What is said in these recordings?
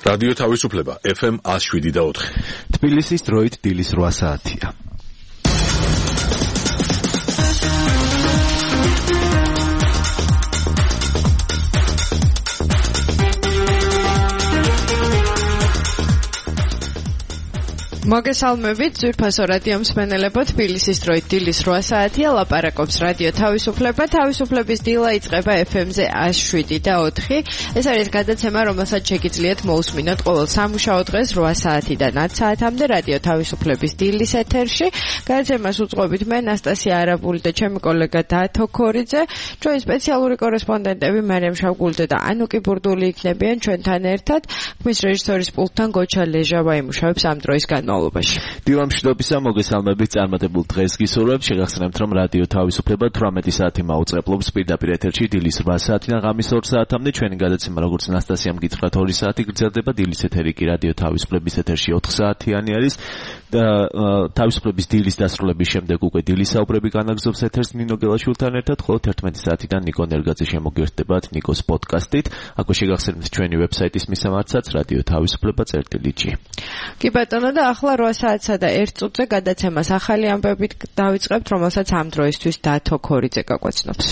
რადიო თავისუფლება FM 107.4. თბილისის დროით დილის 8 საათია. მოგესალმებით, ძვირფასო რადიო მსმენელებო, თბილისის დროით დილის 8 საათია, ლაპარაკობს რადიო თავისუფლება. თავისუფლების დილა იწყება FM-ზე 107.4. ეს არის გადაცემა, რომელსაც შეგიძლიათ მოусმინოთ ყოველ სამუშაო დღეს 8 საათიდან 10 საათამდე რადიო თავისუფლების დილის ეთერში. გადაცემას უწყობით მე, ნასტასია არაბული და ჩემი კოლეგა დათო ქორიძე. ჩვენი სპეციალური კორესპონდენტები მარიამ შავგულდე და ანუკი ბურდული იქნებიან ჩვენთან ერთად. ქმის რეჟისორის პულტთან გოჩა ლეჟავა იმუშავებს ამ დროის განმავლობაში. დილა მშვიდობისა, მოგესალმებით, წარმატებულ დღეს გისურვებთ. შეგახსენებთ, რომ რადიო თავისუფლება 18 საათი მაუწყებლობს პირდაპირ ეთერში დილის 8 საათიდან ღამის 2 საათამდე. ჩვენი გადაცემა, როგორც ნასტასიამ გითხრა, 2 საათი გრძელდება. დილის ეთერი კი რადიო თავისუფლების ეთერში 4 საათიანი არის და თავისუფლების დილის დასრულების შემდეგ უკვე დილის საუბრები განაგრძობს ეთერს ნინო გელაშვილთან ერთად, ხოლო 11 საათიდან ნიკო ნერგაძე შემოგერთდებათ ნიკოს პოდკასტით. აქვე შეგახსენებთ ჩვენი ვებსაიტის მისამართსაც რადიო თავისუფლება.gr. კი ბატონო, და ახლა 8 საათსა და 1 წუთზე გადაცემას ახალი ამბებით დავიწყებთ, რომელსაც ამ დროისთვის დათო ქორიძე გაგვაცნობს.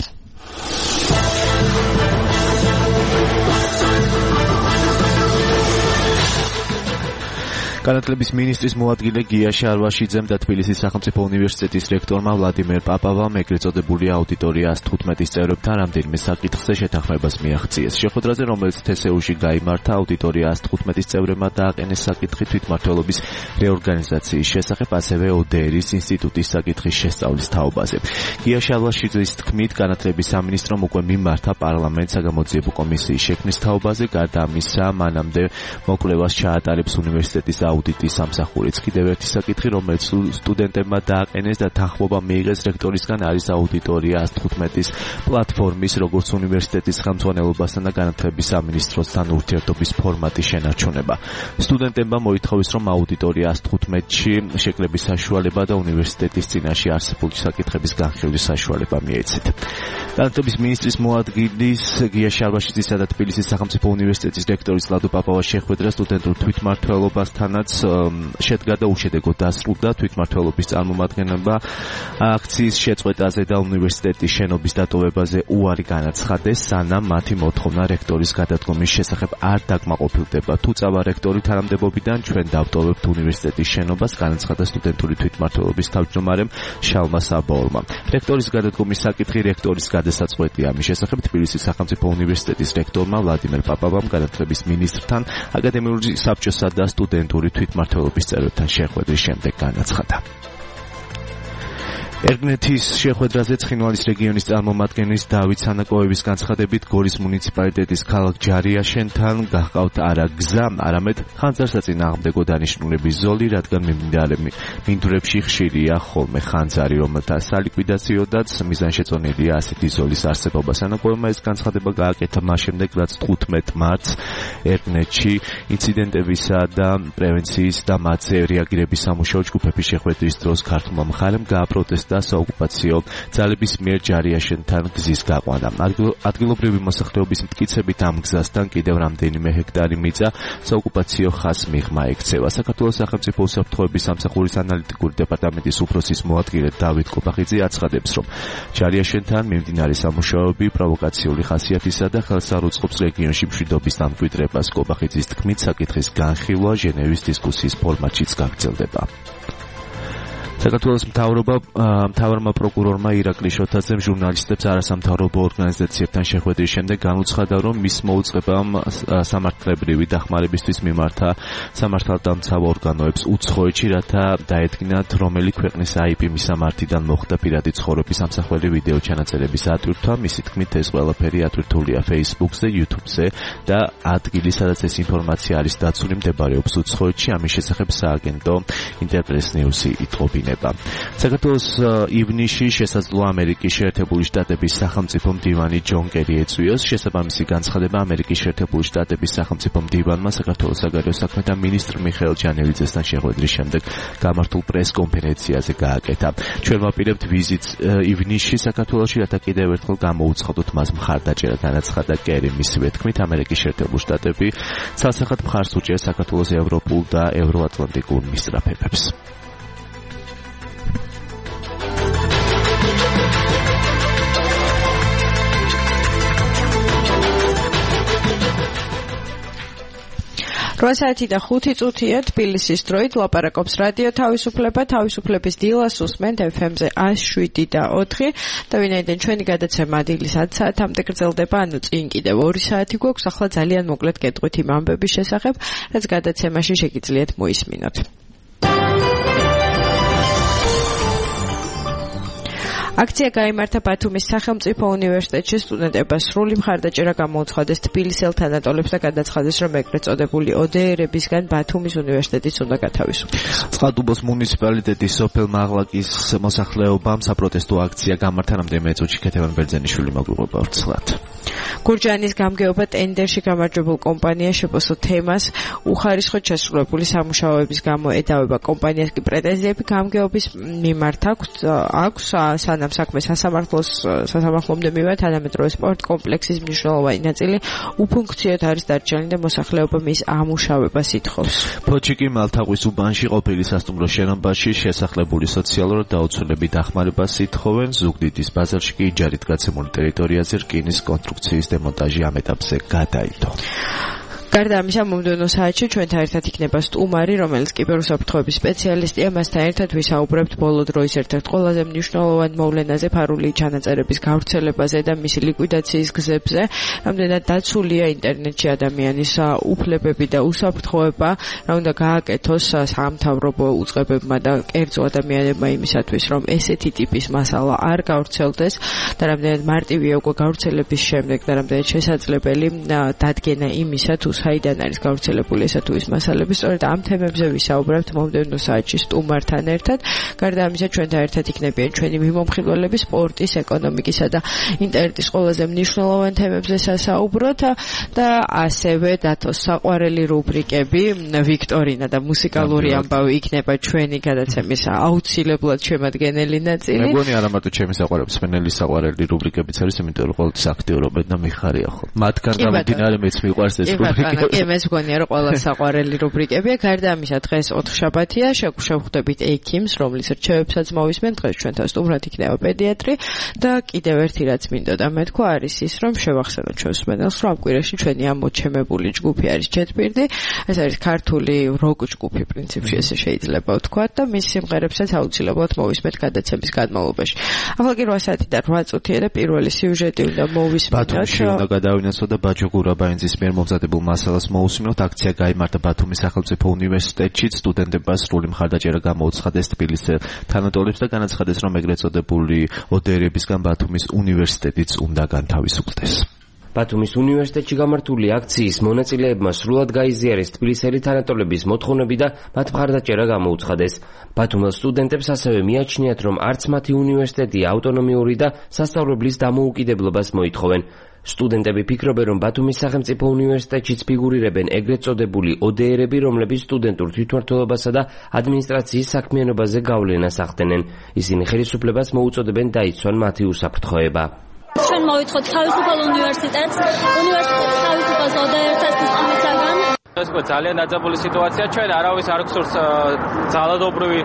განათლების მინისტრის მოადგილე გია შარვაშიძემ და თბილისის სახელმწიფო უნივერსიტეტის რექტორმა ვლადიმერ პაპავამ ეგრეთ წოდებული აუდიტორია 115-ის წევრებთან რამდენიმე საკითხზე შეთანხმებას მიაღწიეს. შეხვედრაზე, რომელიც თსუ-ში გაიმართა, აუდიტორია 115-ის წევრებმა დააყენეს საკითხი თვითმმართველობის რეორგანიზაციის შესახებ, ასევე ოდერის ინსტიტუტის საკითხის შესწავლის თაობაზე. გია შარვაშიძის თქმით, განათლების სამინისტრომ უკვე მიმართა პარლამენტს საგამოძიებო კომისიის შექმნის თაობაზე, გარდა ამისა, მანამდე მოკვლევას ჩაატარებს უნივერსიტეტის აუდიტის სამსახურიც. კიდევ ერთი საკითხი, რომელიც სტუდენტებმა დააყენეს და თანხმობა მიიღეს რექტორისგან, არის აუდიტორია 115-ის პლატფორმის, როგორც უნივერსიტეტის ხელმძღვანელობასთან და განათლების სამინისტროსთან ურთიერთობის ფორმატის შენარჩუნება. სტუდენტებმა მოითხოვეს, რომ აუდიტორია 115-ში შეკრების საშუალება და უნივერსიტეტის წინაშე არსებული საკითხების განხილვის საშუალება მიეცეთ. განათლების მინისტრის მოადგილის გია შარვაშიძისა და თბილისის სახელმწიფო უნივერსიტეტის რექტორის ლადო პაპავას შეხვედრა სტუდენტურ თვითმმართველობასთანაც შედგა და უშედეგოდ დასრულდა. თვითმმართველობის წარმომადგენლობა აქციის შეწყვეტაზე და უნივერსიტეტის შენობის დატოვებაზე უარი განაცხადეს, სანამ მათი მოთხოვნა რექტორის გადადგომის შესახებ არ დაკმაყოფილდება. თუ წავა რექტორი თანამდებობიდან, ჩვენ დავტოვებთ უნივერსიტეტის შენობას, განაცხადა სტუდენტური თვითმმართველობის თავმჯდომარემ შალმა საბაოლმა. რექტორის გადადგომის საკითხი რექტორის გადასაწყვეტია. ამის შესახებ თბილისის სახელმწიფო უნივერსიტეტის რექტორმა ვლადიმერ პაპავამ განათლების მინისტრთან, აკადემიური საბჭოსა და სტუდენტური თვითმმართველობის წევრებთან შეხვედრის შემდეგ განაცხადა. ერგნეთის შეხვედრაზე ცხინვალის რეგიონის წარმომადგენლის დავით სანაკოევის განცხადებით, გორის მუნიციპალიტეტის ქალაქ ჯარიაშენთან გაჰყავთ არა გზა, არამედ ხანძარსაწინააღმდეგო დანიშნულების ზოლი, რადგან მინდვრებში ხშირია ხოლმე ხანძარი, რომელთა სალიკვიდაციოდაც მიზანშეწონილია ასეთი ზოლის არსებობა. სანაკოევმა ეს განცხადება გააკეთა მას შემდეგ, რაც 15 მარტს ერგნეთში ინციდენტებისა და პრევენციის და მათზე რეაგირების სამუშაო ჯგუფების შეხვედრის დროს ქართულმა მხარემ გააპროტესტა და საოკუპაციო ძალების მიერ ჯარიაშენთან გზის გაყვანა. ადგილობრივი მოსახლეობის მტკიცებით ამ გზასთან კიდევ რამდენიმე ჰექტარი მიწა საოკუპაციო ხაზს მიღმა ექცევა. საქართველოს სახელმწიფო უსაფრთხოების სამსახურის ანალიტიკური დეპარტამენტის უფროსის მოადგილე დავით კობახიძე აცხადებს, რომ ჯარიაშენთან მიმდინარე სამუშაოები პროვოკაციული ხასიათისა და ხელს არ უწყობს რეგიონში მშვიდობის დამკვიდრებას. კობახიძის თქმით, საკითხის განხილვა ჟენევის დისკუსიის ფორმატშიც გაგრძელდება. საქართველოს მთავარმა პროკურორმა ირაკლი შოთაძემ ჟურნალისტებს არასამთავრობო ორგანიზაციებთან შეხვედრის შემდეგ განუცხადა, რომ მის მოუწყებამ სამართლებრივი დახმარებისთვის მიმართა სამართალდამცავ ორგანოებს უცხოეთში, რათა დაედგინათ, რომელი ქვეყნის IP მისამართიდან მოხდა პირადი ცხოვრების ამსახველი ვიდეო ჩანაწერების ატვირთვა. მისი თქმით, ეს ყველაფერი ატვირთულია Facebook-ზე, YouTube-ზე და ადგილი, სადაც ეს ინფორმაცია არის დაცული, მდებარეობს უცხოეთში. ამის შესახებ სააგენტო ინტერპრეს ნიუსი იტყობინა. დინება. საქართველოს ივნისში შესაძლოა ამერიკის შეერთებული შტატების სახელმწიფო მდივანი ჯონ კერი ეწვიოს. შესაბამისი განცხადება ამერიკის შეერთებული შტატების სახელმწიფო მდივანმა საქართველოს საგარეო საქმეთა მინისტრ მიხეილ ჯანელიძესთან შეხვედრის შემდეგ გამართულ პრეს-კონფერენციაზე გააკეთა. ჩვენ ვაპირებთ ვიზიტს ივნისში საქართველოში, რათა კიდევ ერთხელ გამოუცხადოთ მას მხარდაჭერა, განაცხადა კერი. მისივე თქმით, ამერიკის შეერთებული შტატები ცალსახად მხარს უჭერს საქართველოს ევროპულ და ევროატლანტიკურ მისწრაფებებს. რვა საათი და 5 წუთია თბილისის დროით ლაპარაკობს რადიო თავისუფლება, თავისუფლების დილას უსმენთ FM-ზე 107 და 4 და ვინაიდან ჩვენი გადაცემა დილის 10 საათამდე გრძელდება, ანუ წინ კიდევ 2 საათი გვაქვს, ახლა ძალიან მოკლედ გეტყვით იმ ამბების შესახებ, რაც გადაცემაში შეგიძლიათ მოისმინოთ. აქცია გაიმართა ბათუმის სახელმწიფო უნივერსიტეტში სტუდენტებმა სრული მხარდაჭერა გამოუცხადეს თბილისელ თანატოლებს და გადაცხადეს, რომ ეგრეთ წოდებული ODR-ებისგან ბათუმის უნივერსიტეტიც უნდა გათავისუფლდეს. წყალტუბოს მუნიციპალიტეტის სოფელ მაღლაკის მოსახლეობამ საპროტესტო აქცია გამართა, რამდენიმე წუთში ქეთევან ბერძენიშვილი მოგლუღება ვრცლად. გურჯაანის გამგეობა ტენდერში გამარჯვებულ კომპანია შეპოსო თემას უხარისხოდ შესრულებული სამუშაოების გამო ედავება. კომპანიას კი პრეტენზიები გამგეობის მიმართ აქვს სანამ საქმე სასამართლომდე მივა, თანამედროვე სპორტ კომპლექსის მნიშვნელოვანი ნაწილი უფუნქციოდ არის დარჩენილი და მოსახლეობა მის ამუშავებას ითხოვს. ფოჩი კი მალთაყვის უბანში ყოფილი სასტუმრო შენობაში შესახლებული სოციალურად დაუცველები დახმარებას ითხოვენ. ზუგდიდის ბაზარში კი იჯარით გაცემული ტერიტორიაზე რკინის კონსტრუქციის დემონტაჟი ამ ეტაპზე გადაიდო. გარდა ამისა, მომდევნო საათში ჩვენთან ერთად იქნება სტუმარი, რომელიც კიბერუსაფრთხოების სპეციალისტია. მასთან ერთად ვისაუბრებთ ბოლო დროის ერთ-ერთ ყველაზე მნიშვნელოვან მოვლენაზე, ფარული ჩანაწერების გავრცელებაზე და მისი ლიკვიდაციის გზებზე. რამდენად დაცულია ინტერნეტში ადამიანის უფლებები და უსაფრთხოება, რა უნდა გააკეთოს საამთავრობო უწყებებმა და კერძო ადამიანებმა იმისათვის, რომ ესეთი ტიპის მასალა არ გავრცელდეს და რამდენად მარტივია უკვე გავრცელების შემდეგ და რამდენად შესაძლებელი დადგენა იმისა, თუ საიდან არის გავრცელებული ესა თუ ის მასალები. სწორედ ამ თემებზე ვისაუბრებთ მომდევნო საათში სტუმართან ერთად. გარდა ამისა, ჩვენთან ერთად იქნებიან ჩვენი მიმომხილველები სპორტის, ეკონომიკისა და ინტერნეტის ყველაზე მნიშვნელოვან თემებზე სასაუბროთ და ასევე დათოს საყვარელი რუბრიკები, ვიქტორინა და მუსიკალური ამბავი იქნება ჩვენი გადაცემის აუცილებლად შემადგენელი ნაწილი. მეგონი არა მარტო ჩემი საყვარელი, სპენელის საყვარელი რუბრიკებიც არის, იმიტომ რომ ყოველთვის აქტიურობენ და მიხარია ხო. მათგან გამომდინარე მეც მიყვარს ეს რუბრიკა. კი, მე მგონია რომ ყველა საყვარელი რუბრიკებია. გარდა ამისა, დღეს 4 შაბათია, შევხვდებით ექიმს, რომლის რჩევებსაც მოვისმენთ. დღეს ჩვენთან სტუმრად იქნება პედიატრი და კიდევ ერთი რაც მინდოდა მეთქვა არის ის, რომ შევახსენოთ ჩვენს მსმენელს, რომ ამ კვირაში ჩვენი ამოჩემებული ჯგუფი არის ჩეთბირდი. ეს არის ქართული როკ ჯგუფი პრინციპში, ესე შეიძლება ვთქვათ და მის სიმღერებსაც აუცილებლად მოვისმენთ გადაცემის განმავლობაში. ახლა კი 8 საათი და 8 წუთია და პირველი სიუჟეტი უნდა მოვისმენთ. ბათუმში უნდა გადავინაცვლო და ბაჯო გურაბაინძის მიერ მომზადებულ მასალას მოусმინოთ. აქცია გაიმართა ბათუმის სახელმწიფო უნივერსიტეტში. სტუდენტებმა სრული მხარდაჭერა გამოუცხადეს თბილისელ თანატოლებს და განაცხადეს, რომ ეგრეთ წოდებული ODR-ებისგან ბათუმის უნივერსიტეტიც უნდა განთავისუფლდეს. ბათუმის უნივერსიტეტში გამართული აქციის მონაწილეებმა სრულად გაიზიარეს თბილისელი თანატოლების მოთხოვნები და მათ მხარდაჭერა გამოუცხადეს. ბათუმელ სტუდენტებს ასევე მიაჩნიათ, რომ არც მათი უნივერსიტეტი ავტონომიური და სასწავლებლის დამოუკიდებლობას მოითხოვენ. სტუდენტები ფიქრობენ, რომ ბათუმის სახელმწიფო უნივერსიტეტშიც ფიგურირებენ ეგრეთ წოდებული ODR-ები, რომლებიც სტუდენტურ თვითმმართველობასა და ადმინისტრაციის საქმიანობაზე გავლენას ახდენენ. ისინი ხელისუფლებას მოუწოდებენ დაიცვან მათი უსაფრთხოება. ჩვენ მოვითხოვთ თავისუფალ უნივერსიტეტს თავისუფალ ODR-ს მისწავლისაგან. ეს იყო ძალიან დაძაბული სიტუაცია. ჩვენ არავის არ გსურს ძალადობრივი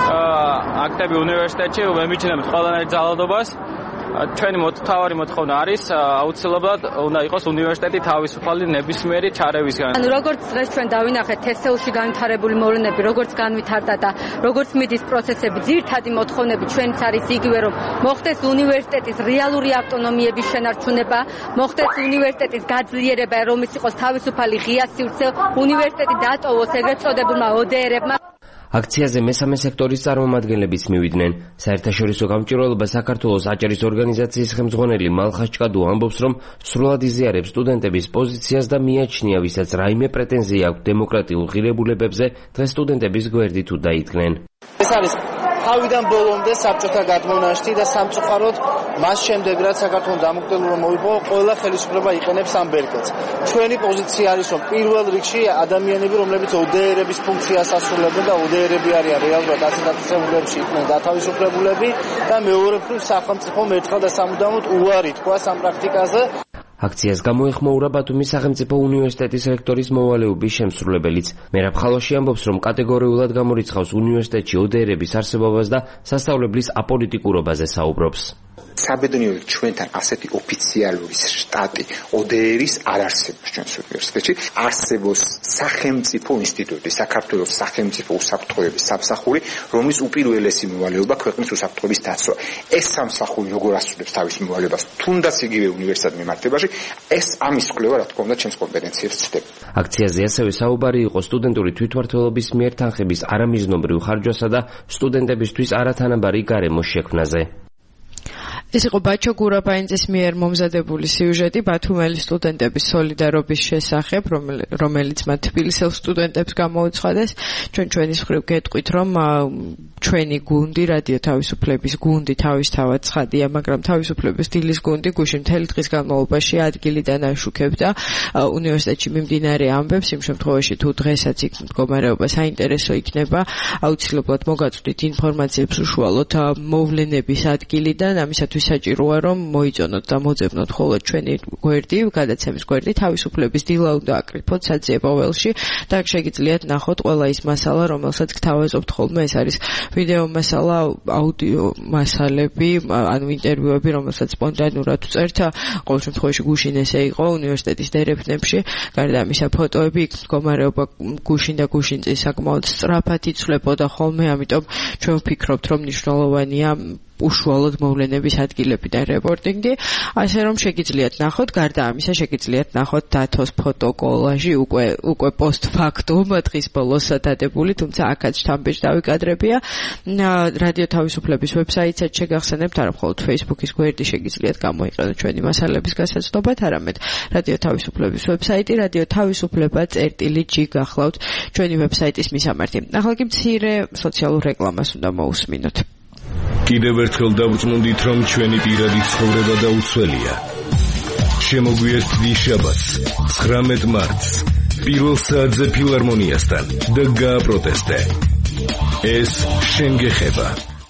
აქტები უნივერსიტეტში, ვემიჩნევთ ყველანაირ ძალადობას. ჩვენი მთავარი მოთხოვნა არის აუცილებლად უნდა იყოს უნივერსიტეტი თავისუფალი ნებისმიერი ჩარევისგან. ანუ როგორც დღეს ჩვენ დავინახეთ თესეულში განვითარებული მოვლენები, როგორც განვითარდა და როგორც მიდის პროცესები, ძირითადი მოთხოვნები ჩვენც არის იგივე, რომ მოხდეს უნივერსიტეტის რეალური ავტონომიების შენარჩუნება, მოხდეს უნივერსიტეტის გაძლიერება, რომის იყოს თავისუფალი ღია სივრცე, უნივერსიტეტი დატოვოს ეგრეთ წოდებულმა ODR-ებმა. აქციაზე მესამე სექტორის წარმომადგენლებიც მივიდნენ. საერთაშორისო გამჭვირვალობა საქართველოს აჭარის ორგანიზაციის ხელმძღვანელი მალხას ჭკადუ ამბობს, რომ სრულად იზიარებს სტუდენტების პოზიციას და მიაჩნია, ვისაც რაიმე პრეტენზია აქვს დემოკრატიულ ღირებულებებზე, დღეს სტუდენტების გვერდით უნდა იდგნენ. ეს არის თავიდან ბოლომდე საბჭოთა გადმონაშთი და სამწუხაროდ მას შემდეგ რაც საქართველოს დამოუკიდებლობა მოიპოვა, ყველა ხელისუფლება იყენებს ამ ბერკეტს. ჩვენი პოზიცია არის, რომ პირველ რიგში ადამიანები, რომლებიც ODR-ების ფუნქციას ასრულებენ და ODR-ები არიან რეალურად ასეთაცებულებში იყვნენ გათავისუფლებულები და მეორე მხრივ სახელმწიფომ ერთხელ და სამუდამოდ უარი თქვა ამ პრაქტიკაზე. აქციას გამოეხმოურა ბათუმის სახელმწიფო უნივერსიტეტის რექტორის მოვალეობის შემსრულებელიც. მერაბ ხალოში ამბობს, რომ კატეგორიულად გამორიცხავს უნივერსიტეტში ODR-ების არსებობას და სასწავლებლის აპოლიტიკურობაზე საუბრობს. საბედნიეროდ ჩვენთან ასეთი ოფიციალური შტატი ODR-ის არ არსებობს ჩვენს უნივერსიტეტში. არსებობს სახელმწიფო ინსტიტუტი, საქართველოს სახელმწიფო უსაფრთხოების სამსახური, რომლის უპირველესი მოვალეობა ქვეყნის უსაფრთხოების დაცვა. ეს სამსახური როგორ ასრულებს თავის მოვალეობას, თუნდაც იგივე უნივერსიტეტ მიმართებაში, ეს ამის კვლევა, რა თქმა უნდა, ჩვენს კომპეტენციებს ცდება. აქციაზე ასევე საუბარი იყო სტუდენტური თვითმმართველობის მიერ თანხების არამიზნობრივ ხარჯვასა და სტუდენტებისთვის არათანაბარი გარემოს შექმნაზე. ეს იყო ბაჩო გურაბაინძის მიერ მომზადებული სიუჟეტი ბათუმელი სტუდენტების სოლიდარობის შესახებ, რომელიც მათ თბილისელ სტუდენტებს გამოუცხადეს. ჩვენის მხრივ გეტყვით, რომ ჩვენი გუნდი, რადიო თავისუფლების გუნდი თავისთავად ცხადია, მაგრამ თავისუფლების დილის გუნდი გუშინ მთელი დღის განმავლობაში ადგილიდან აშუქებდა უნივერსიტეტში მიმდინარე ამბებს. იმ შემთხვევაში თუ დღესაც იქ მდგომარეობა საინტერესო იქნება, აუცილებლად მოგაწვდით ინფორმაციებს უშუალოდ მოვლენების ადგილიდან. ამისათვის საჭიროა რომ მოიწონოთ და მოძებნოთ მხოლოდ ჩვენი გვერდი, გადაცემის გვერდი თავისუფლების დილა უნდა აკრიფოთ საძიებო ველში და აქ შეგიძლიათ ნახოთ ყველა ის მასალა, რომელსაც გთავაზობთ ხოლმე. ეს არის ვიდეო მასალა, აუდიო მასალები, ანუ ინტერვიუები, რომელსაც სპონტანურად წერთ. ყოველ შემთხვევაში გუშინ ესე იყო უნივერსიტეტის დერეფნებში. გარდა ამისა, ფოტოები, იქ მდგომარეობა გუშინ და გუშინ წინ საკმაოდ სწრაფად იცვლებოდა ხოლმე, ამიტომ ჩვენ ვფიქრობთ, რომ მნიშვნელოვანია უშუალოდ მოვლენების ადგილებიდან რეპორტინგი, ასე რომ შეგიძლიათ ნახოთ, გარდა ამისა შეგიძლიათ ნახოთ დათოს ფოტოკოლაჟი უკვე პოსტფაქტუმ დღის ბოლოს დადებული, თუმცა აქაც შთამბეჭ დავიკადრებია. რადიო თავისუფლების ვებსაიტსაც შეგახსენებთ, არა მხოლოდ Facebook-ის გვერდი შეგიძლიათ გამოიყენოთ ჩვენი მასალების გასაცნობად, არამედ რადიო თავისუფლების ვებსაიტი, რადიო თავისუფლება.g გახლავთ ჩვენი ვებსაიტის მისამართი. ახლა კი მცირე სოციალურ რეკლამას უნდა მოусმინოთ. კიდევ ერთხელ დავწმუნდით, რომ ჩვენი პირადი ცხოვრება დაუცველია. შემოგვიერთდი შაბათს, 19 მარტს, პირველ საათზე ფილარმონიასთან და გააპროტესტე. ეს შენ გეხება.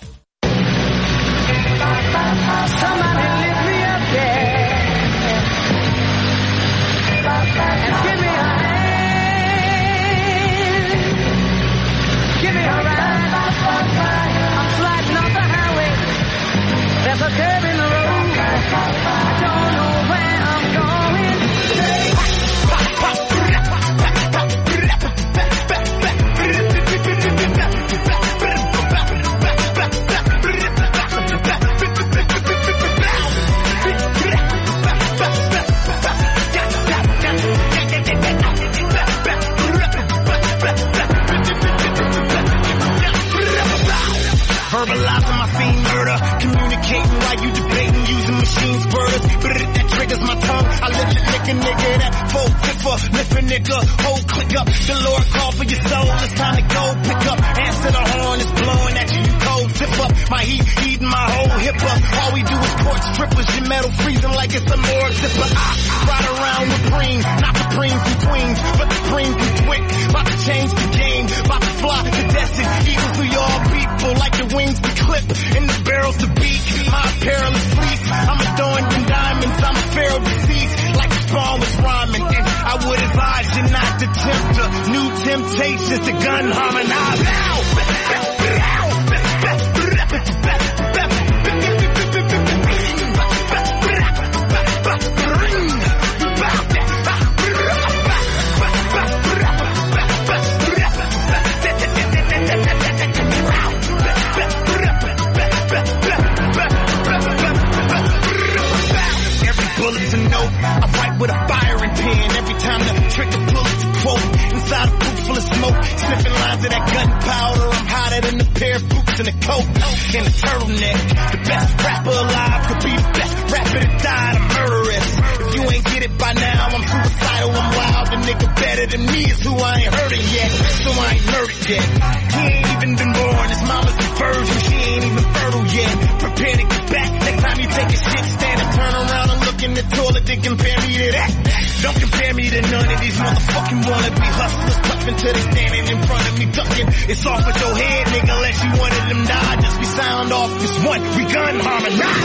There's a curve in the road. I don't know where I'm going. Verbalizing my fiend murder, communicating while you debating, using machines burders. But that triggers my tongue. I lick a nigga, that full tipper, lift a nigga, whole click up. The Lord call for your soul, it's time to go pick up. Answer the horn, it's blowing at you, you cold tip up. My heat heating my whole hip up. All we do is court strippers, your metal freezing like it's a morgue zipper. I ride around with cream, not the cream from Queens, but the cream from Twig. About to change the game, about to fly to Destin, eating through your people like the wings to clip in the barrels to beak. My apparel is fleece. I'm adorned in diamonds. I'm a pharaoh deceased like the spawn was rhyming. And I would advise you not to tempt her. New temptations to gun harmonize. Bullet's a note. I write with a firing pen every time the trigger bullet's a quote. Inside a boot full of smoke, sniffing lines of that gunpowder. I'm hotter than a pair of boots and a coat and a turtleneck. The best rapper alive could be the best rapper to die. I'm murderous. If you ain't get it by now, I'm suicidal. I'm wild. The nigga better than me is who I ain't heard it yet, so I ain't murdered yet. He ain't even been born. It's then compare me to that. Don't compare me to none of these motherfucking wannabe hustlers. Puffin' till they standing in front of me ducking. It's off with your head, nigga, unless you one of them die. Just be sound off this one, we gun harmonize.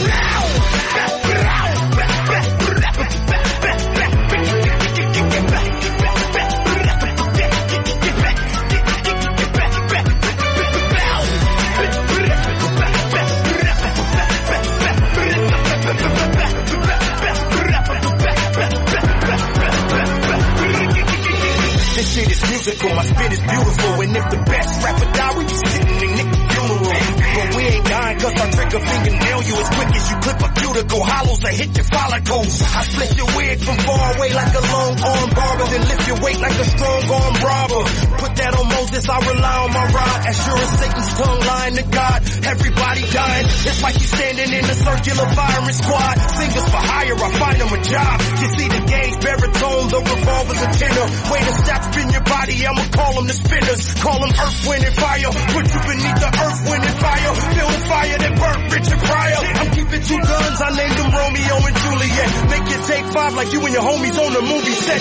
This shit is musical, my spit is beautiful. And if the best rapper die, we be sitting in Nick's funeral. But we ain't dying cause our trigger finger nail you as quick as you clip a cuticle. Hollows that hit your follicles. I split your wig from far away like a long arm barber. Then lift your weight like a strong arm robber. Put that on Moses, I rely on my rod. As sure as Satan's tongue lying to God. Everybody dying, it's like you standing in a circular firing squad. Singers for hire, I find them a job. You see the gauge, baritone, the revolver's a tenor. Way to stop spin your body, I'ma call them the spinners. Call them earth, wind, and fire. Put you beneath the earth, wind, and fire. Feel the fire that burnt Richard Pryor. I'm keeping 2 guns, I named them Romeo and Juliet. Make you take 5 like you and your homies on the movie set.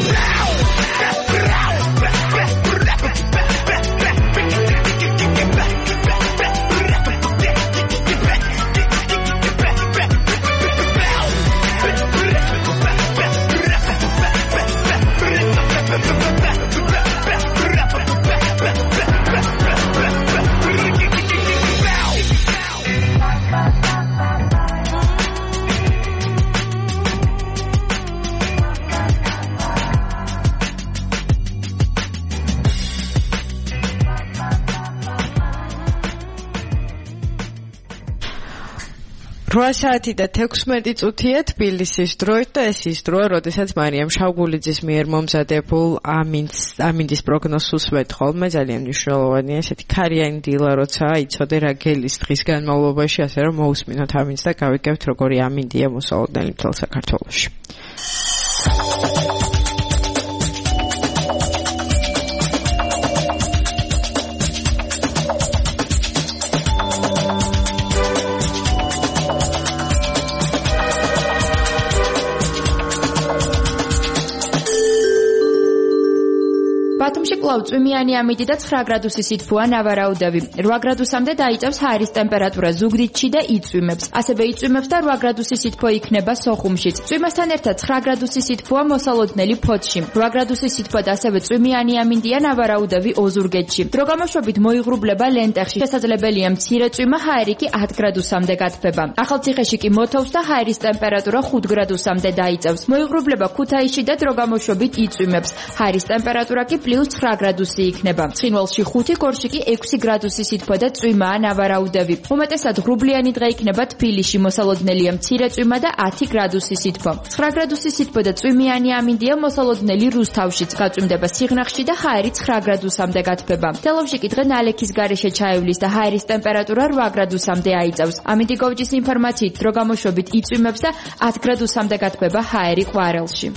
საათი და 16 წუთია თბილისის დროით და ეს ის დროა, როდესაც მარიამ შავგულიძის მიერ მომზადებულ ამინდის პროგნოზს უსმენთ ხოლმე. ძალიან მნიშვნელოვანია ესეთი ქარიანი დილა, როცა იცოდე რა გელის დღის განმავლობაში, ასე რომ მოусმინოთ ამინდს და გავიგებთ როგორი ამინდია მოსალოდნელი მთელ საქართველოში. კვლავ წვიმიანი ამინდი და 9 გრადუსის სითბოა ნავარაუდები. 8 გრადუსამდე დაიწევს ჰაერის ტემპერატურა ზუგდიდში და იწვიმებს. ასევე იწვიმებს და 8 გრადუსის სითბო იქნება სოხუმშიც. წვიმასთან ერთად 9 გრადუსის სითბოა მოსალოდნელი ფოთში. 8 გრადუსის სითბო და ასევე წვიმიანი ამინდია ნავარაუდები ოზურგეთში. დროგამოშვებით მოიღრუბლება ლენტეხში. შესაძლებელია მცირე წვიმა, ჰაერი კი 10 გრადუსამდე გათბება. ახალციხეში კი მოთოვს და ჰაერის ტემპერატურა 5 გრადუსამდე დაიწევს. მოიღრუბლება ქუთაისში და დროგამოშვებით იწვიმებს. ჰაერის ტემპერატურა კი +9 გრადუსი იქნება. ცხინვალში 5, გორში კი 6 გრადუსი სითბო და წვიმაა ნავარაუდები. უმეტესად ღრუბლიანი დღე იქნება თბილისში, მოსალოდნელია მცირე წვიმა და 10 გრადუსი სითბო. 9 გრადუსი სითბო და წვიმიანი ამინდია მოსალოდნელი რუსთავშიც. გაწვიმდება სიღნაღში და ჰაერი 9 გრადუსამდე გათბება. თელავში კი დღე ნალექის გარეშე ჩაივლის და ჰაერის ტემპერატურა 8 გრადუსამდე აიწევს. ამინდიკოვჯის ინფორმაციით დროგამოშვებით იწვიმებს და 10 გრადუსამდე გათბება ჰაერი ყვარელში.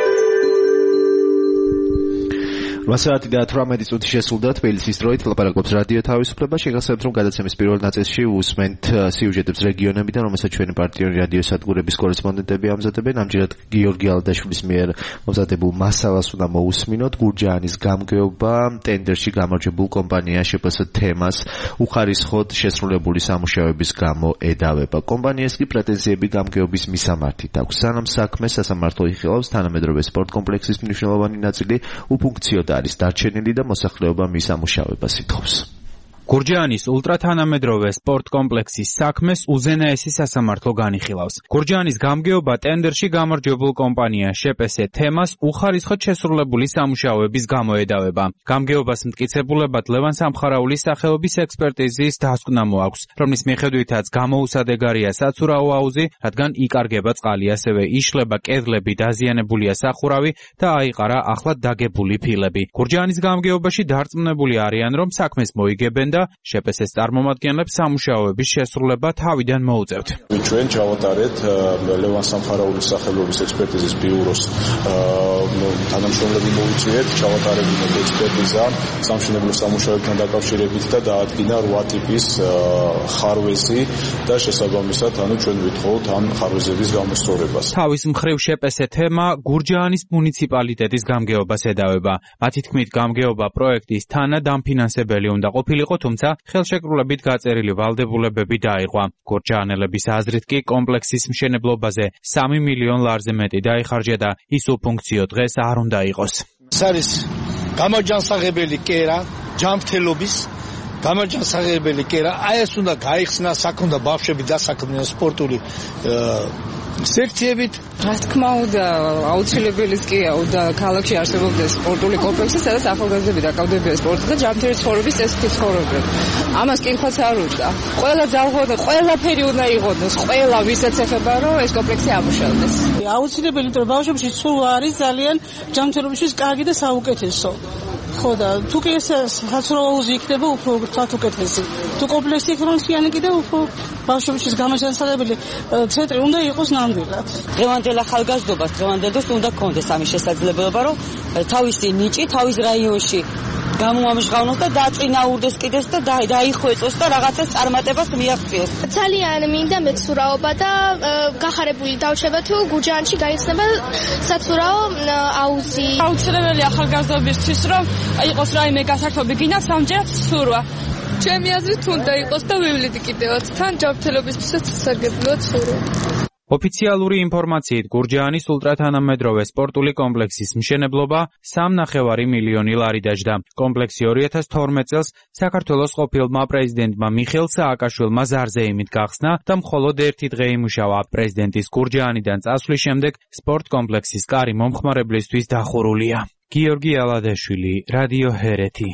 8 საათი და 18 წუთი შესულდა თბილისის დროით. ლაპარაკობს რადიო თავისუფლება. შეგახსენებთ, რომ გადაცემის პირველ ნაწილში უსმენთ სიუჟეტებს რეგიონებიდან, რომელსაც ჩვენი პარტნიორი რადიო სადგურების კორესპონდენტები ამზადებენ. ამჯერად გიორგი ალდაშვილის მიერ მომზადებულ მასალას უნდა მოусმინოთ. გურჯაანის გამგეობა ტენდერში გამარჯვებულ კომპანია შპს თემას უხარისხოდ შესრულებული სამუშაოების გამო ედავება. კომპანიას კი პრეტენზიები გამგეობის მისამართით აქვს. სანამ საქმე სასამართლო იხილავს, თანამედროვე სპორტ კომპლექსის მნიშვნელოვანი ნაწილი უფუნქციოდ არის დარჩენილი და მოსახლეობა მის ამუშავებას ითხოვს. გურჯაანის ულტრათანამედროვე სპორტ კომპლექსის საქმეს უზენაესი სასამართლო განიხილავს. გურჯაანის გამგეობა ტენდერში გამარჯვებულ კომპანია შპს თემას უხარისხოდ შესრულებული სამუშაოების გამო ედავება. გამგეობას მტკიცებულებად ლევან სამხარაულის სახელობის ექსპერტიზის დასკვნა მოაქვს, რომლის მიხედვითაც გამოუსადეგარია საცურაო აუზი, რადგან იკარგება წყალი, ასევე იშლება კედლები, დაზიანებულია სახურავი და აიყარა ახლად დაგებული ფილები. გურჯაანის გამგეობაში დარწმუნებული არიან, რომ საქმეს მოიგებენ და და შპს-ს წარმომადგენლებს სამუშაოების შესრულება თავიდან მოუწევთ. ჩვენ ჩავატარეთ ლევან სამხარაულის სახელობის ექსპერტიზის ბიუროს თანამშრომლები მოვიწვიეთ, ჩავატარებინეთ ექსპერტიზა სამშენებლო სამუშაოებთან დაკავშირებით და დაადგინა 8 ტიპის ხარვეზი და შესაბამისად ჩვენ ვითხოვთ ამ ხარვეზების გამოსწორებას. თავის მხრივ შპს თემა გურჯაანის მუნიციპალიტეტის გამგეობას ედავება. მათი თქმით, გამგეობა პროექტის თანადამფინანსებელი უნდა ყოფილიყო, თუმცა ხელშეკრულებით გაწერილი ვალდებულებები დაიღვა. გურჯაანელების აზრით კი კომპლექსის მშენებლობაზე 3 მილიონ ლარზე მეტი დაიხარჯა და ის უფუნქციო დღეს არ უნდა იყოს. ეს არის გამაჯანსაღებელი კერა ჯანმრთელობის გამაჯანსაღებელი კერა, აი ეს უნდა გაიხსნა, საქონდა ბავშვები დასაქმდნენ სპორტული სექციებით. რა თქმა უნდა, აუცილებელიც კია და ქალაქში არსებობდეს სპორტული კომპლექსი, სადაც ახალგაზრდები დაკავდებიან სპორტით და ჯანმრთელი ცხოვრების წესით ცხოვრობენ. ამას კითხვაც არ უნდა. ყველა ძალღონე, ყველაფერი უნდა იღონოს, ყველა ვისაც ეხება, რომ ეს კომპლექსი ამუშავდეს. აუცილებელი, იმიტომ რომ ბავშვებში სულ არის ძალიან ჯანმრთელობისთვის კარგი და საუკეთესო. ხო და თუ კი ეს საცურაოზე იქნება უფრო თქვათ უკეთესი. თუ კომპლექსი იქნება კიდევ უფრო ბავშვებისთვის გამაჯანსაღებელი ცენტრი უნდა იყოს ნამდვილად. დღევანდელ ახალგაზრდობას დღევანდელს უნდა გქონდეს ამის შესაძლებლობა, რომ თავისი ნიჭი თავის რაიონში გამოამჟღავნოს და დაწინაურდეს კიდეს და დაიხვეწოს და რაღაცას წარმატებას მიაღწიოს. ძალიან მინდა მეცურაობა და გახარებული დავჩება თუ გურჯაანში გაიხსნება საცურაო აუზი. აუცილებელი ახალგაზრდობისთვის რომ იყოს რაიმე გასართობი გინდა სამჯერად სურვა. ჩემი აზრით უნდა იყოს და ვივლიდ კიდევაც თან ჯანმრთელობისთვისაც სასარგებლოა სურვა. ოფიციალური ინფორმაციით გურჯაანის ულტრათანამედროვე სპორტული კომპლექსის მშენებლობა 3,5 მილიონი ლარი დაჯდა. კომპლექსი 2012 წელს საქართველოს ყოფილმა პრეზიდენტმა მიხეილ სააკაშვილმა ზარზეიმით გახსნა და მხოლოდ 1 დღე იმუშავა. პრეზიდენტის გურჯაანიდან წასვლის შემდეგ სპორტ კომპლექსის კარი მომხმარებლისთვის დახურულია. გიორგი ალადაშვილი, რადიო ჰერეთი.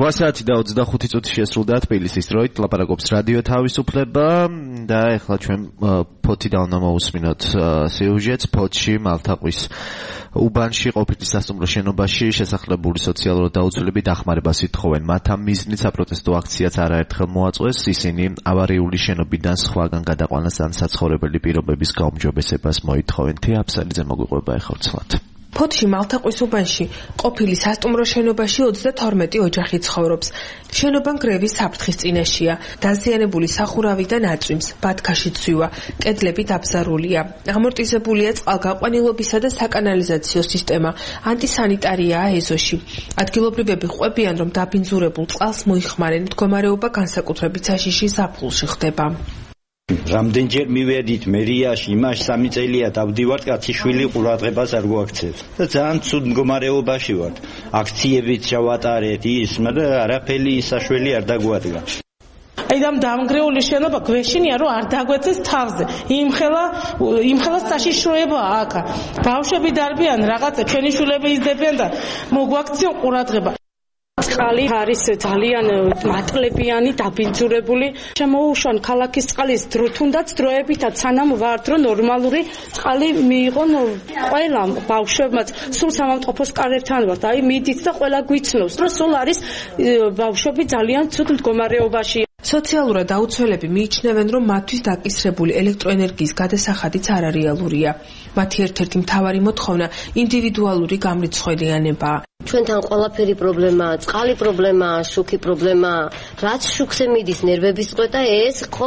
8 საათი და 25 წუთი შესრულდა თბილისის დროით, ლაპარაკობს რადიო თავისუფლება და ეხლა ჩვენ ფოთიდან უნდა მოვუსმინოთ სიუჟეტს. ფოთში მალთაყვის უბანში ყოფილი სასტუმრო შენობაში შესახლებული სოციალურად დაუცველები დახმარებას ითხოვენ. მათ ამ მიზნით საპროტესტო აქციაც არაერთხელ მოაწყვეს. ისინი ავარიული შენობიდან სხვაგან გადაყვანას ან საცხოვრებელი პირობების გაუმჯობესებას მოითხოვენ. თეა აფსალიძე მოგვიყვება ეხლა ცვლად. ფოთში მალთაყვის უბანში ყოფილი სასტუმრო შენობაში 32 ოჯახი ცხოვრობს. შენობა ნგრევის საფრთხის წინაშეა. დაზიანებული სახურავი და ნაწვიმს, ბათქაში ცვივა, კედლები დაბზარულია. ამორტიზებულია წყალგაყვანილობისა და საკანალიზაციო სისტემა. ანტისანიტარიაა ეზოში. ადგილობრივები ყვებიან, რომ დაბინძურებულ წყალს მოიხმარენ. მდგომარეობა განსაკუთრებით საშიში ზაფხულში ხდება. რამდენჯერ მივედით მერიაში, იმაში 3 წელია დავდივართ, კაცი შვილი ყურადღებას არ გვაქცევს. და ძალიან ცუდ მდგომარეობაში ვართ. აქციებიც ჩავატარეთ ის, მაგრამ არაფერი საშველი არ დაგვადგა. აი და დამგრეული შენობა გვეშინია, რომ არ დაგვეცეს თავზე. იმხელა საშიშროება აქა. ბავშვები დარბიან, რაღაცა ჩვენი შვილები იზრდებიან და მოგვაქციონ ყურადღება. წყალი არის ძალიან მატლებიანი, დაბინძურებული. შემოუშვან ქალაქის წყლის დრო, თუნდაც დროებითაც სანამ ვართ, რომ ნორმალური წყალი მიიღონ ყველა ბავშვებმაც. სულ სამავტყოფოს კარებთან ვართ. აი მიდით და ყველა გვიცნობს, რომ სულ არის ბავშვები ძალიან ცუდ მდგომარეობაში. სოციალურად დაუცველები მიიჩნევენ, რომ მათთვის დაკისრებული ელექტროენერგიის გადასახადიც არარეალურია. მათი ერთ-ერთი მთავარი მოთხოვნა ინდივიდუალური გამრიცხველიანებაა. ჩვენთან ყველაფერი პრობლემაა, წყალი პრობლემაა, შუქი პრობლემაა. რაც შუქზე მიდის ნერვების წყვეტა, ეს ხო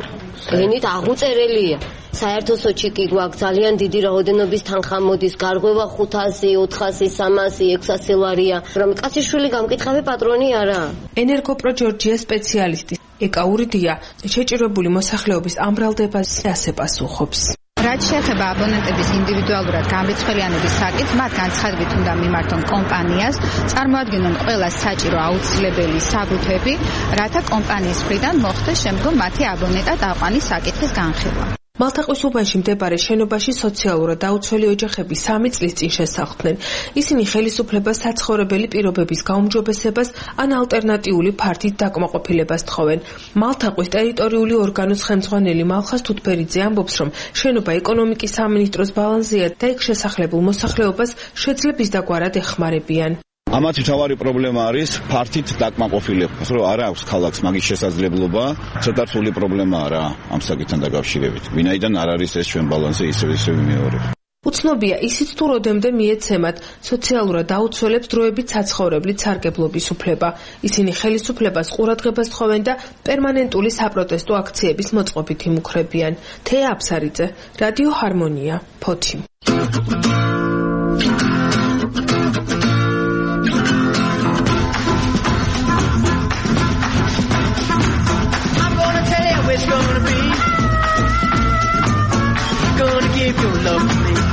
გენით აღუწერელია. საერთო სოჭი კი გვაქვს, ძალიან დიდი რაოდენობის თანხა მოდის, გარღვევა 500, 400, 300, 600 ლარია. რომ კაციშვილი გამკითხავე პატრონი არა. ენერგოპრო ჯორჯია სპეციალისტი ეკა ურიდია შეჭირებული მოსახლეობის ამბრალდებას ასე პასუხობს. რაც შეეხება აბონენტების ინდივიდუალურად გამრიცხველიანების საკითხს, მათ განცხადებით უნდა მიმართონ კომპანიას, წარმოადგენენ ყველა საჭირო აუცილებელი საბუთები, რათა კომპანიის მხრიდან მოხდეს შემდგომ მათი აბონენტად აყვანის საკითხის განხილვა. მალთაყვის უბანში მდებარე შენობაში სოციალურად დაუცველი ოჯახები 3 წლის წინ შესახლდნენ. ისინი ხელისუფლებას საცხოვრებელი პირობების გაუმჯობესებას ან ალტერნატიული ფართით დაკმაყოფილებას თხოვენ. მალთაყვის ტერიტორიული ორგანოს ხელმძღვანელი მალხას თუთბერიძე ამბობს, რომ შენობა ეკონომიკის სამინისტროს ბალანსზეა და იქ შესახლებულ მოსახლეობას შეძლებს დაგვარად ეხმარებიან. ამათი მთავარი პრობლემა არის ფართით დაკმაყოფილება, რომ არ აქვს ქალაქს მაგის შესაძლებლობა, ცოტა რთული პრობლემაა რა ამ საკითხთან დაკავშირებით. ვინაიდან არ არის ეს ჩვენ ბალანსზე ისევ მეორე. უცნობია ისიც თუ როდემდე მიეცემათ სოციალურად დაუცველებს დროებით საცხოვრებლით სარგებლობის უფლება. ისინი ხელისუფლებას ყურადღებას თხოვენ და პერმანენტული საპროტესტო აქციების მოწყობით იმუქრებიან. თეა აფსარიძე, რადიო ჰარმონია, ფოთი. It's gonna be gonna give your love to me.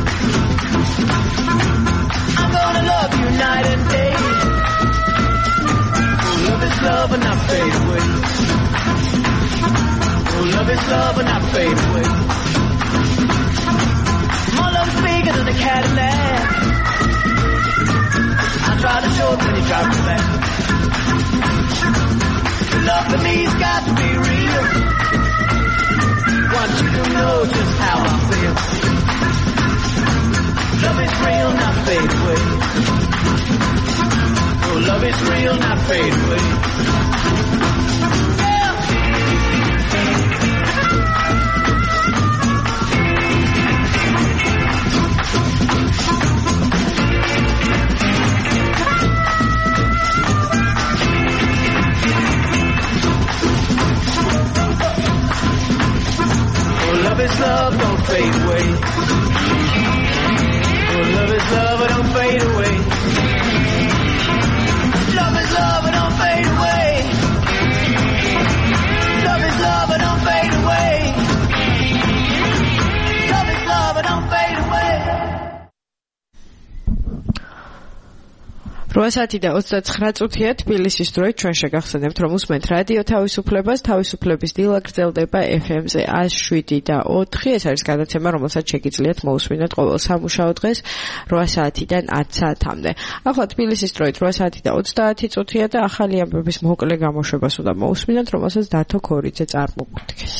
I'm gonna love you night and day. Oh, love is love and not fade away. Oh, love is love and not fade away. My love is bigger than a Cadillac. I try to show it when you drop it back. Love to me's got to be real. Want you to know just how I feel. Love is real, not fade away. Oh, love is real, not fade away. Love is love, don't fade away. Oh, love is love, don't fade away. Love is love, don't fade away. 8:29 თბილისის დროით ჩვენ შეგახსენებთ, რომ უსმენთ რადიო თავისუფლებას, თავისუფლების დილა გრძელდება FM-ზე 107.4. ეს არის გადაცემა, რომელსაც შეგიძლიათ მოусმინოთ ყოველ სამუშაო დღეს 8 საათიდან 10 საათამდე. ახლა თბილისის დროით 8:30 და ახალი ამბების მოკლე გამოშვებას უნდა მოусმინოთ, რომელსაც დათო ქორიძე წარმოგვიდგეს.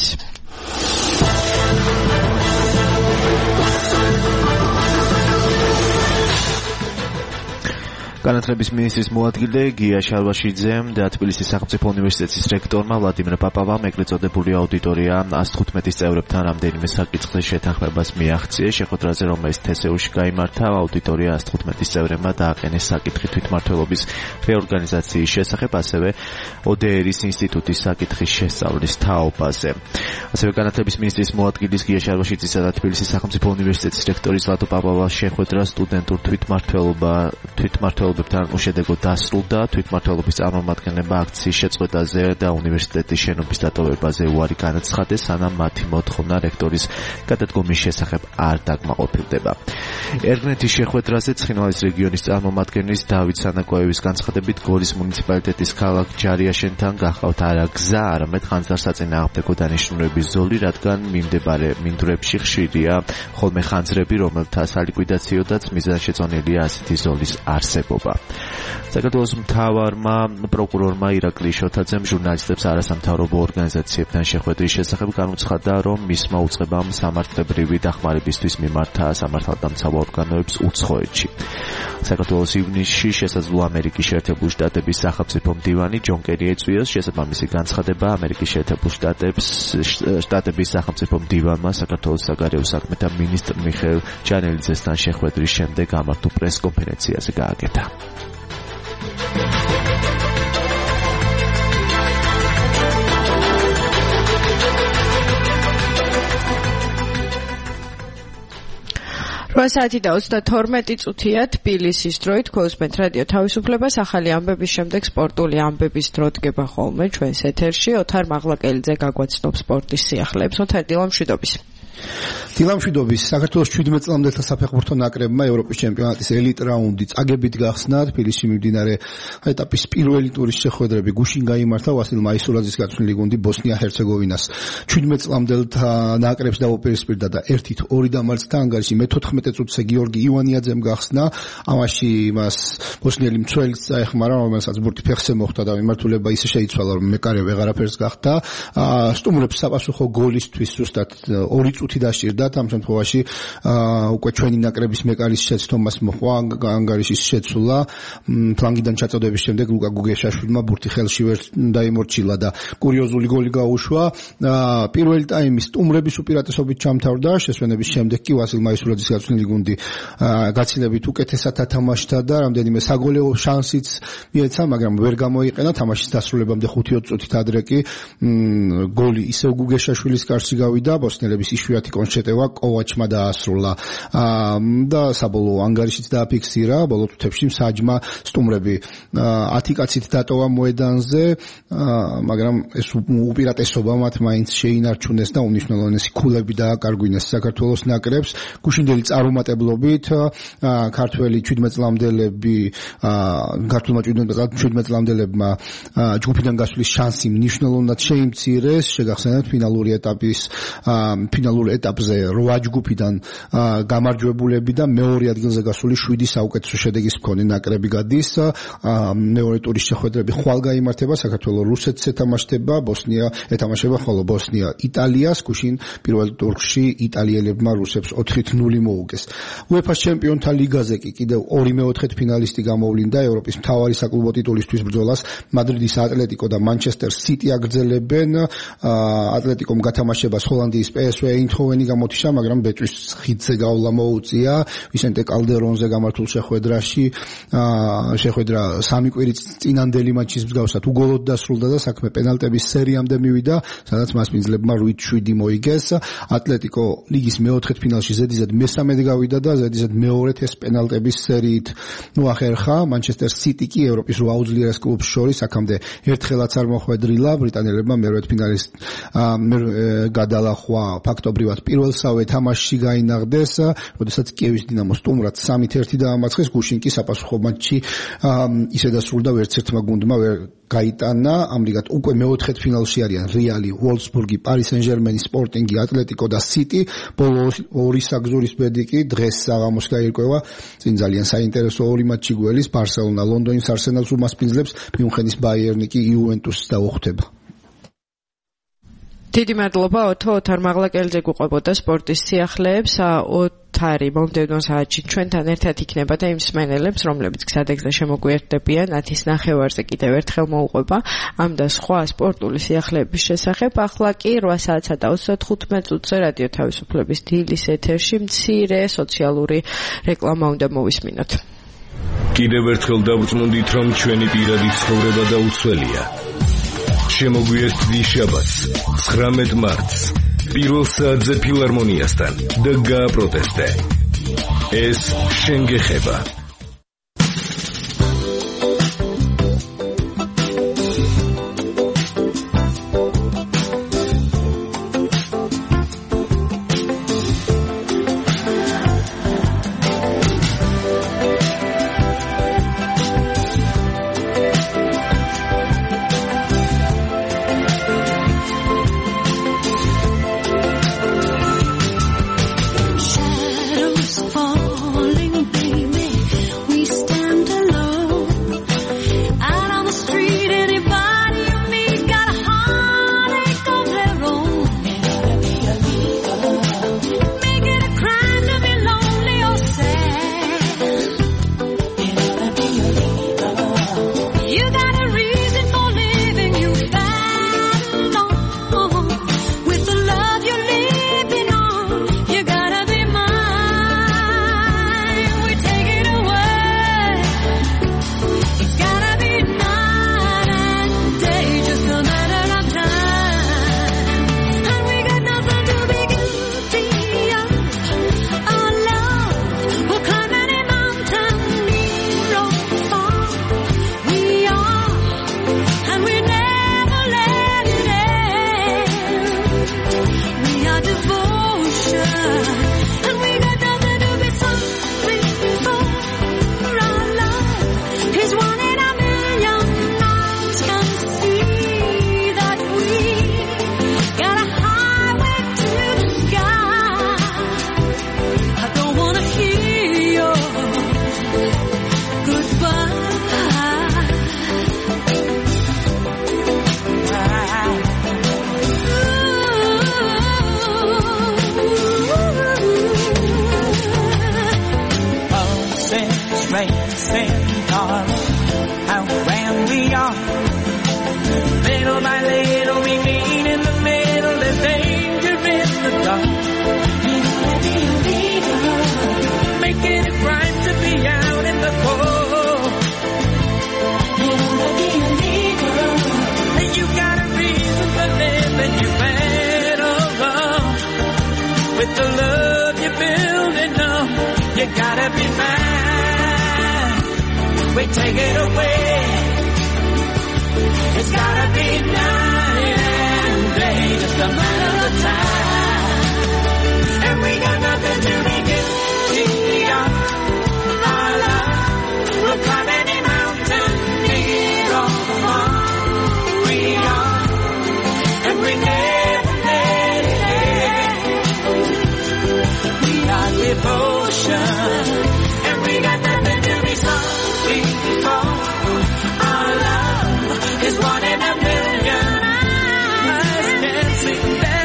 განათლების მინისტრის მოადგილე გია შარვაშიძემ და თბილისის სახელმწიფო უნივერსიტეტის რექტორმა ვლადიმერ პაპავამ ეგრეთ წოდებული აუდიტორია 115 წევრებთან რამდენიმე საკითხის შეთანხმებას მიაღწიეს. შეხვედრაზე, რომელიც თესეულში გაიმართა, აუდიტორია 115 წევრებმა დააყენეს საკითხი თვითმმართველობის რეორგანიზაციის შესახებ, ასევე ODR-ის ინსტიტუტის საკითხის შესწავლის თაობაზე. ასევე განათლების მინისტრის მოადგილის გია შარვაშიძისა და თბილისის სახელმწიფო უნივერსიტეტის რექტორის ლადო პაპავას შეხვედრა სტუდენტურ თვითმმართველობებთან უშედეგოდ დასრულდა. თვითმმართველობის წარმომადგენლებმა აქციის შეწყვეტაზე და უნივერსიტეტის შენობის დატოვებაზე უარი განაცხადეს, სანამ მათი მოთხოვნა რექტორის გადადგომის შესახებ არ დაკმაყოფილდება. ერგნეთის შეხვედრაზე ცხინვალის რეგიონის წარმომადგენლის დავით სანაკოევის განცხადებით, გორის მუნიციპალიტეტის ქალაქ ჯარიაშენთან გახავთ არა გზა, არამედ ხანძარსაწინააღმდეგო დანიშნულების ზოლი, რადგან მიმდებარე მინდვრებში ხშირია ხოლმე ხანძრები, რომელთა სალიკვიდაციოდაც მიზანშეწონილია ასეთი ზოლის არსებობა. საქართველოს მთავარმა პროკურორმა ირაკლი შოთაძემ ჟურნალისტებს არასამთავრობო ორგანიზაციებთან შეხვედრის შესახებ განუცხადა, რომ მისმა უწყებამ სამართლებრივი დახმარებისთვის მიმართა სამართალდამცავ ორგანოებს უცხოეთში. საქართველოს ივნისში შესაძლოა ამერიკის შეერთებული შტატების სახელმწიფო მდივანი ჯონ კერი ეწვიოს. შესაბამისი განცხადება ამერიკის შეერთებული შტატების სახელმწიფო მდივანმა საქართველოს საგარეო საქმეთა მინისტრ მიხეილ ჯანელიძესთან შეხვედრის შემდეგ გამართულ პრესკონფერენციაზე გააკეთა. საათი და 32 თბილისის დროით გოსმენთ რადიო თავისუფლებას. ახალი ამბების შემდეგ სპორტული ამბების დრო დგება ხოლმე ჩვენს ეთერში. ოთარ მაღლაკელიძე გაგვაცნობს სპორტის სიახლეებს. ოთარ, დილამშვიდობის. დილამშვიდობის. საქართველოს 17 წლამდელთა საფეხბურთო ნაკრებმა ევროპის ჩემპიონატის ელიტ რაუნდი წაგებით გახსნა. თბილისში მიმდინარე ეტაპის პირველი ტურის შეხვედრები გუშინ გაიმართა. ვასილ მაისურაძის გაწვრთნილი გუნდი ბოსნია-ჰერცეგოვინას 17 წლამდელთა ნაკრებს დაუპირისპირდა და 1-2 დამარცხდა. ანგარიში მე-14 წუთზე გიორგი ივანიაძემ გახსნა. ამაში მას ბოსნიელი მცველიც წაეხმარა, რომელსაც ბურთი ფეხზე მოხვდა და მიმართულება ისე შეიცვალა, რომ მეკარე ვეღარაფერს გახდა. სტუმრებს საპასუხო გოლისთვის ზუსტად 2 წუთი დაჭირდათ. ამ შემთხვევაში უკვე ჩვენი ნაკრების მეკარის შეცდომას მოყვა ანგარიშის შეცვლა. ფლანგიდან ჩაწოდების შემდეგ ლუკა გუგეშაშვილმა ბურთი ხელში ვერ დაიმორჩილა და კურიოზული გოლი გაუშვა. პირველი ტაიმი სტუმრების უპირატესობით ჩამთავრდა. შესვენების შემდეგ კი ვასილ მაისურაძის გაწვრთნილი გუნდი გაცილებით უკეთესად ათამაშდა და რამდენიმე საგოლეო შანსიც მიეცა, მაგრამ ვერ გამოიყენა. თამაშის დასრულებამდე 5-20 წუთით ადრე კი გოლი ისევ გუგეშაშვილის კარში გავიდა. ბოსნიელების იშვიათი კონშეტევა კოვაჩმა დაასრულა და საბოლოო ანგარიშიც დააფიქსირა. ბოლო თუთებში მსაჯმა სტუმრები 10 კაცით დატოვა მოედანზე, მაგრამ ეს უპირატესობა მათ მაინც შეინარჩუნეს და უნიშნელოვანესი ქულები დააკარგვინეს საქართველოს ნაკრებს. გუშინდელი წარუმატებლობით ქართველი 17 წლამდელებმა ჯგუფიდან გასვლის შანსი მნიშვნელოვნად შეიმცირეს. შეგახსენებთ ფინალურ ეტაპზე 8 ჯგუფიდან გამარჯვებულები და მეორე ადგილზე გასული 7 საუკეთესო შედეგის მქონე ნაკრები გადის. მეორე ტურის შეხვედრები ხვალ გაიმართება. საქართველოს რუსეთს ეთამაშება, ხოლო ბოსნია იტალიას. გუშინ პირველ ტურში იტალიელებმა რუსებს 4-0 მოუგეს. UEFA-ს ჩემპიონთა ლიგაზე კი კიდევ 2 მეოთხედ ფინალისტი გამოვლინდა. ევროპის მთავარი საკლუბო ტიტულისთვის ბრძოლას მადრიდის ატლეტიკო და მანჩესტერ სიტი აგრძელებენ. ატლეტიკომ გათამაშებას ჰოლანდიის PSV Eindhoveni გამოთიშა, მაგრამ ბეჭვის ხიდზე გავლა მოუწია. ვისენტე კალდერონზე გამართულ შეხვედრაში შეხვედრა 3 კვირის წინანდელი მატჩის მსგავსად უგოლოდ დასრულდა და საქმე პენალტების სერიამდე მივიდა, სადაც მასპინძლებმა 8-7 მოიგეს. ატლეტიკო ლიგის მეოთხედ ფინალში ზედიზედ მესამედ გავიდა და ზედიზედ მეორედ ეს პენალტების სერიით მოახერხა. მანჩესტერ სიტი კი ევროპის 8 უძლიერეს კლუბს შორის აქამდე ერთხელაც არ მოხვედრილა. ბრიტანელებმა მერვედ ფინალის გადალახვა ფაქტობრივ ადგილობრივად პირველსავე თამაშში გაინაღდეს, როდესაც კიევის დინამო სტუმრად 3-1 დაამარცხეს, გუშინ კი საპასუხო მატჩი ისე დასრულდა, ვერც ერთმა გუნდმა ვერ გაიტანა. ამრიგად უკვე მეოთხედფინალში არიან რეალი, ვოლსბურგი, პარი სენ-ჟერმენი, სპორტინგი, ატლეტიკო და სიტი. ბოლო ორი საგზურის ბედი კი დღეს საღამოს გაირკვევა. წინ ძალიან საინტერესო ორი მატჩი გველის, ბარსელონა ლონდონის არსენალს უმასპინძლებს, მიუნხენის ბაიერნი კი იუვენტუსს დაუხდება. დიდი მადლობა ოთო, ოთარ მაღლაკელიძე გვყვებოდა სპორტის სიახლეებს. ოთარი მომდევნო საათში ჩვენთან ერთად იქნება და იმ მსმენელებს, რომლებიც გზადაგზა შემოგვიერთდებიან 10-ის ნახევარზე კიდევ ერთხელ მოუყვება ამ და სხვა სპორტული სიახლეების შესახებ. ახლა კი 8 საათსა და 35 წუთზე რადიო თავისუფლების დილის ეთერში მცირე სოციალური რეკლამა უნდა მოვისმინოთ. კიდევ ერთხელ დავწმუნდით, რომ ჩვენი პირადი ცხოვრება დაუცველია. შემოგვიერთდი შაბათს 19 მარტს პირველ საათზე ფილარმონიასთან და გააპროტესტე. ეს შენ გეხება. Our love is one in a million. I can't see that.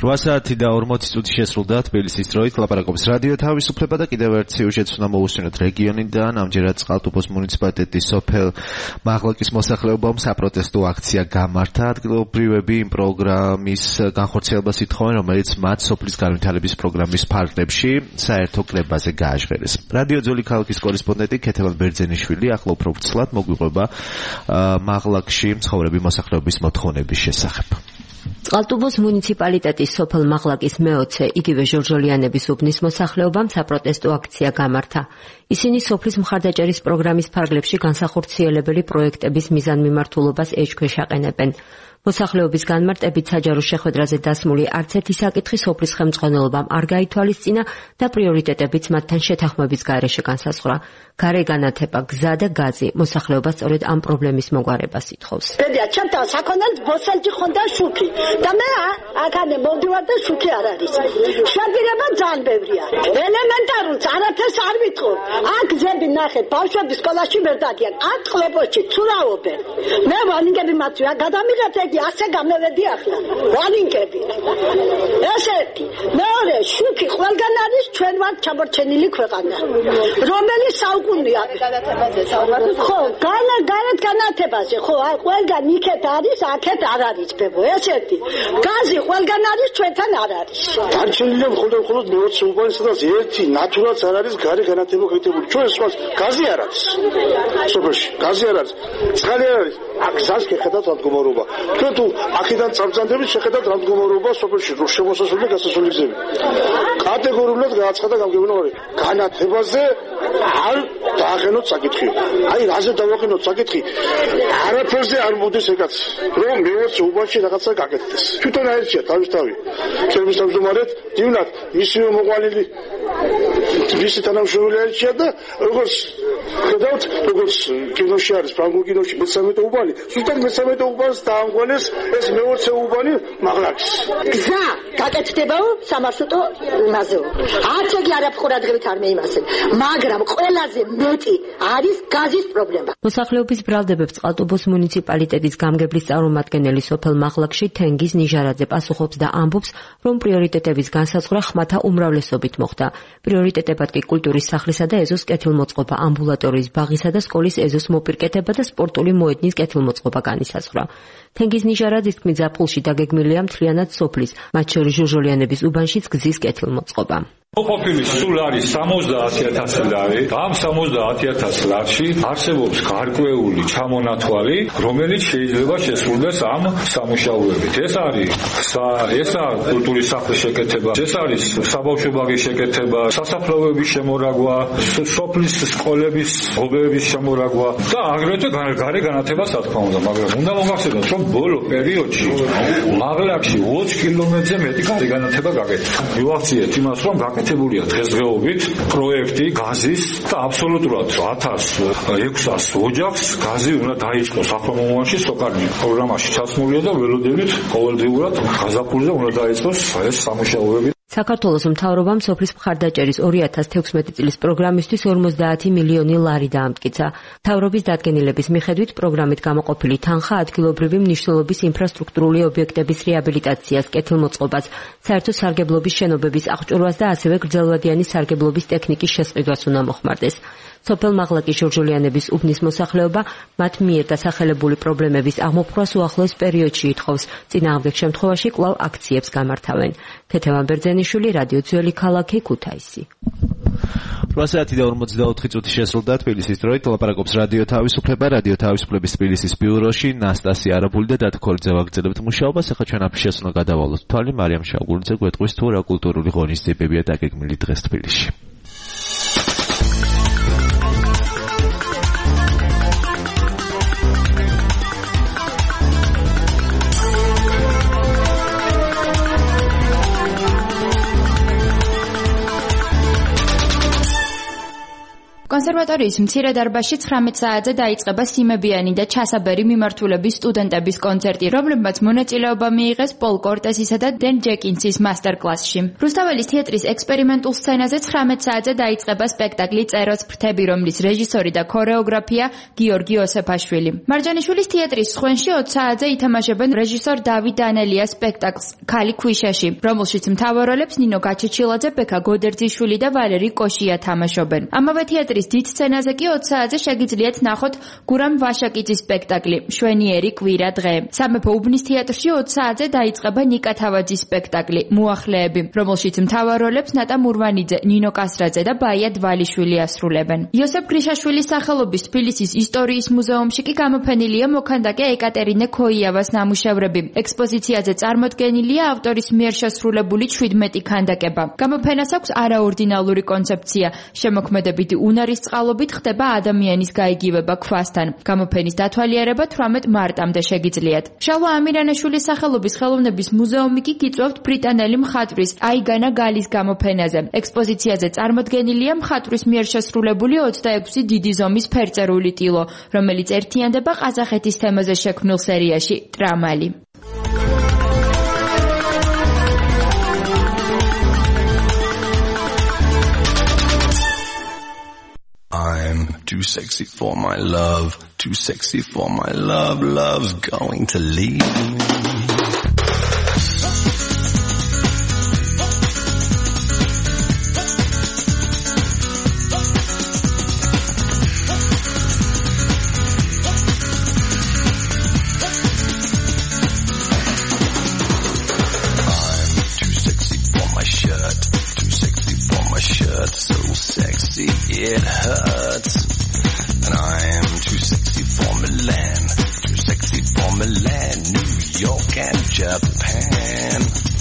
8 საათი და 40 წუთი შესრულდა თბილისის დროით. ლაპარაკობს რადიო თავისუფლება და კიდევ ერთ სიუჟეტს უნდა მოვუსვინოთ რეგიონიდან. ამჯერად წყალტუბოს მუნიციპალიტეტის სოფელ მაღლაკის მოსახლეობამ საპროტესტო აქცია გამართა. ადგილობრივები იმ პროგრამის განხორციელებას ითხოვენ, რომელიც მათ სოფლის განვითარების პროგრამის ფარგლებში საერთო კრებაზე გააჟღერეს. რადიო ძველი ქალაქის კორესპონდენტი ქეთევან ბერძენიშვილი ახლა უფრო ვრცლად მოგვიყვება მაღლაკში მცხოვრები მოსახლეობის მოთხოვნების შესახებ. წყალტუბოს მუნიციპალიტეტის სოფელ მაღლაკის მეოცე იგივე ჟორჟოლიანების უბნის მოსახლეობამ საპროტესტო აქცია გამართა. ისინი სოფლის მხარდაჭერის პროგრამის ფარგლებში განსახორციელებელი პროექტების მიზანმიმართულობას ეჭქვეშ აყენებენ. მოსახლეობის განმარტებით საჯარო შეხვედრაზე დასმული არც ერთი საკითხი სოფლის ხელმძღვანელობამ არ გაითვალისწინა და პრიორიტეტებიც მათთან შეთანხმების გარეშე განსაზღვრა. გარეგანათება, გზა და გაზი მოსახლეობას სწორედ ამ პრობლემის მოგვარებას ითხოვს. ბედია, ჩემთან საქონელს ბოსელჯი ხონდა შუქი და მე აქანე მოვდივარ და შუქი არ არის. შეგვირება ძალიან ბევრია. ელემენტარულს არაფერს არ ვიტყობ. აქ ძები ნახეთ, ბავშვები სკოლაში ვერ დადიან. აქ ყლებოში ცურავობენ. მე ვანინგები მათვია გადამიღეთ ეგ ასე გამოვედი ახლა. ვანინგები. ესეთი. მეორე შუქი ყველგან არის, ჩვენ ვართ ჩამორჩენილი ქვეყანა. რომელიც საუკუნეა. ხო, გარეთ განათებაზე, ხო, ყველგან იქეთ არის, აქეთ არ არის ბებო. ესეთი. გაზი ყველგან არის, ჩვენთან არ არის. დარჩენილია მხოლოდ მეოცე უბანი, სადაც ერთი ნატურაც არ არის გარე განათება გაკეთებული. ჩვენ სხვა გაზი არ არის. სოფელში გაზი არ არის. წყალი არ არის. აქ გზას შეხედავთ მდგომარეობა. თქვენ თუ აქედან წამწანდებით შეხედავთ მდგომარეობა სოფელში, რომ შემოსასვლელი და გასასვლელი გზები. კატეგორიულად გააცხადა გამგებნარი. განათებაზე არ დაახენოთ საკითხი. აი რაზე დავახენოთ საკითხი? არაფერზე არ მოდის ეგაც. რომ მეოცე უბანში რაღაცა გაკეთდეს. თვითონ აერჩია თავისთავი. ჩემს თავმჯდომარედ დივნათ მისივე მოყვალილი მისი თანამშრომელი აერჩია და როგორც ხედავთ, როგორც კინოში არის, ფრანგულ კინოში მე-13 უბანი, ზუსტად მე-13 უბანს დაამყოლეს ეს მეოცე უბანი მაღლაკის. გზა გაკეთდებაო სამარშრუტო იმაზეო. არც იგი არაფხურადღებით არ მეიმასენ, მაგრამ ყველაზე მეტი არის გაზის პრობლემა. მოსახლეობის ბრალდებებს წყალტუბოს მუნიციპალიტეტის გამგებლის წარმომადგენელი სოფელ მაღლაკში თენგიზ ნიჟარაძე პასუხობს და ამბობს, რომ პრიორიტეტების განსაზღვრა ხმათა უმრავლესობით მოხდა. პრიორიტეტებად კი კულტურის სახლისა და ეზოს კეთილმოწყობა, ამბულატორიის ბაღისა და სკოლის ეზოს მოპირკეთება და სპორტული მოედნის კეთილმოწყობა განისაზღვრა. თენგიზ ნიჟარაძის თქმით, ზაფხულში დაგეგმილია მთლიანად სოფლის, მათ შორის ჟორჟოლიანების უბანშიც გზის კეთილმოწყობა. ყოფილი სულ არის 70,000 ლარი. ამ 70,000 ლარში არსებობს გარკვეული ჩამონათვალი, რომელიც შეიძლება შესრულდეს ამ სამუშაოებით. ეს არის კულტურის სახლის შეკეთება, ეს არის საბავშვო ბაღის შეკეთება, სასაფლაოების შემორაგვა, სოფლის სკოლების ღობეების შემორაგვა და აგრეთვე გარე განათებას რა თქმა უნდა, მაგრამ უნდა მოგახსენოთ, რომ ბოლო პერიოდში მაღლაკში 20 კილომეტრზე მეტი გარე განათება გაკეთდა. მივახციეთ იმას, რომ გაკეთებულია დღესდღეობით პროექტი გაზის და აბსოლუტურად 1600 ოჯახს გაზი უნდა დაიწყოს ახლა მომავალში სოკარნი პროგრამაში ჩასმულია და ველოდებით ყოველდღიურად გაზაფხულზე უნდა დაიწყოს ეს სამუშაოები. საქართველოს მთავრობამ სოფლის მხარდაჭერის 2016 წლის პროგრამისთვის 50 მილიონი ლარი დაამტკიცა. მთავრობის დადგენილების მიხედვით პროგრამით გამოყოფილი თანხა ადგილობრივი მნიშვნელობის ინფრასტრუქტურული ობიექტების რეაბილიტაციას, კეთილმოწყობას, საერთო სარგებლობის შენობების აღჭურვას და ასევე გრძელვადიანი სარგებლობის ტექნიკის შესყიდვას უნდა მოხმარდეს. სოფელ მაღლაკის ჟორჟოლიანების უბნის მოსახლეობა მათ მიერ დასახელებული პრობლემების აღმოფხვას უახლოეს პერიოდში ითხოვს. წინააღმდეგ შემთხვევაში კვლავ აქციებს გამართავენ. ქეთევან ბერძენიშვილი, რადიო ძველი ქალაქი, ქუთაისი. 8 საათი და 44 წუთი შესრულდა თბილისის დროით. ლაპარაკობს რადიო თავისუფლება, რადიო თავისუფლების თბილისის ბიუროში ნასტასია არაბული და დათქორიძე ვაგრძელებთ მუშაობას. ახლა ჩვენ აფიში უნდა გადავალოთ თვალი. მარიამ შაუგულიძე გვეტყვის თუ რა კულტურული ღონისძიებებია დაგეგმილი დღეს თბილისში. კონსერვატორიის მცირე დარბაზში 19 საათზე დაიწყება სიმებიანი და ჩასაბერი მიმართულების სტუდენტების კონცერტი, რომლებმაც მონაწილეობა მიიღეს პოლ კორტესისა და დენ ჯეკინსის მასტერკლასში. რუსთაველის თეატრის ექსპერიმენტულ სცენაზე 19 საათზე დაიწყება სპექტაკლი წეროს ფრთები, რომლის რეჟისორი და ქორეოგრაფია გიორგი ოსეფაშვილი. მარჯანიშვილის თეატრის სხვენში 20 საათზე ითამაშებენ რეჟისორ დავით დანელიას სპექტაკლს ქალი ქვიშაში, რომელშიც მთავარ როლებს ნინო გაჩეჩილაძე, ბექა გოდერძიშვილი და ვალერი კოშია თამაშობენ. ამავე თეატრის დიდ სცენაზე კი 20 საათზე შეგიძლიათ ნახოთ გურამ ვაშაკიძის სპექტაკლი მშვენიერი კვირა დღე. სამეფო უბნის თეატრში 20 საათზე დაიწყება ნიკა თავაძის სპექტაკლი მოახლეები, რომელშიც მთავარ როლებს ნატა მურვანიძე, ნინო კასრაძე და ბაია დვალიშვილი ასრულებენ. იოსებ გრიშაშვილის სახელობის თბილისის ისტორიის მუზეუმში კი გამოფენილია მოქანდაკე ეკატერინე ქოიავას ნამუშევრები. ექსპოზიციაზე წარმოდგენილია ავტორის მიერ შესრულებული 17 ქანდაკება. გამოფენას აქვს არაორდინალური კონცეფცია. შემოქმედებითი უნარის წყალობით ხდება ადამიანის გაიგივება ქვასთან. გამოფენის დათვალიერება 18 მარტამდე შეგიძლიათ. შალვა ამირანაშვილის სახელობის ხელოვნების მუზეუმი კი გიწვევთ ბრიტანელი მხატვრის აიგანა გალის გამოფენაზე. ექსპოზიციაზე წარმოდგენილია მხატვრის მიერ შესრულებული 26 დიდი ზომის ფერწერული ტილო, რომელიც ერთიანდება ყაზახეთის თემაზე შექმნილ სერიაში ტრამალი. I'm too sexy for my love, too sexy for my love, love's going to leave me. It hurts, and I'm too sexy for Milan, too sexy for Milan, New York and Japan.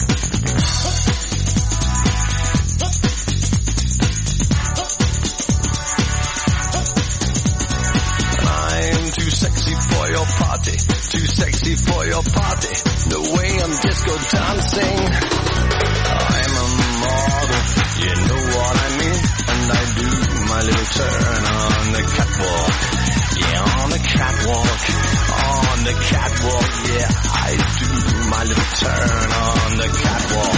And I'm too sexy for your party, too sexy for your party, the way I'm disco dancing. I'm a model, you know what I mean, and I do my little turn on the catwalk, yeah, on the catwalk, on the catwalk, yeah, I do my little turn on the catwalk.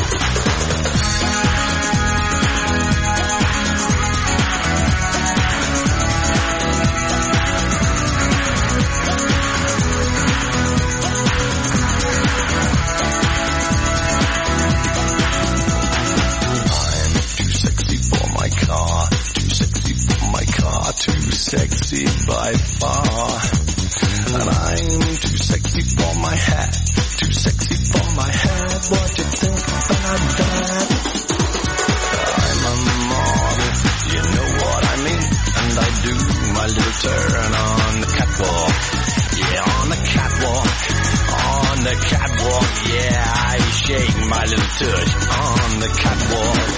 Too sexy by far, and I'm too sexy for my hat, too sexy for my hat. What do you think about that? I'm a model, you know what I mean, and I do my little turn on the catwalk, yeah, on the catwalk, on the catwalk, yeah, I shake my little tush on the catwalk.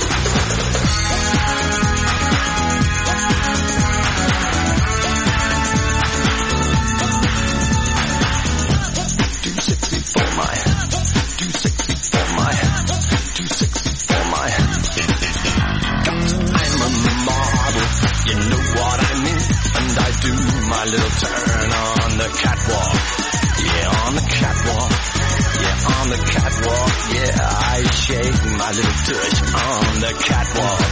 My little turn on the catwalk, yeah, on the catwalk, yeah, on the catwalk, yeah, I shake my little tush on the catwalk.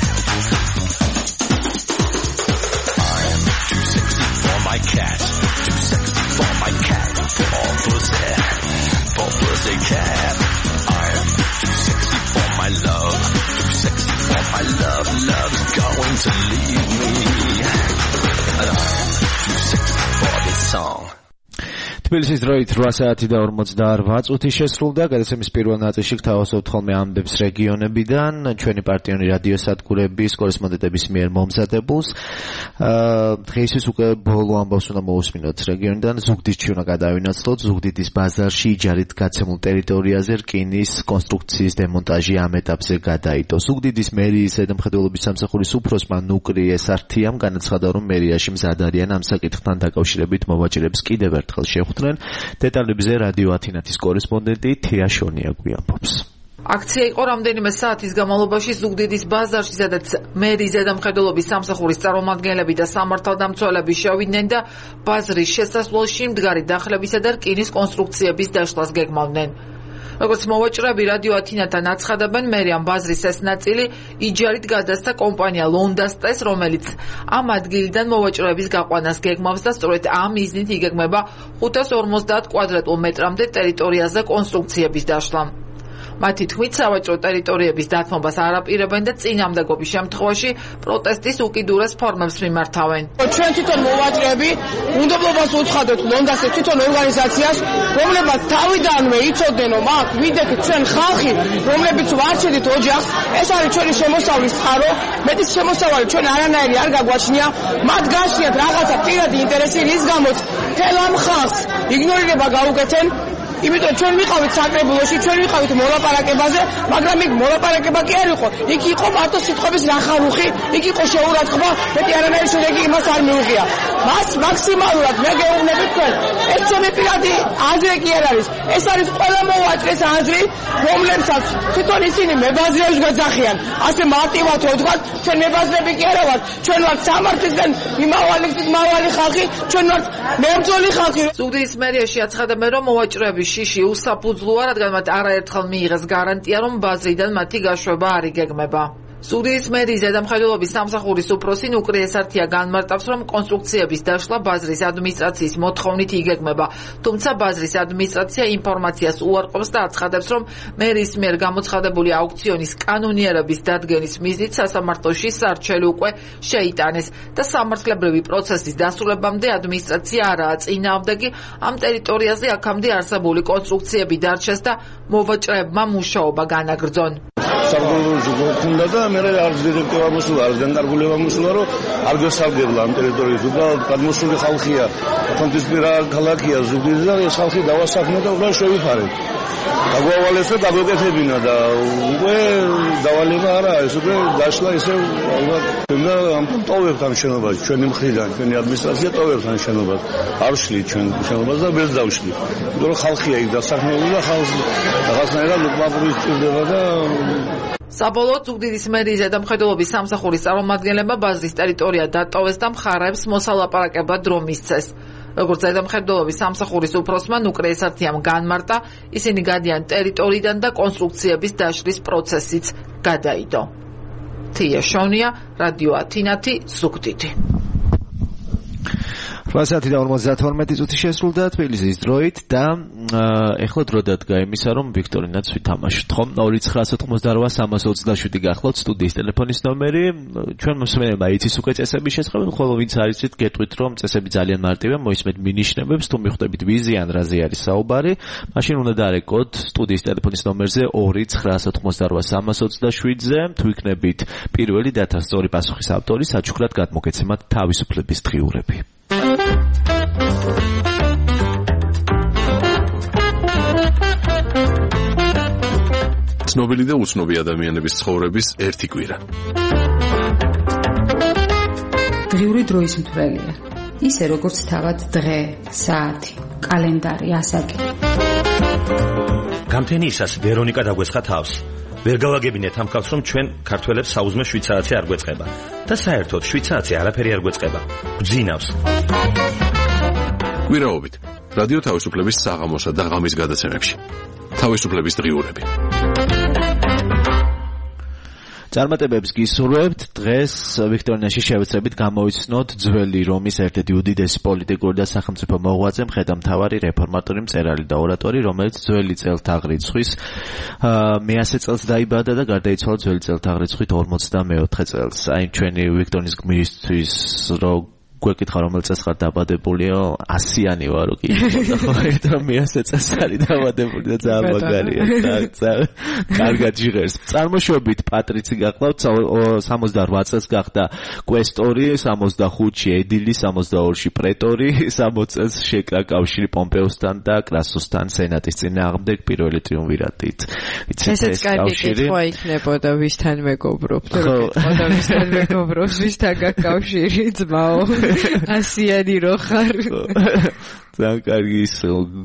I'm too sexy for my cat, too sexy for my cat, for pussycat. I'm too sexy for my love, too sexy for my love, love's going to leave me. And I'm too sexy for this song. თბილისის დროით 8 საათი და 48 წუთი შესრულდა. გადაცემის პირველ ნაწილში გთავაზობთ ხოლმე ამბებს რეგიონებიდან, ჩვენი პარტიული რადიო სადგურების კორესპონდენტების მიერ მომზადებულს. დღეისთვის უკვე ბოლო ამბავს უნდა მოусმინოთ რეგიონიდან. ზუგდიდში უნდა გადავინაცვლოთ. ზუგდიდის ბაზარში იჯარით გაცემულ ტერიტორიაზე რკინის კონსტრუქციის დემონტაჟი ამ ეტაპზე გადაიდო. ზუგდიდის მერიის ზედამხედველობის სამსახურის უფროსმა ნუკრი ესართიამ განაცხადა, რომ მერიაში მზად არიან ამ საკითხთან დაკავშირებით მოვაჭრეებს კიდევ ერთხელ შევხვდნენ. დეტალებზე რადიო ათინათის კორესპონდენტი თეა შონია გვიამბობს. აქცია იყო რამდენიმე საათის განმავლობაში ზუგდიდის ბაზარში, სადაც მერის ზედამხედველობის სამსახურის წარმომადგენლები და სამართალდამცველები შევიდნენ და ბაზრის შესასვლელში მდგარი დახლებისა და რკინის კონსტრუქციების დაშლას გეგმავდნენ. როგორც მოვაჭრეები რადიო ათინათან აცხადებენ, მერიამ ბაზრის ეს ნაწილი იჯარით გადასცა კომპანია ლონდასტეს, რომელიც ამ ადგილიდან მოვაჭრეების გაყვანას გეგმავს და სწორედ ამ მიზნით იგეგმება 550 კვადრატულ მეტრამდე ტერიტორიაზე კონსტრუქციების დაშლა. მათი თქმით, სავაჭრო ტერიტორიების დათმობას არ აპირებენ და წინამდებობის შემთხვევაში პროტესტის უკიდურეს ფორმებს მიმართავენ. ჩვენ თვითონ მოვაჭრეები უნდობლობას უცხადოთ ლონდასის თვითონ ორგანიზაციას, რომლებმაც თავიდანვე იცოდნენ, რომ აქ ვიდექით ჩვენ ხალხი, რომლებიც ვარჩევით ოჯახს, ეს არის ჩვენი შემოსავლის წყარო, მეტის შემოსავალი ჩვენ არანაირი არ გაგვაჩნია, მათ გაშლიათ რაღაცა პირადი ინტერესი, რის გამოც მთელ ამ ხალხს იგნორირება გაუკეთენ. იმიტომ ჩვენ ვიყავით საკრებულოში, ჩვენ ვიყავით მოლაპარაკებაზე, მაგრამ იქ მოლაპარაკება კი არ იყო. იქ იყო მარტო სიტყვების ნახარუხი, იქ იყო შეურაცხყოფა, მეტი არანაირი შედეგი იმას არ მიუღია. მას მაქსიმალურად მე გეუბნები თქვენ, ეს ჩვენი პირადი აზრი კი არ არის. ეს არის ყველა მოვაჭრეს აზრი, რომლებსაც თვითონ ისინი მებაზრეებს გაძახიან. ასე მარტივად ვთქვათ, ჩვენ მებაზრები კი არა ვართ, ჩვენ ვართ სამართლისგან მიმავალი ხალხი, ჩვენ ვართ მებრძოლი ხალხი. ზუგდიდის მერიაში აცხადებენ, რომ მოვაჭრეები შიში უსაფუძვლოა, რადგან მათ არაერთხელ მიიღეს გარანტია, რომ ბაზრიდან მათი გაშვება არ იგეგმება. ზუგდიდის მერის ზედამხედველობის სამსახურის უფროსი ნუკრე ესართია განმარტავს, რომ კონსტრუქციების დაშლა ბაზრის ადმინისტრაციის მოთხოვნით იგეგმება, თუმცა ბაზრის ადმინისტრაცია ინფორმაციას უარყოფს და აცხადებს, რომ მერის მიერ გამოცხადებული აუქციონის კანონიერების დადგენის მიზნით სასამართლოში სარჩელი უკვე შეიტანეს და სამართლებრივი პროცესის დასრულებამდე ადმინისტრაცია არაა წინააღმდეგი ამ ტერიტორიაზე აქამდე არსებული კონსტრუქციები დარჩეს და მოვაჭრეებმა მუშაობა განაგრძონ. საბრძოლო უნდა და მე არის დირექტორა მოსულა, არის განკარგულება მოსულა, რომ არ გასაგებლა ამ ტერიტორიაზე და გადმოსული ხალხია, თომთისპირა ქალაქია ზუგდიდი და ეს ხალხი დავასახმე და უკვე შევიფარეთ. გაგვავალეს და გაგვეკეთებინა და უკვე დავალება არა, ეს უკვე დაშლა ისე ალბათ და ამ ტოვებთ ამ შენობას ჩვენი მხრიდან, ჩვენი ადმინისტრაცია ტოვებთ ამ შენობას. არ ვშლით ჩვენ შენობას და ვერ დავშლით. იმიტომ რომ ხალხია იქ დასაქმებული და ხალხს რაღაცნაირად უკმაყური სჭირდება და საბოლოოდ ზუგდიდის მერის ზედამხედველობის სამსახურის წარმომადგენლებმა ბაზრის ტერიტორია დატოვეს და მხარეებს მოსალაპარაკებლად დრო მისცეს. როგორც ზედამხედველობის სამსახურის უფროსმა ნუკრე ესართიამ განმარტა, ისინი გადიან ტერიტორიიდან და კონსტრუქციების დაშლის პროცესიც გადაიდო. თია შონია, რადიო ათინათი, ზუგდიდი. 8:52 შესრულდა თბილისის დროით და ეხლა დრო დადგა იმისა, რომ ვიქტორინაც ვითამაშოთ, ხომ? 2998327 გახლავთ სტუდიის ტელეფონის ნომერი. ჩვენ მოსმენებმა იცის უკვე წესების შესახებ, ხოლო ვინც არიცით, გეტყვით, რომ წესები ძალიან მარტივია, მოისმენთ მინიშნებებს, თუ მიხვდებით ვიზი ან რაზე არის საუბარი, მაშინ უნდა დარეკოთ სტუდიის ტელეფონის ნომერზე 2998327-ზე, თუ იქნებით პირველი დათა სწორი პასუხის ავტორი, საჩუქრად გადმოგეცემათ თავისუფლების დღიურები. ცნობილი და უცნობი ადამიანების ცხოვრების ერთი კვირა. დღიური დროის მთვრელია. ისე როგორც თავად დღე, საათი, კალენდარი, ასაკი. გამთენიისას ვერონიკა დაგვესხა თავს. ვერ გავაგებინეთ ამ ხალხს, რომ ჩვენ ქართველებს საუზმე 7 საათი არ გვეწყება და საერთოდ 7 საათი არაფერი არ გვეწყება. გძინავს. კვირაობით რადიო თავისუფლების საღამოსა და ღამის გადაცემებში. თავისუფლების დღიურები. წარმატებებს გისურვებთ. დღეს ვიქტორინაში შევეცდებით გამოვიცნოთ ძველი რომის ერთ-ერთი უდიდესი პოლიტიკური და სახელმწიფო მოღვაწე, მხედართმთავარი, რეფორმატორი, მწერალი და ორატორი, რომელიც ძველი წელთაღრიცხვის მე-100 წელს დაიბადა და გარდაიცვალა ძველი წელთაღრიცხვის 44 წელს. აი ჩვენი ვიქტორინის გმირისთვის გვეკითხა რომელ წელს ხარ დაბადებულიო 100-იანი ვარო კი ხო მე-100 წელს არის დაბადებული და ძალიან მაგარია კარგად ჟღერს წარმოშობით პატრიცი გახლავთ 68 წელს გახდა კვესტორი 65-ში ედილი 62-ში პრეტორი 60 წელს შეკრა კავშირი პომპეოსთან და კრასოსთან სენატის წინააღმდეგ პირველი ტრიუმვირატით ესეც კარგი კითხვა იქნებოდა ვისთან მეგობრობთ ვისთან მეგობრობს ვისთან გაკავშირი ძმაო ასიანი რო ხარ. ძალიან კარგი ის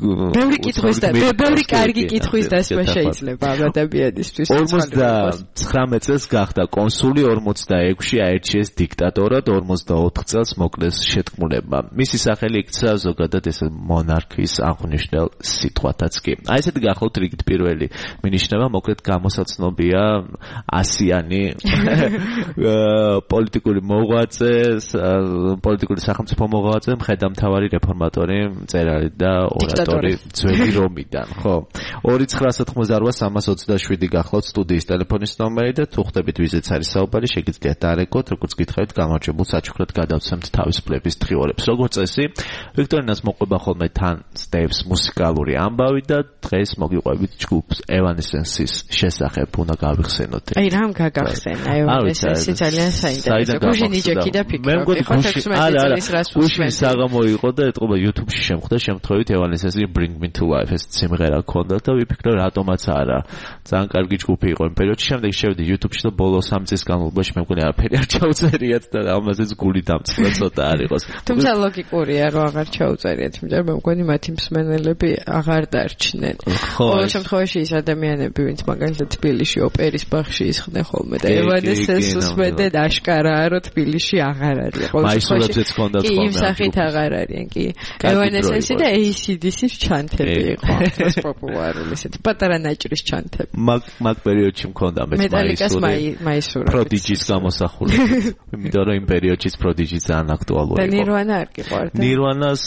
ბევრი კარგი კითხვის დასმა შეიძლება ამ ადამიანისთვის. 59 წელს გახდა კონსული, 46-ში აერჩიეს დიქტატორად, 44 წელს მოკლეს შეთქმულებმა. მისი სახელი იქცა ზოგადად ეს მონარქიის აღნიშნულ სიტყვათაც კი. აი ესეთი გახლავთ რიგით პირველი მინიშნება, მოკლედ გამოსაცნობია ასიანი პოლიტიკური მოღვაწე, პოლიტიკური სახელმწიფო მოღვაწე, მხედართმთავარი რეფორმატორი, მწერალი და ორატორი ძველი რომიდან, ხო? 2998327 გახლავთ სტუდიის ტელეფონის ნომერი და თუ ხდებით ვიზეც არის საუბარი, შეგიძლიათ დარეკოთ, როგორც გითხარით, გამარჯვებულ საჩუქრად გადავცემთ თავისუფლების დღიორებს. როგორც წესი, ვიქტორინას მოყვება ხოლმე თან სტეპს მუსიკალური ამბავი და დღეს მოგიყვებით ჯგუფ Evanescence-ის შესახებ უნდა გავიხსენოთ. აი რამ გაგახსენა Evanescence ძალიან საინტერესო. გუშინი ჯექი და ფიქრობდი, ხო 16 წლის რას გუშინი საღამო იყო და ეთყობა YouTube-ში შემხვდა შემთხვევით Evanescence-ი Bring Me to Life ეს სიმღერა ქონდა და ვიფიქრე რატომაც არა. ძალიან კარგი ჯგუფი იყო იმ პერიოდში. შემდეგ შევედი YouTube-ში და ბოლო 3 წლის განმავლობაში მე მგონი არაფერი არ ჩაუწერიათ და ამაზეც გული დამწყდა ცოტა არ იყოს. თუმცა ლოგიკურია რომ აღარ ჩაუწერიათ, მაგრამ მე მგონი მათი მსმენელები აღარ დარჩნენ. ყოველ შემთხვევაში ის ადამიანები, ვინც მაგალითად თბილისში ოპერის ბაღში ისხდნენ ხოლმე და Evanescence უსმენდნენ, აშკარაა რომ თბილისში აღარ არის. მაისურებზეც ჰქონდათ ხოლმე. იმ სახით აღარ არიან კი. Evanescence და AC/DC-ის ჩანთები იყო ეს პოპულარული ესეთი პატარა ნაჭრის ჩანთები. მაგ პერიოდში მქონდა მეტალიკას მაისურებიც. Prodigy-ის გამოსახული. იმიტომ რომ იმ პერიოდში Prodigy ძალიან აქტუალური იყო. და Nirvana არ გიყვარდა. Nirvana-ს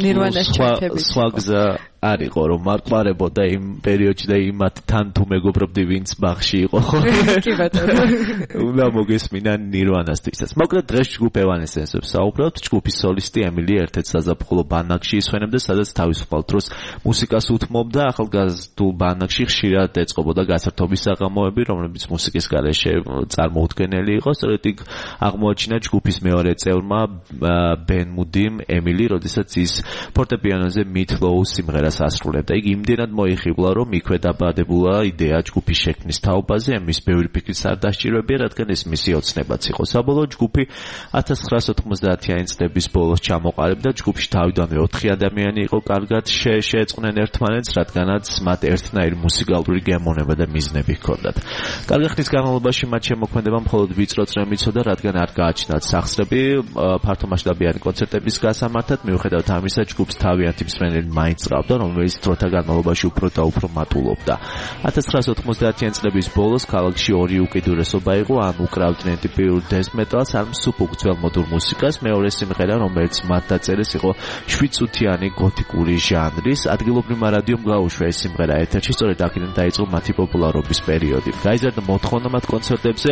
სხვა გზა არ იყო რომ მარყარებოდა იმ პერიოდში და იმათ თან თუ მეგობრობდი ვინც ბაღში იყო ხო? კი ბატონო. უნდა მოგესმინა Nirvana-სთვისაც. მოკლედ დღეს ჯგუფ Evanescence-ებს საუბრობთ. ჯგუფის სოლისტი ემილი ერთ-ერთ საზაფხულო ბანაკში ისვენებდა, სადაც თავისუფალ დროს მუსიკას უთმობდა. ახალგაზრდულ ბანაკში ხშირად ეწყობოდა გასართობის საღამოები, რომლებიც მუსიკის გარეშე წარმოუდგენელი იყო. სწორედ იქ აღმოაჩინა ჯგუფის მეორე წევრმა Ben Moody-მ ემილი, როდესაც ის ფორტეპიანოზე Meat Loaf სიმღერას ასრულებდა. იგი იმდენად მოიხიბლა, რომ იქვე დაბადებულა იდეა ჯგუფის შექმნის თაობაზე, ამის ბევრი ფიქრის არ დასჭიროებია, რადგან ეს მისი ოცნებაც იყო. საბოლოოდ ჯგუფი 1990-იანი წლების ბოლოს ჩამოყალიბდა. ჯგუფში თავიდანვე 4 ადამიანი იყო, კარგად შეეწყნენ ერთმანეთს, რადგანაც მათ ერთნაირი მუსიკალური გემოვნება და მიზნები ჰქონდათ. კარგი ხნის განმავლობაში მათ შემოქმედება მხოლოდ ვიწრო წრე მიცოდა, რადგან არ გააჩნდათ სახსრები ფართომასშტაბიანი კონცერტების გასამართად. მიუხედავად ამისა, ჯგუფს თავიანთი მსმენელი მაინც ჰყავდა, რომელიც დროთა განმავლობაში უფრო და უფრო მატულობდა. 1990-იანი წლების ბოლოს ქალაქში ორი უკიდურესობა იყო, ან უკრავდნენ ტიპიურ death metal-ს, ან სუპუგ ძველმოდურ მუსიკას. მეორე სიმღერა, რომელიც მათ დაწერეს, იყო 7 წუთიანი გოთიკური ჟანრის. ადგილობრივმა რადიომ გაუშვა ეს სიმღერა ეთერში, სწორედ აქედან დაიწყო მათი პოპულარობის პერიოდი. გაიზარდა მოთხოვნა მათ კონცერტებზე.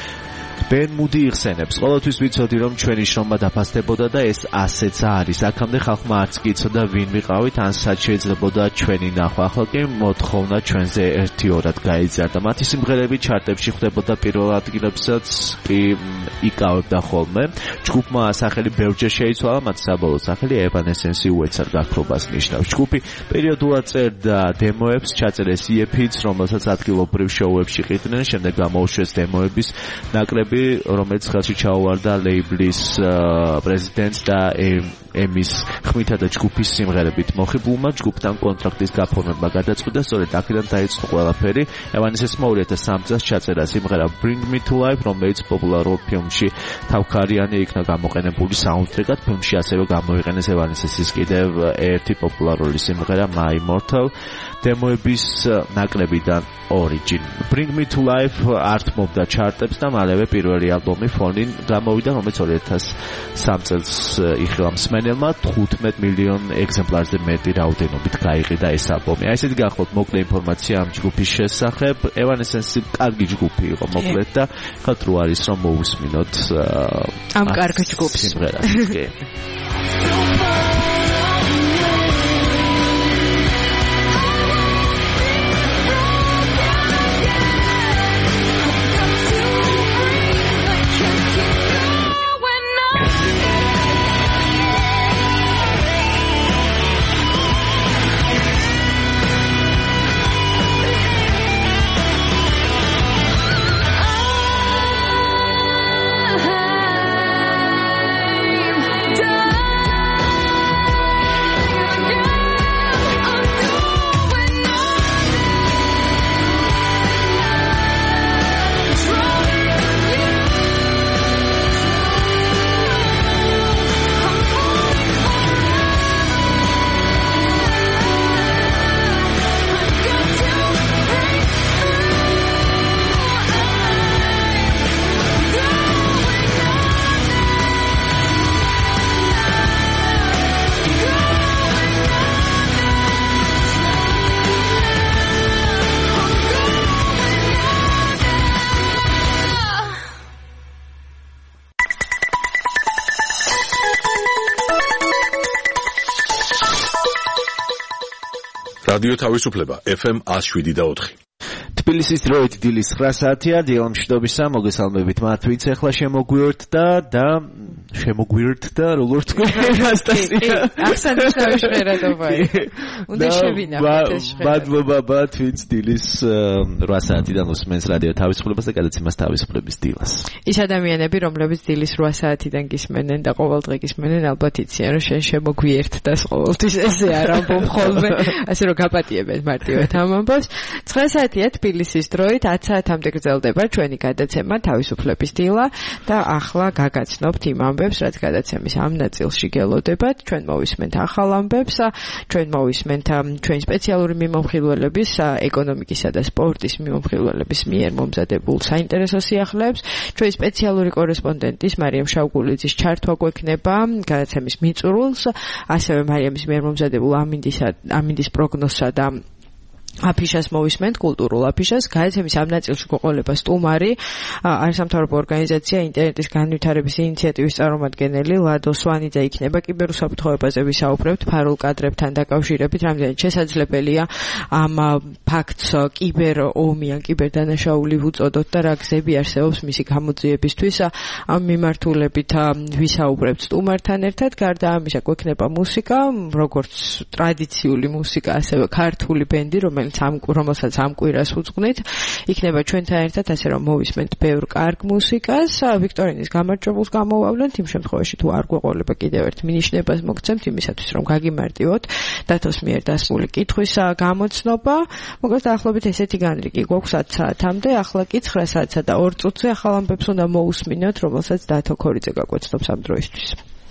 Ben Moody იხსენებს, ყოველთვის ვიცოდი რომ ჩვენი შრომა დაფასდებოდა და ეს ასეც არის. აქამდე ხალხმა არც კი იცოდა ვინ ვიყავით, ან სად შეიძლებოდა ჩვენი ნახვა. ახლა კი მოთხოვნა ჩვენზე 1-2-რად გაიზარდა. მათი სიმღერები ჩარტებში ხვდებოდა პირველ ადგილებსაც კი იკავებდა ხოლმე. ჯგუფმა სახელი ბევრჯერ შეიცვალა, მათ საბოლოო სახელი Evanescence უეცარ გაქრობას ნიშნავს. ჯგუფი პერიოდულად წერდა დემოებს, ჩაწერეს EP-ც, რომელსაც ადგილობრივ შოუებში ყიდნენ, შემდეგ გამოუშვეს დემოების ნაკრები, რომელიც ხელში ჩაუვარდა ლეიბლის პრეზიდენტს და ემის ხმითა და ჯგუფის სიმღერებით მოხიბლულმა ჯგუფთან კონტრაქტის გაფორმება გადაწყვიტა, სწორედ აქედან დაიწყო ყველაფერი. Evanescence-მა 2003 წელს ჩაწერა სიმღერა Bring Me to Life, რომელიც პოპულარულ ფილმში თავქარიანი იქნა გამოყენებული საუნდტრეკად. ფილმში ასევე გამოიყენეს Evanescence-ის კიდევ ერთი პოპულარული სიმღერა My Immortal. დემოების ნაკლებიდან Origin. Bring Me to Life ართმობდა ჩარტებს და მალევე პირველი ალბომი Falling გამოვიდა, რომელიც 2003 წელს იხილა მსმენელმა 15 მილიონ ეგზემპლარზე მეტი რაოდენობით გაიყიდა ეს ალბომი. აი ესეთი გახლავთ მოკლე ინფორმაცია ამ ჯგუფის შესახებ. Evanescence კარგი ჯგუფი იყო მოკლედ და ხათ რო არის რომ მოусმინოთ ამ კარგ ჯგუფს სიმღერას. კი. I'm რადიო თავისუფლება FM 107.4 თბილისის დროით დილის 9 საათია დილამშვიდობისა მოგესალმებით მათ ვინც ახლა შემოგვიერთდა და როგორც თქვი ანასტასია აღსანიშნავი ჟღერადობაა უნდა შევინახოთ ეს ჟღერადობა მადლობა მათ ვინც დილის 8 საათიდან უსმენს რადიო თავისუფლებას და გადაცემას თავისუფლების დილას ის ადამიანები რომლებიც დილის 8 საათიდან გისმენენ და ყოველდღე გისმენენ ალბათ იციან რომ შენ შემოგვიერთდას ყოველთვის ესე არ ამბობ ხოლმე ასე რომ გაპატიებენ მარტივად ამ ამბავს 9 საათია თბილისის დროით 10 საათამდე გრძელდება ჩვენი გადაცემა თავისუფლების დილა და ახლა გაგაცნობთ იმ ამბებს რაც გადაცემის ამ ნაწილში გელოდებათ ჩვენ მოვისმენთ ახალ ამბებს ჩვენ მოვისმენთ ჩვენ სპეციალური მიმოხილველების ეკონომიკისა და სპორტის მიმოხილველების მიერ მომზადებულ საინტერესო სიახლეებს ჩვენ სპეციალური კორესპონდენტის მარიამ შავგულიძის ჩართვა გვექნება გადაცემის მიწურულს ასევე მარიამის მიერ მომზადებულ ამინდის პროგნოზსა და აფიშას მოვისმენთ კულტურულ აფიშას გადაცემის ამ ნაწილში გვყოლება სტუმარი არასამთავრობო ორგანიზაცია ინტერნეტის განვითარების ინიციატივის წარმომადგენელი ლადო სვანიძე იქნება კიბერუსაფრთხოებაზე ვისაუბრებთ ფარულ კადრებთან დაკავშირებით რამდენად შესაძლებელია ამ ფაქტს კიბერომი ან კიბერდანაშაული ვუწოდოთ და რა გზები არსებობს მისი გამოძიებისთვის ამ მიმართულებით ვისაუბრებთ სტუმართან ერთად გარდა ამისა გვექნება მუსიკა როგორც ტრადიციული მუსიკა ასევე ქართული ბენდი რომელსაც ამ კვირას უძღვნით იქნება ჩვენთან ერთად ასე რომ მოვისმენთ ბევრ კარგ მუსიკას ვიქტორინის გამარჯვებულს გამოვავლენთ იმ შემთხვევაში თუ არ გვეყოლება კიდევ ერთ მინიშნებას მოგცემთ იმისათვის რომ გაგიმარტივოთ დათოს მიერ დასმული კითხვის გამოცნობა მოკლედ დაახლოებით ესეთი განრიგი გვაქვს 10 საათამდე ახლა კი 9 საათსა და 2 წუთზე ახალ ამბებს უნდა მოусმინოთ რომელსაც დათო ქორიძე გაგვეცნობს ამ დროისთვის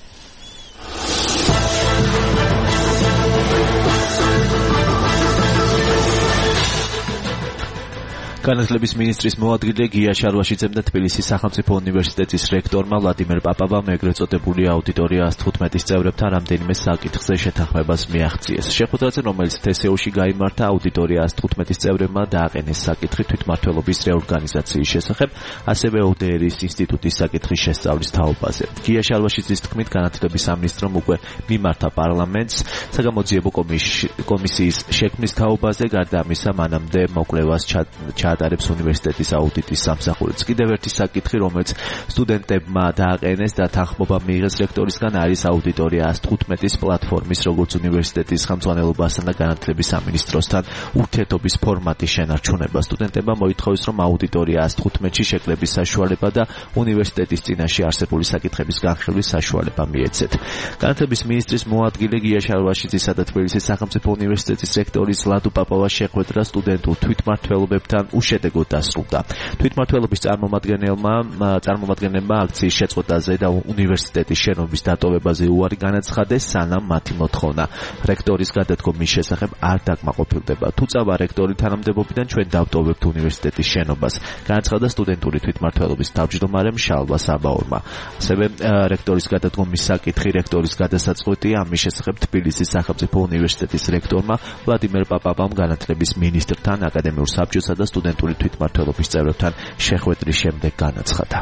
განათლების მინისტრის მოადგილე გია შარვაშიძემ და თბილისის სახელმწიფო უნივერსიტეტის რექტორმა ვლადიმერ პაპავამ ეგრეთ წოდებული აუდიტორია 115-ის წევრებთან რამდენიმე საკითხზე შეთანხმებას მიაღწიეს. შეხვედრაზე, რომელიც TSE-ში გაიმართა, აუდიტორია 115-ის წევრებმა დააყენეს საკითხი თვითმმართველობის რეორგანიზაციის შესახებ, ასევე ODR-ის ინსტიტუტის საკითხის შესწავლის თაობაზე. გია შარვაშიძის თქმით, განათლების სამინისტრომ უკვე მიმართა პარლამენტს საგამოძიებო კომისიის შექმნის თაობაზე, გარდა ამისა, მანამდე მოკვლევას ჩაატარებს უნივერსიტეტის აუდიტის სამსახურიც. კიდევ ერთი საკითხი, რომელიც სტუდენტებმა დააყენეს და თანხმობა მიიღეს რექტორისგან, არის აუდიტორია 115-ის პლატფორმის, როგორც უნივერსიტეტის ხელმძღვანელობასთან და განათლების სამინისტროსთან ურთიერთობის ფორმატის შენარჩუნება. სტუდენტებმა მოითხოვეს, რომ აუდიტორია 115-ში შეკლების საშუალება და უნივერსიტეტის წინაშე არსებული საკითხების განხილვის საშუალება მიეცეთ. განათლების მინისტრის მოადგილე გია შარვაშიძისა და თბილისის სახელმწიფო უნივერსიტეტის რექტორის ლადო პაპავას შეხვედრა სტუდენტურ თვითმმართველობებთან უშედეგოდ დასრულდა. თვითმმართველობის წარმომადგენლებმა აქციის შეწყვეტაზე და უნივერსიტეტის შენობის დატოვებაზე უარი განაცხადეს, სანამ მათი მოთხოვნა რექტორის გადადგომის შესახებ არ დაკმაყოფილდება. თუ წავა რექტორი თანამდებობიდან, ჩვენ დავტოვებთ უნივერსიტეტის შენობას, განაცხადა სტუდენტური თვითმმართველობის თავმჯდომარემ შალვა საბაურმა. ასევე რექტორის გადადგომის საკითხი, რექტორის გადასაწყვეტია ამის შესახებ თბილისის სახელმწიფო უნივერსიტეტის რექტორმა ვლადიმერ პაპავამ განათლების მინისტრთან, აკადემიურ საბჭოსა და სტუდენტური თვითმმართველობის წევრებთან შეხვედრის შემდეგ განაცხადა.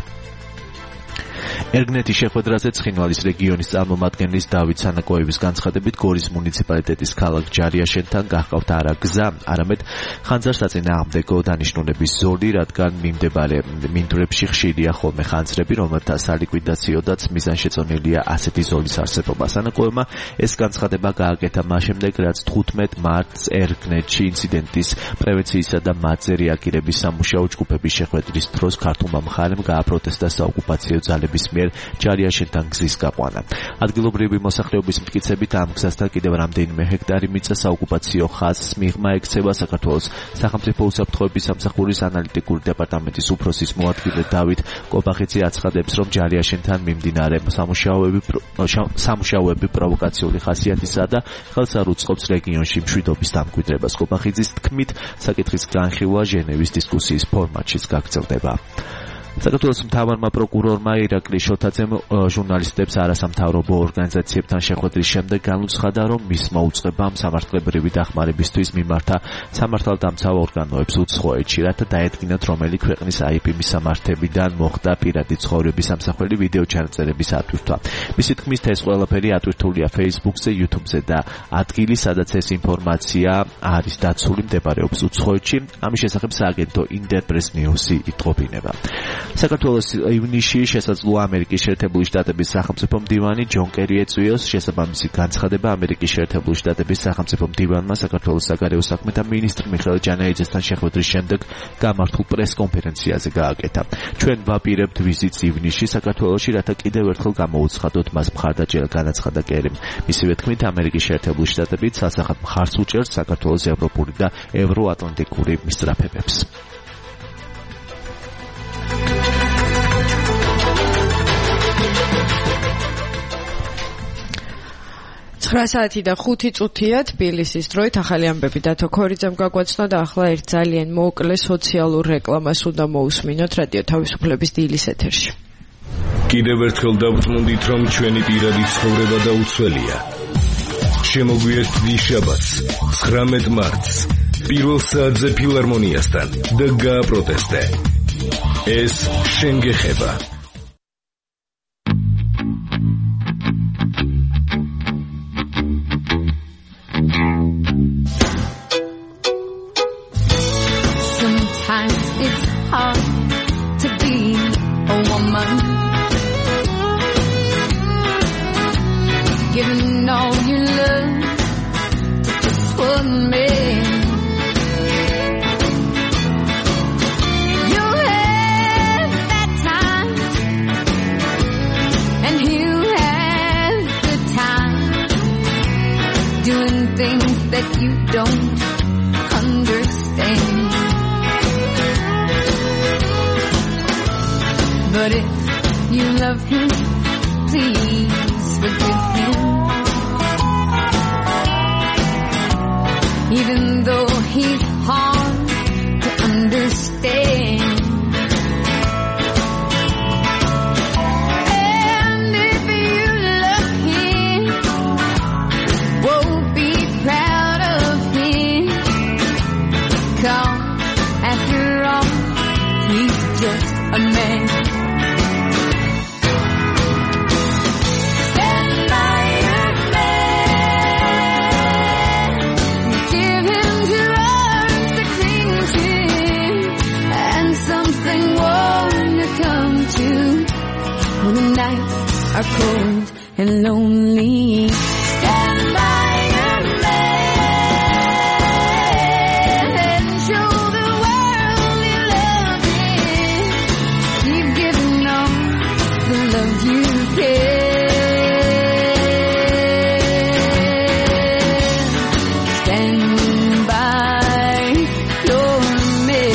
ერგნეთის შეხვედრაზე ცხინვალის რეგიონის წარმომადგენლის დავით სანაკოევის განცხადებით გორის მუნიციპალიტეტის ქალაქ ჯარიაშენთან გაჰყავთ არა გზა, არამედ ხანძარსაწინააღმდეგო დანიშნულების ზოლი, რადგან მიმდებარე მინდვრებში ხშირია ხოლმე ხანძრები, რომელთა სალიკვიდაციოდაც მიზანშეწონილია ასეთი ზოლის არსებობა. სანაკოევმა ეს განცხადება გააკეთა მას შემდეგ, რაც 15 მარტს ერგნეთში ინციდენტის პრევენციისა და მათზე რეაგირების სამუშაო ჯგუფების შეხვედრის დროს ქართულმა მხარემ გააპროტესტა საოკუპაციო ძალების მიერ ჯარიაშენთან გზის გაყვანა. ადგილობრივი მოსახლეობის მტკიცებით ამ გზასთან კიდევ რამდენიმე ჰექტარი მიწა საოკუპაციო ხაზს მიღმა ექცევა საქართველოს სახელმწიფო უსაფრთხოების სამსახურის ანალიტიკური დეპარტამენტის უფროსის მოადგილე დავით კობახიძე აცხადებს, რომ ჯარიაშენთან მიმდინარე სამუშაოები პროვოკაციული ხასიათისაა და ხელს არ უწყობს რეგიონში მშვიდობის დამკვიდრებას. კობახიძის თქმით, საკითხის განხილვა ჟენევის დისკუსიის ფორმატშიც გაგრძელდება. საქართველოს მთავარმა პროკურორმა ირაკლი შოთაძემ ჟურნალისტებს არასამთავრობო ორგანიზაციებთან შეხვედრის შემდეგ განუცხადა, რომ მისმა უწყებამ სამართლებრივი დახმარებისთვის მიმართა სამართალდამცავ ორგანოებს უცხოეთში, რათა დაედგინათ, რომელი ქვეყნის IP მისამართებიდან მოხდა პირადი ცხოვრების ამსახველი ვიდეო ჩანაწერების ატვირთვა. მისი თქმით, ეს ყველაფერი ატვირთულია Facebook-ზე, YouTube-ზე და ადგილი, სადაც ეს ინფორმაცია არის დაცული, მდებარეობს უცხოეთში. ამის შესახებ სააგენტო Interpress News-ი იტყობინება. საქართველოს ივნისში შესაძლოა ამერიკის შეერთებული შტატების სახელმწიფო მდივანი ჯონ კერი ეწვიოს შესაბამისი განცხადება ამერიკის შეერთებული შტატების სახელმწიფო მდივანმა საქართველოს საგარეო საქმეთა მინისტრ მიხეილ ჯანაიძესთან შეხვედრის შემდეგ გამართულ პრესკონფერენციაზე გააკეთა. ჩვენ ვაპირებთ ვიზიტს ივნისში საქართველოში, რათა კიდევ ერთხელ გამოუცხადოთ მას მხარდაჭერა, განაცხადა კერიმ. მისივე თქმით, ამერიკის შეერთებული შტატები სასახად მხარს უჭერს საქართველოს ევროპული და ევროატლანტიკური მისწრაფებებს. 9 საათი და 5 წუთია თბილისის დროით ახალი ამბები დათო ქორიძემ გაგვაცნო და ახლა ერთ ძალიან მოკლე სოციალურ რეკლამას უნდა მოусმინოთ რადიო თავისუფლების დილის ეთერში. კიდევ ერთხელ დავწმუნდით, რომ ჩვენი პირადი ცხოვრება დაუცველია. შემოგვიერთდი შაბათს 19 მარტს პირველ საათზე ფილარმონიასთან და გააპროტესტე. ეს შენ გეხება. Sometimes it's hard to be a woman, giving all your love to just one man. You'll have that time, and he'll have the time, doing things that you don't understand. But if you love him, please forgive him. Even though he's hard to understand. And if you love him, whoa, be proud of him. 'Cause after all, he's just a man. When the nights are cold and lonely, stand by your man and show the world you love him. Keep giving all the love you can. Stand by your man.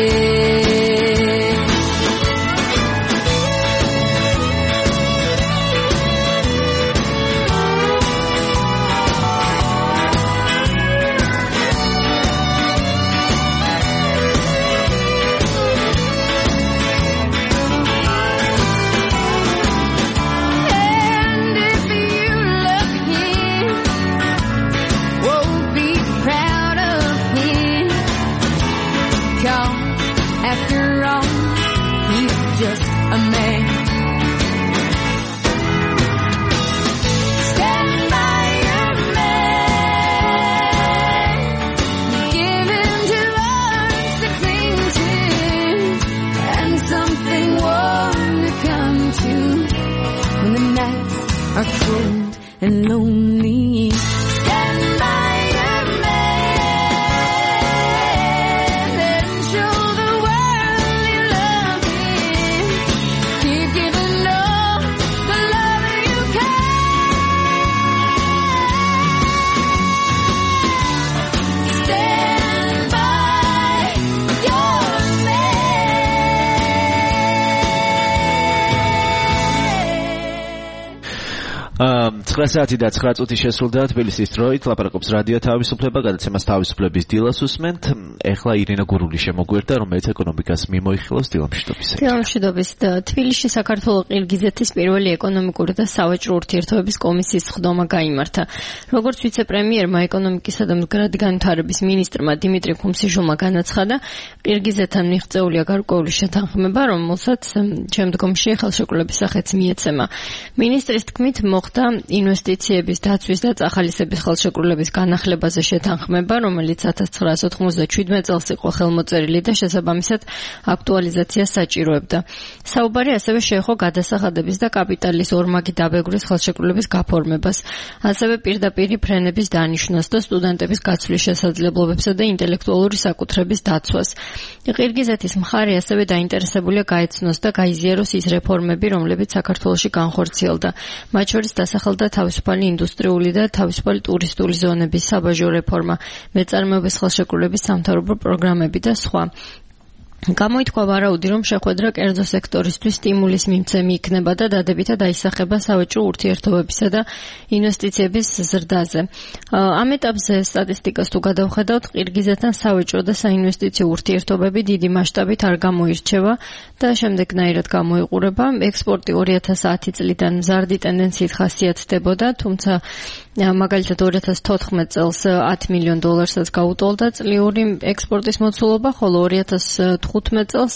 Are cold and lonely. Stand by your man and show the world you love him. Keep giving all the love you can. Stand by your 9 საათი და 9 წუთი შესრულდა თბილისის დროით ლაპარაკობს რადიო თავისუფლება გადაცემას თავისუფლების დილას უსმენთ ეხლა ირინა გურული შემოგვერდა რომელიც ეკონომიკას მიმოიხილავს დილამშვიდობის თბილისში საქართველოს ყირგიზეთის პირველი ეკონომიკური და სავაჭრო ურთიერთობების კომისიის ხდომა გაიმართა როგორც ვიცე-პრემიერმა ეკონომიკისა და მდგრადი განვითარების მინისტრმა დიმიტრი ხუმსიჟულმა განაცხადა ყირგიზეთთან მიღწეულია გარკვეული შეთანხმება რომელსაც შემდგომში ხელშეკრულების სახეც მიეცემა მინისტრის თქმით ინვესტიციების დაცვის და წახალისების ხელშეკრულების განახლებაზე შეთანხმება, რომელიც 1997 წელს იყო ხელმოწერილი და შესაბამისად აქტუალიზაციას საჭიროებდა. საუბარი ასევე შეეხო გადასახადების და კაპიტალის ორმაგი დაბეგვრის ხელშეკრულების გაფორმებას, ასევე პირდაპირი ფრენების დანიშვნას და სტუდენტების გაცვლის შესაძლებლობებსა და ინტელექტუალური საკუთრების დაცვას. ყირგიზეთის მხარე ასევე დაინტერესებულია გაეცნოს და გაიზიაროს ის რეფორმები, რომლებიც საქართველოში განხორციელდა. მათ შორის დასახელდა თავისუფალი ინდუსტრიული და თავისუფალი ტურისტული ზონების საბაჟო რეფორმა, მეწარმეობის ხელშეკრულების სამთავრობო პროგრამები და სხვა. გამოითქვა ვარაუდი, რომ შეხვედრა კერძო სექტორისთვის სტიმულის მიმცემი იქნება და დადებითად აისახება სავაჭრო ურთიერთობებისა და ინვესტიციების ზრდაზე. ამ ეტაპზე სტატისტიკას თუ გადავხედავთ, ყირგიზეთთან სავაჭრო და საინვესტიციო ურთიერთობები დიდი მასშტაბით არ გამოირჩევა და შემდეგნაირად გამოიყურება. ექსპორტი 2010 წლიდან მზარდი ტენდენციით ხასიათდებოდა, თუმცა მაგალითად 2014 წელს $10 მილიონ გაუტოლდა წლიური ექსპორტის მოცულობა, ხოლო 2015 წელს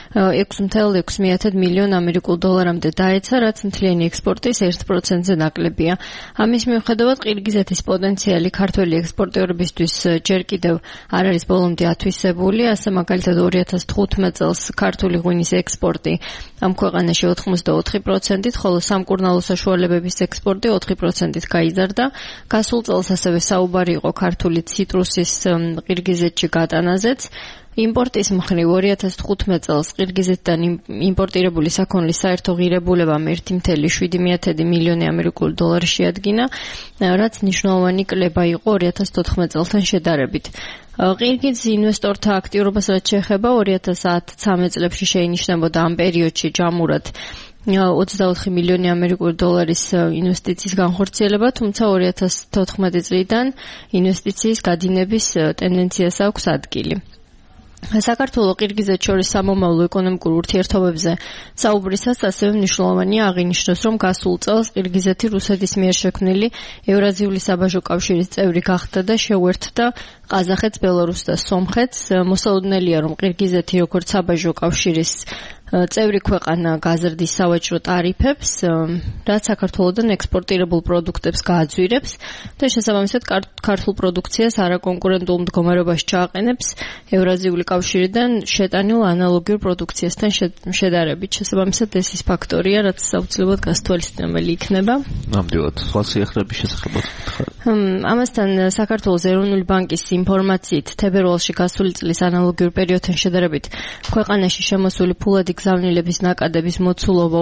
6.6 მილიონ ამერიკულ დოლარამდე დაეცა, რაც მთლიანი ექსპორტის 1%-ზე ნაკლებია. ამის მიუხედავად ყირგიზეთის პოტენციალი ქართველი ექსპორტიორებისთვის ჯერ კიდევ არ არის ბოლომდე ათვისებული, ასე მაგალითად 2015 წელს ქართული ღვინის ექსპორტი ამ ქვეყანაში 84%-ით, ხოლო სამკურნალო საშუალებების ექსპორტი 4%-ით გაიზარდა. გასულ წელს ასევე საუბარი იყო ქართული ციტრუსის ყირგიზეთში გატანაზეც. იმპორტის მხრივ 2015 წელს ყირგიზეთიდან იმპორტირებული საქონლის საერთო ღირებულებამ 1.7 მილიონი ამერიკული დოლარი შეადგინა, რაც მნიშვნელოვანი კლება იყო 2014 წელთან შედარებით. ყირგიზ ინვესტორთა აქტიურობას რაც შეეხება 2010-13 წლებში შეინიშნებოდა ამ პერიოდში ჯამურად 24 მილიონი ამერიკული დოლარის ინვესტიციის განხორციელება, თუმცა 2014 წლიდან ინვესტიციის გადინების ტენდენციას აქვს ადგილი. საქართველოს ყირგიზეთს შორის სამომავლო ეკონომიკურ ურთიერთობებზე საუბრისას ასევე მნიშვნელოვანია აღინიშნოს, რომ გასულ წელს ყირგიზეთი რუსეთის მიერ შექმნილი ევრაზიული საბაჟო კავშირის წევრი გახდა და შეუერთდა ყაზახეთს, ბელარუსს და სომხეთს. მოსაუდნელია, რომ ყირგიზეთი როგორც საბაჟო კავშირის წევრი ქვეყანა გაზრდის სავაჭრო ტარიფებს, რაც საქართველოსთან ექსპორტირებულ პროდუქტებს გააძვირებს და შესაბამისად ქართულ პროდუქციას არაკონკურენტულ მდგომარეობაში ჩააყენებს ევრაზიული კავშირიდან შეტანილ ანალოგიურ პროდუქციასთან შედარებით. შესაბამისად ეს ის ფაქტორია, რაც აუცილებლად გასათვალისწინებელი იქნება. ნამდვილად, სხვა სიახლეების შესახებ. ამასთან საქართველოს ეროვნული ბანკის ინფორმაციით თებერვალში გასული წლის ანალოგიურ პერიოდთან შედარებით ქვეყანაში შემოსული ფულადი გზავნილების ნაკადების მოცულობა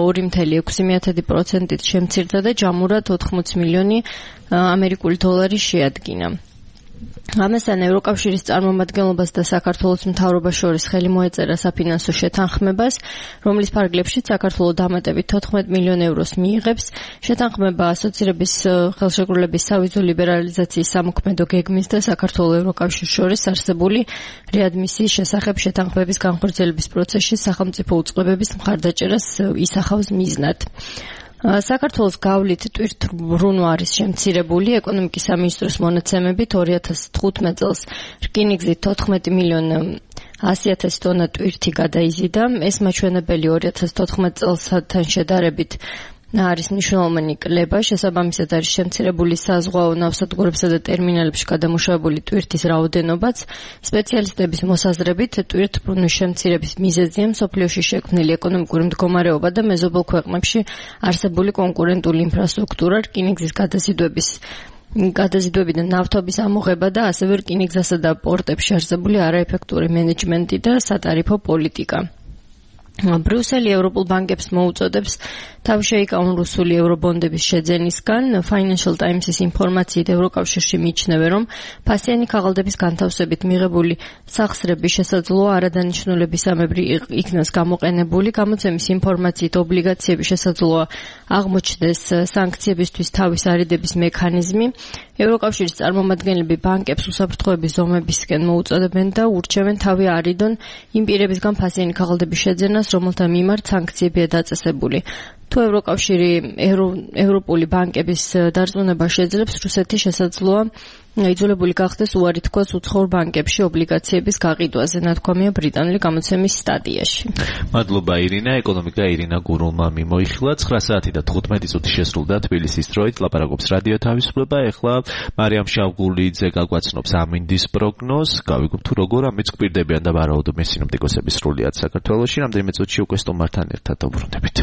2.6%-ით შემცირდა და ჯამურად 80 მილიონი ამერიკული დოლარი შეადგინა. ამასთან ევროკავშირის წარმომადგენლობას და საქართველოს მთავრობას შორის ხელი მოეწერა საფინანსო შეთანხმებას, რომლის ფარგლებშიც საქართველოს დამატებით 14 მილიონ ევროს მიიღებს. შეთანხმება ასოცირების ხელშეკრულების სავიზო ლიბერალიზაციის სამოქმედო გეგმის და საქართველოს ევროკავშირის შორის არსებული რეადმისიის შესახებ შეთანხმების განხორციელების პროცესში სახელმწიფო უწყებების მხარდაჭერას ისახავს მიზნად. საქართველოს გავლით ტვირთბრუნვა არის შემცირებული. ეკონომიკის სამინისტროს მონაცემებით 2015 წელს რკინიგზით 14 მილიონ 100,000 ტონა ტვირთი გადაიზიდა. ეს მაჩვენებელი 2014 წელსთან შედარებით არის მნიშვნელოვანი კლება, შესაბამისად არის შემცირებული საზღვაო ნავსადგურებსა და ტერმინალებში გადამუშავებული ტვირთის რაოდენობაც. სპეციალისტების მოსაზრებით ტვირთბრუნვის შემცირების მიზეზია მსოფლიოში შექმნილი ეკონომიკური მდგომარეობა და მეზობელ ქვეყნებში არსებული კონკურენტული ინფრასტრუქტურა, რკინიგზის გადაზიდვებიდან ნავთობის ამოღება და ასევე რკინიგზასა და პორტებში არსებული არაეფექტური მენეჯმენტი და სატარიფო პოლიტიკა. ბრიუსელი ევროპულ ბანკებს მოუწოდებს თავი შეიკავონ რუსული ევრობონდების შეძენისგან. Financial Times-ის ინფორმაციით ევროკავშირში მიიჩნევენ, რომ ფასიანი ქაღალდების განთავსებით მიღებული სახსრების შესაძლოა არადანიშნულებისამებრი იქნას გამოყენებული. გამოცემის ინფორმაციით ობლიგაციების შესაძლოა აღმოჩნდეს სანქციებისთვის თავის არიდების მექანიზმი. ევროკავშირის წარმომადგენლები ბანკებს უსაფრთხოების ზომებისკენ მოუწოდებენ და ურჩევენ თავი არიდონ იმ პირებისგან ფასიანი ქაღალდების შეძენას, რომელთა მიმართ სანქციებია დაწესებული. თუ ევროკავშირი ევროპული ბანკების დარწმუნება შეძლებს, რუსეთი შესაძლოა იძულებული გახდეს უარი თქვას უცხოურ ბანკებში ობლიგაციების გაყიდვაზე, ნათქვამია ბრიტანული გამოცემის სტატიაში. მადლობა ირინა, ეკონომიკა ირინა გურულმა მიმოიხილა. 9 საათი და 15 წუთი შესრულდა თბილისის დროით. ლაპარაკობს რადიო თავისუფლება. ეხლა მარიამ შავგულიძე გაგვაცნობს ამინდის პროგნოზს. გავიგებთ თუ როგორ ამით გვპირდებიან და ვარაუდობენ სინოპტიკოსები სრულიად საქართველოში. რამდენიმე წუთში უკვე სტუმართან ერთად დაბრუნდებით.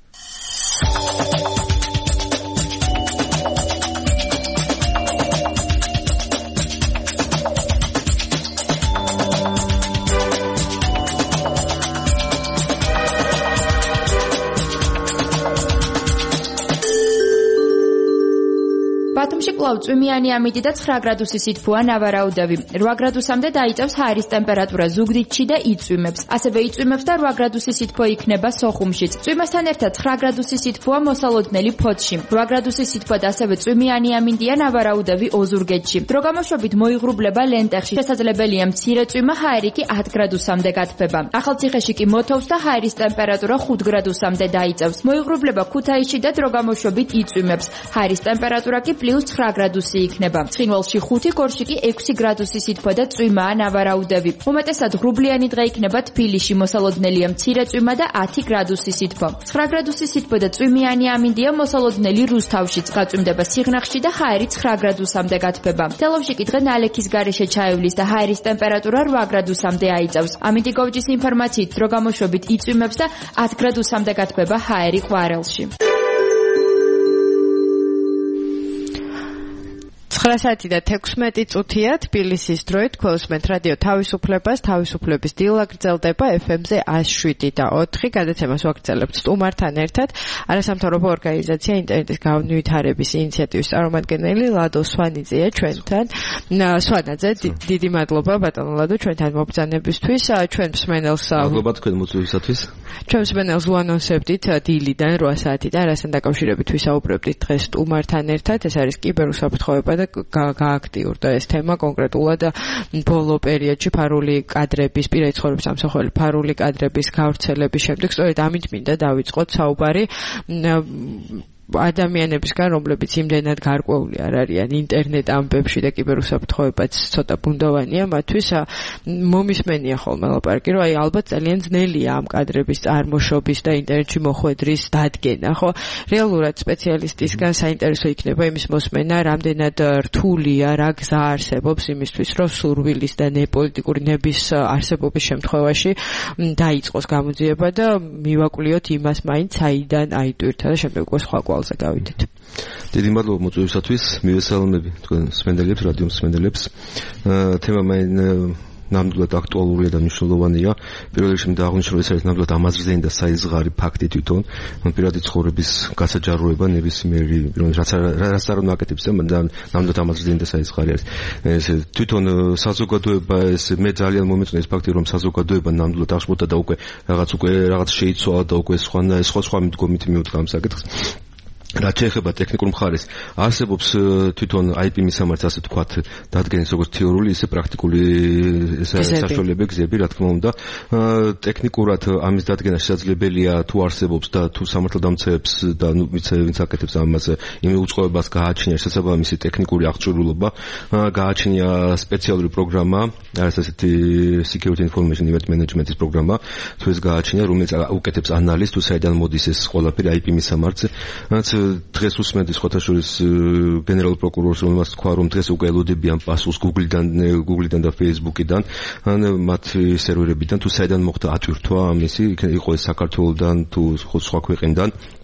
ბათუმში კვლავ წვიმიანი ამიდი და 9 გრადუსი სითბოა ნავარაუდევი. 8 გრადუსამდე დაიწევს ჰაერის ტემპერატურა ზუგდიდში და იწვიმებს. ასევე იწვიმებს და 8 გრადუსი სითბო იქნება სოხუმშიც. წვიმასთან ერთად 9 გრადუსი სითბოა მოსალოდნელი ფოთში. 8 გრადუსი სითბო და ასევე წვიმიანი ამინდია ნავარაუდევი ოზურგეთში. დროგამოშვებით მოიღრუბლება ლენტეხში. შესაძლებელია მცირე წვიმა, ჰაერი კი 10 გრადუსამდე გათბება. ახალციხეში კი მოთოვს და ჰაერის ტემპერატურა 5 გრადუსამდე დაიწევს. მოიღრუბლება ქუთაისში და დროგამოშვებით იწვიმებს. ჰაერის ტემპერატურა კი +9 გრადუსი იქნება. ცხინვალში 5, გორში კი 6 გრადუსი სითბო და წვიმაა ნავარაუდევი. უმეტესად ღრუბლიანი დღე იქნება თბილისში, მოსალოდნელია მცირე წვიმა და 10 გრადუსი სითბო. 9 გრადუსი სითბო და წვიმიანი ამინდია მოსალოდნელი რუსთავშიც. გაწვიმდება სიღნაღში და ჰაერი 9 გრადუსამდე გათბება. თელავში კი დღე ნალექის გარეშე ჩაივლის და ჰაერის ტემპერატურა 8 გრადუსამდე აიწევს. ამინდი გოვჯის ინფორმაციით დროგამოშვებით იწვიმებს და 10 გრადუსამდე გათბება ჰაერი ყვარელში. 9 საათი და 16 წუთია თბილისის დროით. გვესმენთ რადიო თავისუფლებას. თავისუფლების დილა გრძელდება FM-ზე 107 და 4. გადაცემას ვაგრძელებთ სტუმართან ერთად. არასამთავრობო ორგანიზაცია ინტერნეტის განვითარების ინიციატივის წარმომადგენელი ლადო სვანიძეა ჩვენთან. სვანაძე, დიდი მადლობა ბატონო ლადო ჩვენთან მობრძანებისთვის. ჩვენ მსმენელს მადლობა თქვენ მოწვევისათვის. ჩვენ მსმენელს ვანონსებდით დილიდან 8 საათიდან რასთან დაკავშირებით ვისაუბრებდით დღეს სტუმართან ერთად. ეს არის კიბერუსაფრთხოება და გააქტიურდა ეს თემა კონკრეტულად ბოლო პერიოდში ფარული კადრების, პირადი ცხოვრების ამსახველი ფარული კადრების გავრცელების შემდეგ. სწორედ ამით მინდა დავიწყოთ საუბარი ადამიანებისგან, რომლებიც იმდენად გარკვეული არ არიან ინტერნეტ ამბებში და კიბერუსაფრთხოებაც ცოტა ბუნდოვანია, მათთვის მომისმენია ხოლმე ლაპარაკი, რომ ალბათ ძალიან ძნელია ამ კადრების წარმოშობის და ინტერნეტში მოხვედრის დადგენა, ხო? რეალურად სპეციალისტისგან საინტერესო იქნება იმის მოსმენა, რამდენად რთულია, რა გზა არსებობს იმისთვის, რომ სურვილის და პოლიტიკური ნების არსებობის შემთხვევაში დაიწყოს გამოძიება და მივაკვლიოთ იმას მაინც საიდან აიტვირთა და შემდეგ უკვე სხვა კვალზე გავიდეთ. დიდი მადლობა მოწვევისათვის. მივესალმები თქვენ მსმენელებს, რადიო მსმენელებს. თემა ნამდვილად აქტუალურია და მნიშვნელოვანია. პირველ რიგში მინდა აღვნიშნო, ეს არის ნამდვილად ამაზრზენი და საიზღარი ფაქტი თვითონ. პირადი ცხოვრების გასაჯაროება ნებისმიერი, რაც არ უნდა აკეთებს და ნამდვილად ამაზრზენი და საიზღარი არის. ეს თვითონ საზოგადოება, მე ძალიან მომეწონა ეს ფაქტი, რომ საზოგადოება ნამდვილად აღშფოთდა და უკვე რაღაც შეიცვალა და უკვე სხვა მიდგომით მიუდგა ამ საკითხს. რაც შეეხება ტექნიკურ მხარეს, არსებობს თვითონ IP მისამართს, ასე ვთქვათ, დადგენის როგორც თეორიული, ისე პრაქტიკული საშუალებები, გზები, რა თქმა უნდა. ტექნიკურად ამის დადგენა შესაძლებელია თუ არსებობს და თუ სამართალდამცავებს და ვინც აკეთებს ამას, იმ უწყობებას გააჩნია შესაბამისი ტექნიკური აღჭურვილობა, გააჩნია სპეციალური პროგრამა, არის ასეთი Security Information Event Management-ის პროგრამა, თუ ეს გააჩნია, რომელიც უკეთებს ანალიზს, თუ საიდან მოდის ეს ყველაფერი IP მისამართზე. დღეს უსმენთ სხვათა შორის გენერალურ პროკურორს, რომელმაც თქვა, რომ დღეს უკვე ელოდებიან პასუხს Google-დან და Facebook-დან, მათ სერვერებიდან, თუ საიდან მოხდა ატვირთვა ამისი, იყო ეს საქართველოდან თუ სხვა ქვეყნიდან.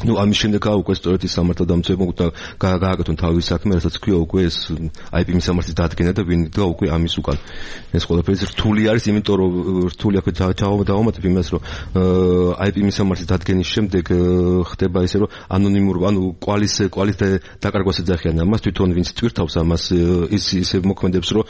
ну ამის შემდეგ უკვე სწორედ ის სამართალდამცავებმა გააკეთონ თავის საქმე, რასაც ქვია უკვე ეს IP მისამართის დადგენა და ვინ და უკვე ამის უკან ეს ყველაფერი რთული არის, იმიტომ რომ რთული აქვე დავამატებ იმას, რომ IP მისამართის დადგენის შემდეგ ხდება ისე, რომ ანონიმურ, ანუ კვალის დაკარგვას ეძახიან ამას, თვითონ ვინც ტვირთავს ამას, ის ისე მოქმედებს, რომ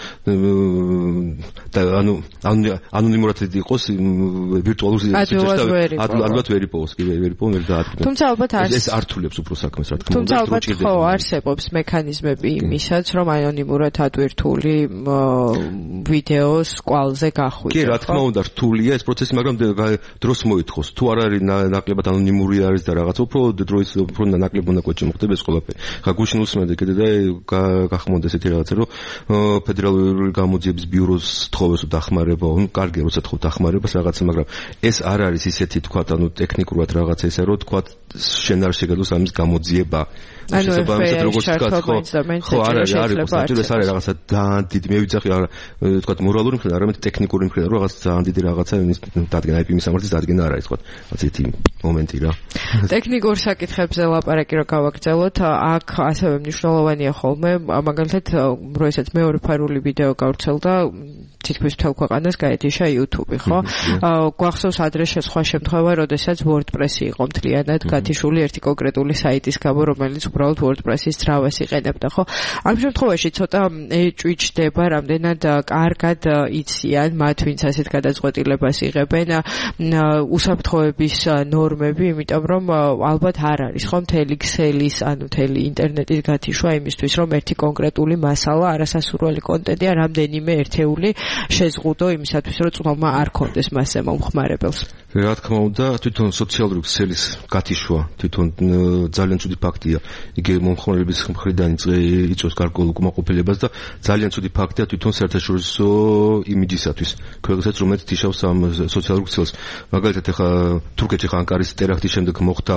ანუ ანონიმურად იყოს ვირტუალურ სივრცეში ალბათ ვერ იპოვოს, კი ვერ იპოვოს, ვერ დაადგინა. თუმცა ალბათ ეს ართულებს უფრო საქმეს, რა თქმა უნდა. თუმცა ალბათ ხო არსებობს მექანიზმები იმისაც, რომ ანონიმურად ატვირთული ვიდეოს კვალზე გახვიდე. კი, რა თქმა უნდა, რთულია ეს პროცესი, მაგრამ დროს მოითხოვს. თუ არ არის ნაკლებად ანონიმური არის და რაღაც უფრო დროის უფრო ნაკლებ უნდა კვეთში მოხდება ეს ყველაფერი. ხა გუშინ უსმენდი კიდე და გახმონდა ესეთი რაღაცა, რომ ფედერალური გამოძიების ბიუროს თხოვეს დახმარება, ну, კარგია, როცა თხოვთ დახმარებას რაღაცა, მაგრამ ეს არ არის ისეთი თქვა, ანუ ტექნიკურად რაღაცა ისე, რომ თქვა შენ არ შეგეძლოს ამის გამოძიება. ანუ როგორც თქვა, ხო, არ არის საჭირო, ეს არის რაღაცა ძალიან დიდი, მე ვიცახი, თქვა მორალური მხრიდან, არამედ ტექნიკური მხრიდან, რომ რაღაც ძალიან დიდი რაღაცა დადგენა, IP მისამართის დადგენა არ არის, თქვა, ასეთი მომენტი რა. ტექნიკურ საკითხებზე ლაპარაკი რო გავაგრძელოთ, აქ ასევე მნიშვნელოვანია ხოლმე, მაგალითად, როდესაც მეორე ფარული ვიდეო გავრცელდა, თითქმის მთელ ქვეყანას გაეთიშა YouTube, ხო? გვახსოვს ადრე სხვა შემთხვევა, როდესაც WordPress-ი იყო მთლიანად გათიშული ერთი კონკრეტული საიტის გამო, რომელიც უბრალოდ WordPress-ის ძრავას იყენებდა, ხო? ამ შემთხვევაში ცოტა ჭვიჭდება, რამდენად კარგად იციან მათ, ვინც ასეთ გადაწყვეტილებას იღებენ, უსაფრთხოების ნორმები, იმიტომ რომ ალბათ არ არის, ხო, მთელი ქსელის, ანუ მთელი ინტერნეტის გათიშვა იმისთვის, რომ ერთი კონკრეტული მასალა, არასასურველი კონტენტი, რამდენიმე ერთეული შეზღუდო იმისათვის, რომ წვდომა არ კონდეს მასზე მომხმარებელს. რა თქმა უნდა, თვითონ სოციალური ქსელის გათიშვა, თვითონ ძალიან ცუდი ფაქტია. იგი მომხმარებლების მხრიდან იწვევს გარკვეულ უკმაყოფილებას და ძალიან ცუდი ფაქტია თვითონ საერთაშორისო იმიჯისათვის. ქვეყნებსაც, რომელიც თიშავს ამ სოციალურ ქსელს. მაგალითად, ეხლა თურქეთში ანკარის ტერაქტის შემდეგ მოხდა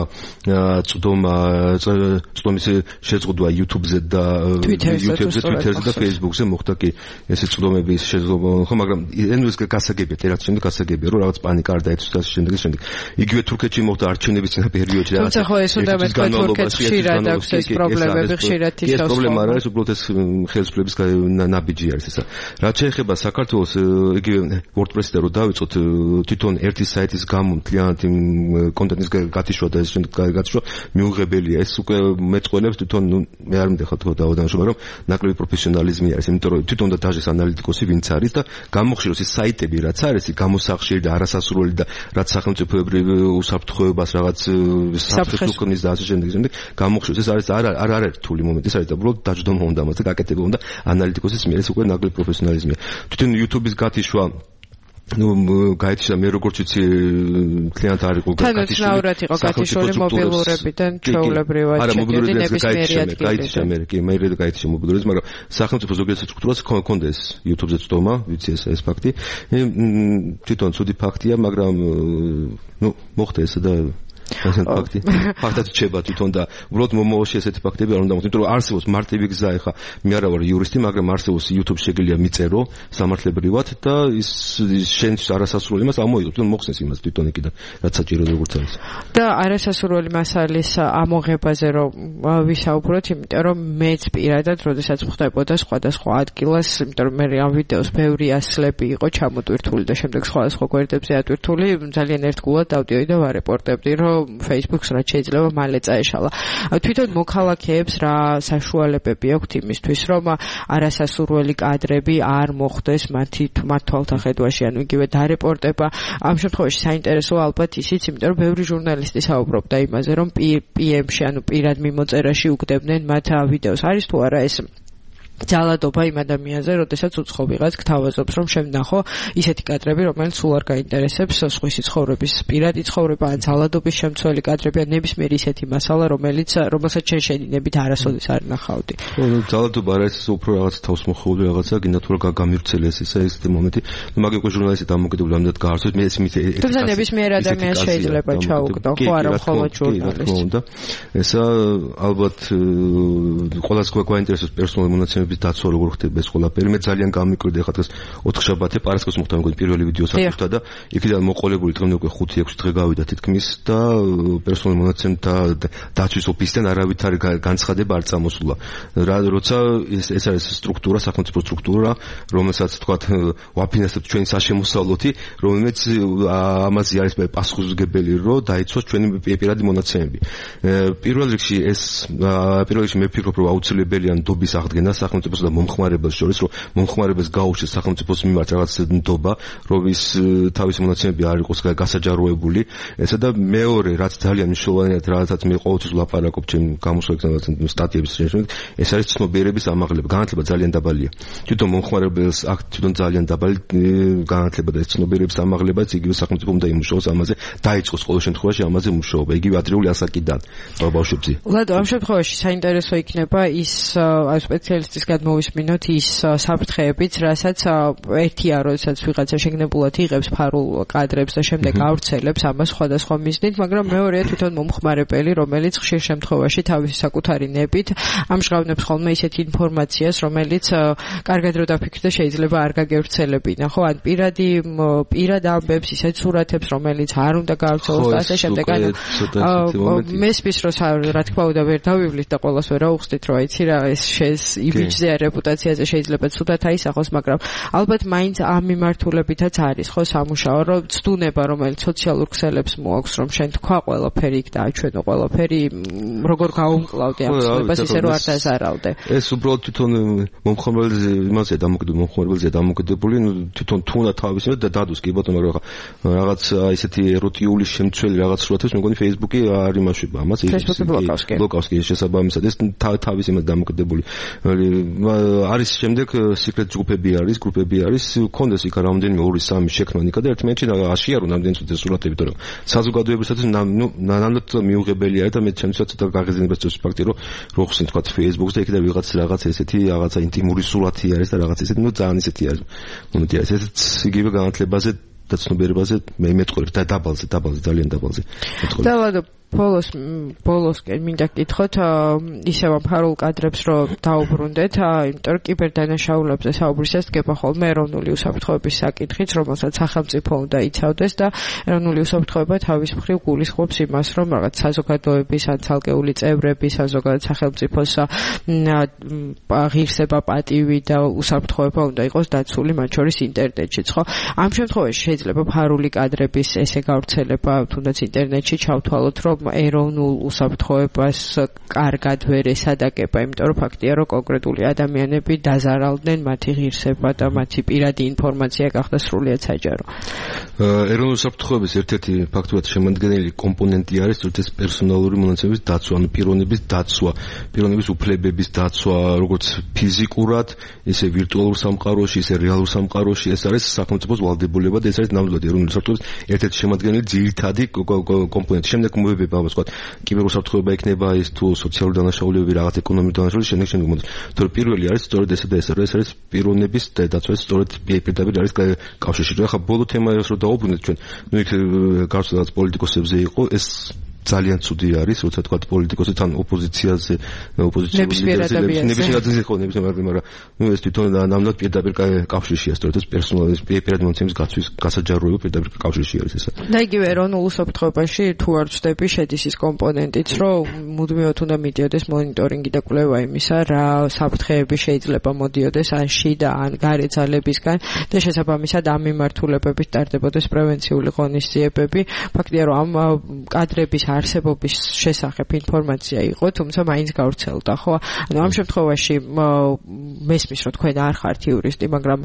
წვდომის შეზღუდვა YouTube-ზე და Twitter-ზე და Facebook-ზე მოხდა კი ესე წვდომების შეზღუდვა, ხო, მაგრამ ეს გასაგებია, ტერაქტის შემდეგ გასაგებია, რომ რაღაც პანიკა არ დაეცვს შემდეგ. იგივე თურქეთში მოხდა არჩევნების წინა პერიოდში რაღაც. თუმცა ხო ეს უნდა მეთქვა თურქეთს ხშირად აქვს ეს პრობლემები, ხშირად თიშავს. ეს პრობლემა არ არის, უბრალოდ ეს ხელისუფლების ნაბიჯი არის ესა. რაც შეეხება საქართველოს, იგივე WordPress-ზე რო დავიწყოთ, თვითონ ერთი საიტის გამო მთლიანად იმ კონტენტის გათიშვა და ეს შემდეგ გათიშვა მიუღებელია. ეს უკვე მეწყვილებს თვითონ, მე არ მინდა ხო დავადანაშაულო, რომ ნაკლები პროფესიონალიზმი არის, იმიტომ რომ თვითონ და დაჟეს ანალიტიკოსი ვინც არის და გამოხშიროს ეს საიტები რაც არის, გამოსახშირი და არასასურველი და რაც სახელმწიფოებრივ უსაფრთხოებას რაღაც საფრთხეს უქმნის და ასე შემდეგ გამოხშიროს. ეს არის არ არის რთული მომენტი, ეს არის და უბრალოდ დაждომა უნდა მას და გაკეთება უნდა ანალიტიკოსის მიერ, ეს უკვე ნაკლები პროფესიონალიზმია. თვითონ YouTube-ის გათიშვა ну, გაითიშა მე როგორც ვიცი, მთლიანად არ იყო გათიშული. თანაცნაურად იყო გათიშული მობილურებიდან ჩვეულებრივად ნებისმიერი ადგილი. გაითიშა მე, კი, მე გაითიშა მობილურებს, მაგრამ სახელმწიფო ზოგიერთ სტრუქტურას ჰქონდა ეს YouTube-ზე წვდომა, ვიცი ეს ფაქტი. თვითონ ცუდი ფაქტია, მაგრამ ну, მოხდა ესა და ასეთ ფაქტად რჩება თვითონ და უბრალოდ მომავალში ესეთი ფაქტები არ უნდა მოხდეს, იმიტომ რომ არსებობს მარტივი გზა, ეხლა მე არა ვარ იურისტი, მაგრამ არსებობს YouTube შეგიძლია მიწერო სამართლებრივად და ის შენს არასასურველი მას ამოიღო, თვითონ მოხსნეს იმას თვითონ იქიდან, რაც საჭირო როგორც არის. და არასასურველი მასალის ამოღებაზე რომ ვისაუბროთ, იმიტომ რომ მეც პირადად, როდესაც ხდებოდა სხვადასხვა ადგილას, იმიტომ რომ მე ამ ვიდეოს ბევრი ასლები იყო ჩამოტვირთული და შემდეგ სხვადასხვა გვერდებზე ატვირთული, ძალიან ერთგულად დავდიოდი და ვარეპორტებდი, რომ Facebook-ს რაც შეიძლება მალე წაეშალა. თვითონ მოქალაქეებს რა საშუალებები აქვთ იმისთვის, რომ არასასურველი კადრები არ მოხდეს მათ თვალთახედვაში, ანუ იგივე დარეპორტება. ამ შემთხვევაში საინტერესოა ალბათ ისიც, იმიტომ რომ ბევრი ჟურნალისტი საუბრობდა იმაზე, რომ PM-ში, ანუ პირად მიმოწერაში უგდებდნენ მათ ვიდეოს. არის თუ არა ეს ძალადობა იმ ადამიანზე, როდესაც უცხო ვიღაც გთავაზობს, რომ შემნახო ისეთი კადრები, რომელიც სულ არ გაინტერესებს სხვისი ცხოვრების პირადი ცხოვრება, ან ძალადობის შემცველი კადრები, ან ნებისმიერ ისეთი მასალა, რომელსაც შენ შენინებით არასოდეს არ ნახავდი. ძალადობა არ არის, უფრო რაღაც თავსმოხეული რაღაცა, გინდა თუ რა გამირცელეს ესეთი მომენტი. მაგ უკვე ჟურნალისტი დამოკიდებული ამდენად გაარსოს, მე ეს მითი. თუმცა ნებისმიერ ადამიანს შეიძლება ჩაუგდო, ხო არა მხოლოდ ჟურნალისტს. ესა ალბათ ყველას გვაინტერესებს პერსონალური მონაცემები მონაცემების დაცვა როგორ ხდება ეს ყველაფერი. მე ძალიან გამიკვირდა ხა დღეს 4 შაბათი პარასკევს მოხდა მეგონი პირველი ვიდეო საკუთრდა და იქიდან მოყოლებული დღემდე უკვე 5-6 დღე გავიდა თითქმის და პერსონალური მონაცემთა დაცვის ოფისიდან არავითარი განცხადება არ წამოსულა. როცა ეს არის სტრუქტურა, სახელმწიფო სტრუქტურა, რომელსაც თქვათ ვაფინანსებთ ჩვენი საშემოსავლოთი, რომელიც ამაზე არის პასუხისმგებელი, რომ დაიცვას ჩვენი პირადი მონაცემები. პირველ რიგში მე ვფიქრობ, რომ აუცილებელია ნდობის აღდგენა სახელმწიფოს და მომხმარებელს შორის, რომ მომხმარებელს გაუჩნდეს სახელმწიფოს მიმართ რაღაც ნდობა, რომ ის თავისი მონაცემები არ იყოს გასაჯაროებული. ესა და მეორე, რაც ძალიან მნიშვნელოვანია, რადგან მე ყოველთვის ვლაპარაკობ ჩემ გამოსვლებზე სტატიების შეშენებით, ეს არის ცნობიერების ამაღლება. განათლება ძალიან დაბალია. თვითონ მომხმარებელს აქ თვითონ ძალიან დაბალი განათლება და ეს ცნობიერების ამაღლებაც იგივე სახელმწიფო უნდა იმუშაოს ამაზე, დაიწყოს ყოველ შემთხვევაში ამაზე მუშაობა, იგივე ადრეული ასაკიდან ბავშვებზე. ლადო, ამ შემთხვევაში საინტერესო იქნება ის სპეციალისტისგან მოვისმინოთ ის საფრთხეებიც, რასაც ერთია, როდესაც ვიღაცა შეგნებულად იღებს ფარულ კადრებს და შემდეგ ავრცელებს ამას სხვადასხვა მიზნით, მაგრამ მეორეა თვითონ მომხმარებელი, რომელიც ხშირ შემთხვევაში თავისი საკუთარი ნებით ამჟღავნებს ხოლმე ისეთ ინფორმაციას, რომელიც კარგად რო დაფიქრდე შეიძლება არ გაგევრცელებინა, ხო? ან პირად ამბებს, ისეთ სურათებს, რომელიც არ უნდა გაავრცელოს და ასე შემდეგ. მესმის რომ რა თქმა უნდა ვერ დავივლით და ყველას ვერ აუხსნით, რომ აიცი რა ეს იმიჯზე ან რეპუტაციაზე შეიძლება ცუდად აისახოს, მაგრამ ალბათ მაინც ამ მიმართულებითაც არის ხო სამუშაო, რომ ცდუნება, რომელიც სოციალურ ქსელებს მოაქვს, რომ შენ თქვა ყველაფერი იქ დააჩვენო ყველაფერი, როგორ გაუმკლავდე ამ ცნობას, ისე რომ არ დაზარავდე. ეს უბრალოდ თვითონ მომხმარებელზე დამოკიდებული, თვითონ თუნა თავისი და დადოს კი ბატონო, მაგრამ რაღაც ისეთი ეროტიული შემცველი რაღაც სურათებს მეგონი Facebook-ი არ იმაშვება ამას. ბლოკავს კი შესაბამისად ეს თავის იმას დამოკიდებული. არის შემდეგ სიკრეტ ჯგუფები არის, კონდეს იქ რამდენიმე 2-3 შექმნან იქა და ერთმანეთში აშიარო რამდენი ცოტა სურათები, თორემ საზოგადოებისათვის ნამდვილად მიუღებელია და მე ჩემსაც ცოტა გაღიზიანებას წევს ფაქტი, რომ ხსნით თქვა Facebook-ზე იქიდან რაღაც ესეთი რაღაცა ინტიმური სურათი არის და რაღაც ესეთი, ძალიან ესეთი არის. მომენტი არის ესეც იგივე განათლებაზე და ცნობიერებაზე მე მეტყოლებ და დაბალზე, ძალიან დაბალზე. და ლადო ბოლოსკენ მინდა გითხოთ ისევ ფარულ კადრებს რომ დაუბრუნდეთ, იმიტომ რომ კიბერდანაშაულებზე საუბრისას დგება ხოლმე ეროვნული უსაფრთხოების საკითხიც, რომელსაც სახელმწიფო უნდა იცავდეს და ეროვნული უსაფრთხოება თავის მხრივ გულისხმობს იმას, რომ რაღაც საზოგადოების ან ცალკეული წევრების, ან ზოგადად სახელმწიფოს ღირსება, პატივი და უსაფრთხოება უნდა იყოს დაცული მათ შორის ინტერნეტშიც, ხო? ამ შემთხვევაში შეიძლება ფარული კადრების ესე გავრცელება თუნდაც ინტერნეტში ჩავთვალოთ, რომ ეროვნულ უსაფრთხოებას კარგად ვერ ესადაგება, იმიტომ რომ ფაქტია, რომ კონკრეტული ადამიანები დაზარავდნენ, მათი ღირსება და მათი პირადი ინფორმაცია გახდა სრულიად საჯარო. ეროვნული უსაფრთხოების ერთ-ერთი ფაქტურად შემადგენელი კომპონენტი არის ეს პერსონალური მონაცემების დაცვა, ანუ პიროვნების დაცვა, პიროვნების უფლებების დაცვა, როგორც ფიზიკურად, ისე ვირტუალურ სამყაროში, ისე რეალურ სამყაროში, ეს არის სახელმწიფოს ვალდებულება და ეს არის ნამდვილად ეროვნული უსაფრთხოების ერთ-ერთი შემადგენელი ძირითადი კომპონენტი. შემდეგ მოებება ამას ვთქვათ, კიბერუსაფრთხოება იქნება ის თუ სოციალური დანაშაულებები, რაღაც ეკონომიკური დანაშაულები, შემდეგ მოდის. თორე პირველი არის სწორედ ესა და ეს არის პიროვნების დაცვა, სწორედ პირდაპირ არის კავშირში. ახლა ბოლო თემა ის რომ დაუბრუნდეთ ჩვენ, ნუ იქ გარკვეულწილად პოლიტიკოსებზე იყო ეს ძალიან ცუდი არის, როცა თქვა პოლიტიკოსი თან ოპოზიციაზე, ნებისმიერ ხო, მაგრამ ნუ ეს თვითონ ნამდვილად პირდაპირ კავშირშია, სწორედ ეს პერსონალის პირადი მონაცემების გაცვის გასაჯაროება პირდაპირ კავშირში არის ესა. და იგივე ეროვნულ უსაფრთხოებაში თუ არ ვწდები შედის ის კომპონენტიც, რომ მუდმივად უნდა მიდიოდეს მონიტორინგი და კვლევა იმისა, რა საფრთხეები შეიძლება მოდიოდეს ან შიდა ან გარე ძალებისგან და შესაბამისად ამ მიმართულებებით ტარდებოდეს პრევენციული ღონისძიებები. ფაქტია, რომ ამ კადრების არსებობის შესახებ ინფორმაცია იყო, თუმცა მაინც გავრცელდა, ხო? ანუ ამ შემთხვევაში მესმის, რომ თქვენ არ ხართ იურისტი, მაგრამ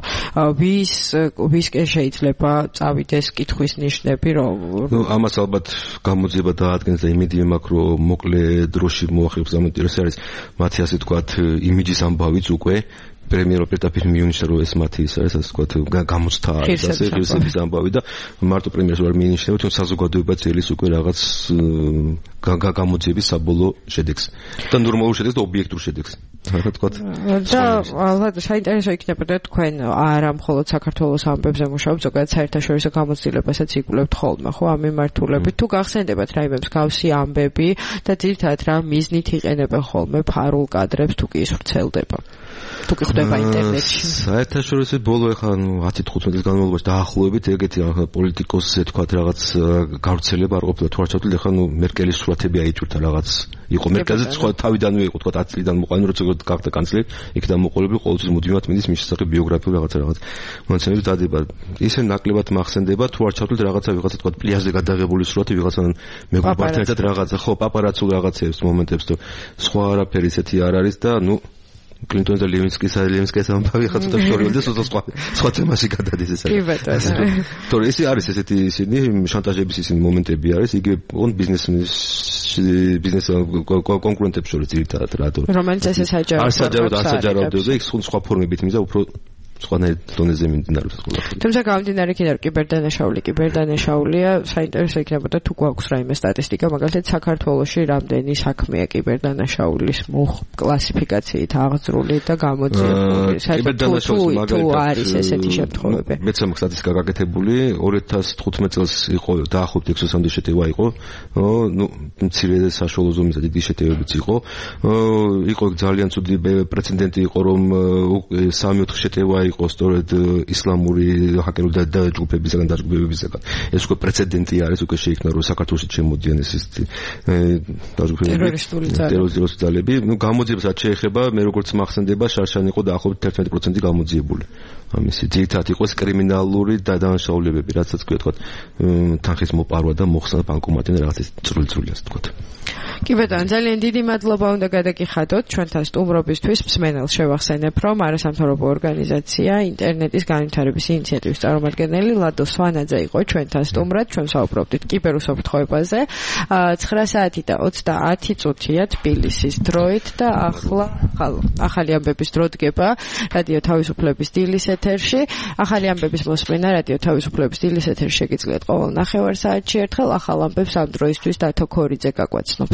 ვისკენ შეიძლება წავიდეს კითხვის ნიშნები, რომ ამას ალბათ გამოძიება დაადგენს და იმედია მაქვს, რომ მოკლე დროში მოახერხებს ამ ინტერესს არის მათი ასე თქვათ იმიჯის ამბავიც უკვე პრემიერო პირდაპირ მიუნიშნა, რომ ეს მათი ის არის, ასე ვთქვათ, გამოცდა არის, ასე ღირსების ამბავი და მარტო პრემიერს ვერ მიუნიშნება, თუმცა საზოგადოება წელის უკვე რაღაც გამოძიების საბოლოო შედეგს და ნორმალურ შედეგს და ობიექტურ შედეგს. რა თქვათ? და ალბათ საინტერესო იქნებოდა თქვენ არა მხოლოდ საქართველოს ამბებზე მუშაობთ, ზოგადად საერთაშორისო გამოცდილებასაც იკვლევთ ხოლმე, ხო, ამ მიმართულებით. თუ გახსენდებათ რაიმე მსგავსი ამბები და ძირითადად რა მიზნით იყენებენ ხოლმე ფარულ კადრებს თუ კი ის ვრცელდება? თუ კი ხდება ინტერნეტში. საერთაშორისო ბოლო ახლა 10-15 წლის განმავლობაში დაახლოებით ეგეთი პოლიტიკოსზე თქვა რაღაც გავრცელება არ ყოფილა თუ არ ჩავთვლით ახლა მერკელის სურათები აიჭურთა რაღაც იყო მერკელზე სხვა თავიდანვე იყო თქვა 10 წლიდან მოყოლებული როცა გახდა კანცლერი იქიდან მოყოლებული ყოველთვის მუდმივად მიდის მის შესახებ ბიოგრაფიული რაღაც მონაცემები დადება ისე ნაკლებად მახსენდება თუ არ ჩავთვლით ვიღაცა თქვა პლიაჟზე გადაღებული სურათი ვიღაცaan მეგობართან ერთად რაღაცა ხო პაპარაცულ რაღაცებს მომენტებს თუ სხვა არაფერი ისეთი არ არის და კლინტონი და ლევინსკის ამბავი ხა ცოტა შორიულ და სხვა თემაში გადადის ეს არის. კი ბატონო. თორე ეს არის ესეთი ისინი შანტაჟების ისინი მომენტები არის იგივე ბიზნეს კონკურენტებს შორის ერთად რატო. რომელიც ესე საჯაროდ და იქ სხვა ფორმებით მიზა უფრო სხვანაირ დონეზე მიმდინარეობს ყველაფერი. თუმცა გამომდინარე იქიდან კიბერდანაშაულია, საინტერესო იქნებოდა თუ გვაქვს რაიმე სტატისტიკა, მაგალითად საქართველოში რამდენი საქმეა კიბერდანაშაულის კლასიფიკაციით აღძრული და გამოძიებული. კიბერდანაშაულის თუ არის ესეთი შემთხვევები. მეც ამ სტატისტიკა გაკეთებული 2015 წელს იყო დაახლოებით 600-მდე შეტევა იყო. მცირე და საშუალო ზომის და დიდი შეტევებიც იყო. იყო ძალიან ცუდი პრეცედენტი იყო რომ 3-4 შეტევა იყო სწორედ ისლამური ჰაკერული და ჯგუფებისგან დაჯგუფებებისგან. ეს უკვე პრეცედენტი არის, უკვე შეიქმნა რომ საქართველოში შემოდიან ესეთი ტერორისტული ძალები. გამოძიებას რაც შეეხება, მე როგორც მახსენდება, შარშან იყო დაახლოებით 11% გამოძიებული. ამისი ძირითადად იყო კრიმინალური დადანაშაულებები, რაცაც კი ვთქვათ, თანხის მოპარვა და მოხსნა ბანკომატიდან რაღაც ეს წვრილ-წვრილი ასე ვთქვათ. კი ბატონო, ძალიან დიდი მადლობა უნდა გადაგიხადოთ ჩვენთან სტუმრობისთვის. მსმენელს შევახსენებ, რომ არასამთავრობო ორგანიზაცია ინტერნეტის განვითარების ინიციატივის წარმომადგენელი ლადო სვანაძე იყო ჩვენთან სტუმრად. ჩვენ საუბრობდით კიბერუსაფრთხოებაზე. 9 საათი და 30 წუთია თბილისის დროით და ახლა ახალი ამბების დრო დგება რადიო თავისუფლების დილის ეთერში. ახალი ამბების მოსმენა რადიო თავისუფლების დილის ეთერში შეგიძლიათ ყოველ ნახევარ საათში ერთხელ. ახალ ამბებს ამ დროისთვის დათო ქორიძე გაგვაცნობს.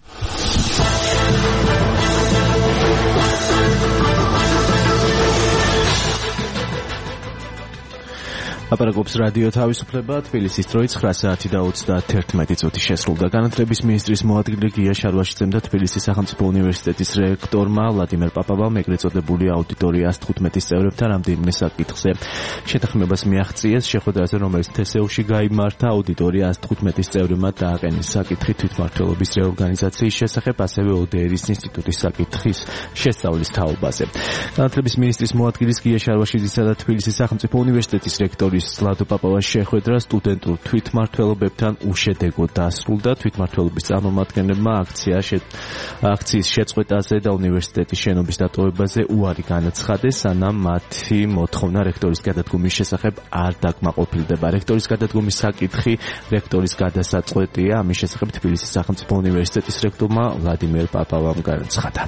აპარაკობს რადიო თავისუფლება თბილისის დროით 9 საათი და 31 წუთი შესრულდა. განათლების მინისტრის მოადგილე გია შარვაშიძემ და თბილისის სახელმწიფო უნივერსიტეტის რექტორმა ვლადიმერ პაპავამ ეგრეთ წოდებული აუდიტორიას 15 წევრებთან რამდენიმე საკითხზე შეთანხმებას მიაღწიეს. შეხვედრაზე, რომელიც თესეუში გაიმართა, აუდიტორიას 15 წევრებმა დააყენეს საკითხი თვითმმართველობის რეორგანიზაციის შესახებ, ასევე ოდერის ინსტიტუტის საკითხის შესწავლის თაობაზე. განათლების მინისტრის მოადგილის გია შარვაშიძისა და თბილისის სახელმწიფო უნივერსიტეტის რექტორის ლადო პაპავას შეხვედრა სტუდენტურ თვითმმართველობებთან უშედეგოდ დასრულდა. თვითმმართველობის წარმომადგენლებმა აქციის შეწყვეტაზე და უნივერსიტეტის შენობის დატოვებაზე უარი განაცხადეს, სანამ მათი მოთხოვნა რექტორის გადადგომის შესახებ არ დაკმაყოფილდება. რექტორის გადადგომის საკითხი რექტორის გადასაწყვეტია. ამის შესახებ თბილისის სახელმწიფო უნივერსიტეტის რექტორმა ვლადიმერ პაპავამ განაცხადა.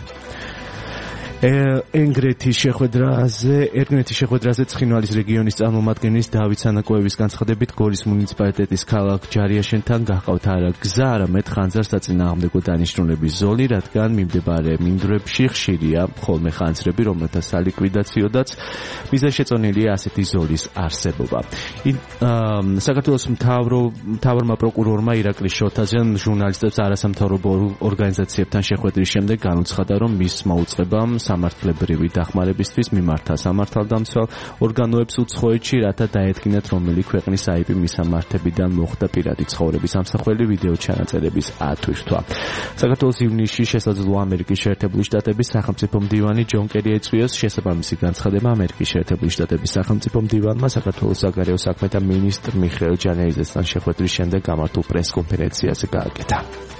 ერგრეთის შეხვედრაზე ცხინვალის რეგიონის წარმომადგენლის დავით სანაკოევის განცხადებით გორის მუნიციპალიტეტის ქალაქ ჯარიაშენთან გაჰყავთ არა გზა, არამედ ხანძარ-საწინააღმდეგო დანიშნულების ზოლი, რადგან მიმდებარე მინდვრებში ხშირია ხოლმე ხანძრები, რომელთა სალიკვიდაციოდაც მიზანშეწონილია ასეთი ზოლის არსებობა. საქართველოს მთავრმა პროკურორმა ირაკლი შოთაძემ ჟურნალისტებს არასამთავრობო ორგანიზაციებთან შეხვედრის შემდეგ განუცხადა, რომ მის მოუწყებამ სამართლებრივი დახმარებისთვის მიმართა სამართალდამცველ ორგანოებს უცხოეთში, რათა დაედგინათ რომელი ქვეყნის IP მისამართებიდან მოხდა პირადი ცხოვრების ამსახველი ვიდეო ჩანაწერების ათვირთვა. საქართველოს ივნისში შესაძლოა ამერიკის შეერთებული შტატების სახელმწიფო მდივანი ჯონ კერი ეწვიოს შესაბამისი განცხადება ამერიკის შეერთებული შტატების სახელმწიფო მდივანმა საქართველოს საგარეო საქმეთა მინისტრ მიხეილ ჯანეიძესთან შეხვედრის შემდეგ გამართულ პრესკონფერენციაზე გააკეთა.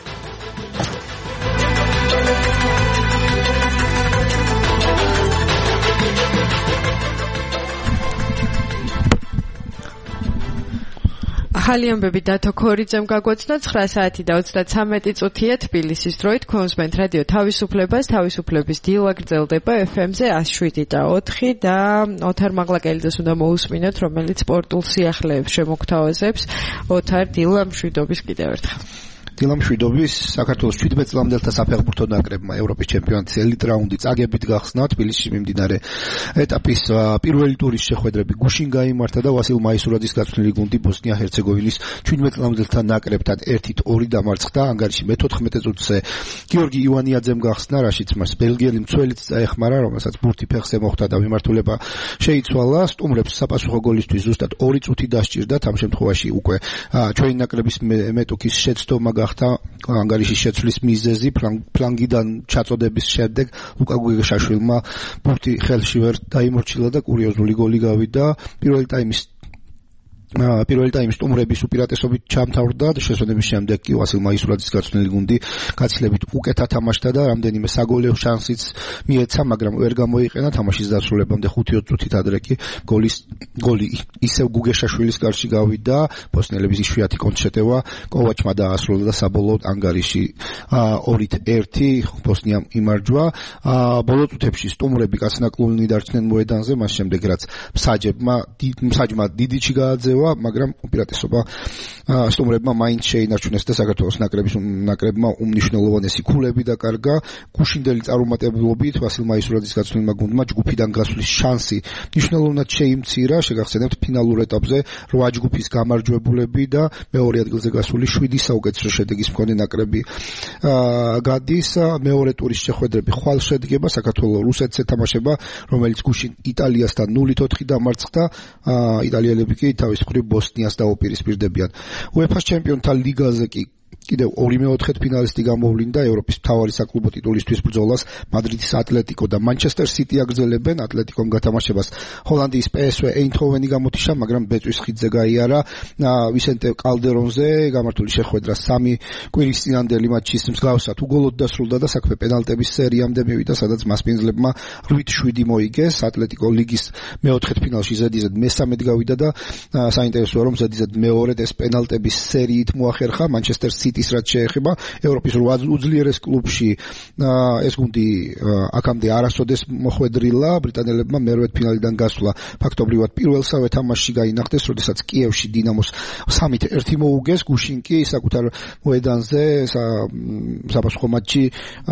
ახალი ამბები დათო ქორიძემ გაგვაცნო. 9 საათი და 33 წუთია თბილისის დროით. ქონსმენთ რადიო თავისუფლებას, თავისუფლების დილა გრძელდება FM-ზე 107.4 და ოთარ მაღლაკელიძეს უნდა მოусმინოთ, რომელიც სპორტულ სიახლეებს შემოგთავაზებს. ოთარ, დილა მშვიდობის კიდევ ერთხელ. დილა მშვიდობის საქართველოს 17 წლამდელთა საფეხბურთო ნაკრებმა ევროპის ჩემპიონატის ელიტ რაუნდი წაგებით გახსნა თბილისში მიმდინარე ეტაპის პირველი ტურის შეხვედრები გუშინ გაიმართა და ვასილ მაისურაძის გაწვრთნილი გუნდი ბოსნია-ჰერცეგოვინის 17 წლამდელთა ნაკრებთან 1-2 დამარცხდა ანგარიში მე-14 წუთზე გიორგი ივანიაძემ გახსნა რაშიც მას ბელგიელი მცველიც წაეხმარა რომელსაც ბურთი ფეხზე მოხვდა და მიმართულება შეიცვალა სტუმრებს საპასუხო გოლისთვის ზუსტად 2 წუთი დასჭირდა ამ შემთხვევაში უკვე ჩვენი ნაკრების მეტოქის შეცდომა გახდა ანგარიშის შეცვლის მიზეზი ფლანგიდან ჩაწოდების შემდეგ ლუკა გუგეშაშვილმა ბურთი ხელში ვერ დაიმორჩილა და კურიოზული გოლი გავიდა პირველი ტაიმის სტუმრების უპირატესობით ჩამთავრდა შესვენების შემდეგ კი ვასილ მაისურაძის გაწვრთნილი გუნდი გაცილებით უკეთ ათამაშდა და რამდენიმე საგოლეო შანსიც მიეცა მაგრამ ვერ გამოიყენა თამაშის დასრულებამდე 5-20 წუთით ადრე კი გოლი ისევ გუგეშაშვილის გარშე გავიდა ბოსნიელების იშვიათი კონტრშეტევა კოვაჩმა დაასრულა და საბოლოოდ ანგარიში 2-1 ბოსნიამ იმარჯვა ბოლო წუთებში სტუმრები კაცნაკლუნი დარჩნენ მოედანზე მას შემდეგ რაც მსაჯმა დიდიჩი გააძევა მაგრამ უპირატესობა სტუმრებმა მაინც შეინარჩუნეს და საქართველოს ნაკრებმა უმნიშვნელოვანესი ქულები დაკარგა გუშინდელი წარუმატებლობით ვასილ მაისურაძის გაწვრთნილმა გუნდმა ჯგუფიდან გასვლის შანსი მნიშვნელოვნად შეიმცირა შეგახსენებთ ფინალურ ეტაპზე 8 ჯგუფის გამარჯვებულები და მეორე ადგილზე გასული 7 საუკეთესო შედეგის მქონე ნაკრები გადის მეორე ტურის შეხვედრები ხვალ შედგება საქართველოს რუსეთს ეთამაშება რომელიც გუშინ იტალიასთან 0-4 დამარცხდა იტალიელები კი თავის ბოსნიას დაუპირისპირდებიან. UEFA-ს ჩემპიონთა ლიგაზე კი კიდევ 2 ფინალისტი გამოვლინდა ევროპის მთავარი საკლუბო ტიტულისთვის ბრძოლას მადრიდის ატლეტიკო და მანჩესტერ სიტი აგრძელებენ ატლეტიკომ გათამაშებას ჰოლანდიის PSV ეინდჰოვენი გამოთიშა მაგრამ ბეწვის ხიდზე გაიარა ვისენტე კალდერონზე გამართული შეხვედრა 3 კვირის წინანდელი მატჩის მსგავსად უგოლოდ დასრულდა და საქმე პენალტების სერიამდე მივიდა სადაც მასპინძლებმა 8-7 მოიგეს ატლეტიკო ლიგის მეოთხედ ფინალში ზედიზედ მესამედ გავიდა და საინტერესოა რომ ზედიზედ მეორედ ეს პენალტების სერიით მოახერხა მანჩესტერ სიტის რაც შეეხება ევროპის 8 უძლიერეს კლუბში ეს გუნდი აქამდე არასოდეს მოხვედრილა ბრიტანელებმა მერვედ ფინალიდან გასვლა ფაქტობრივად პირველსავე თამაშში გაინახეს როდესაც კიევში დინამოს 3-1 მოუგეს გუშინ კი საკუთარ მოედანზე საპასუხო მატჩი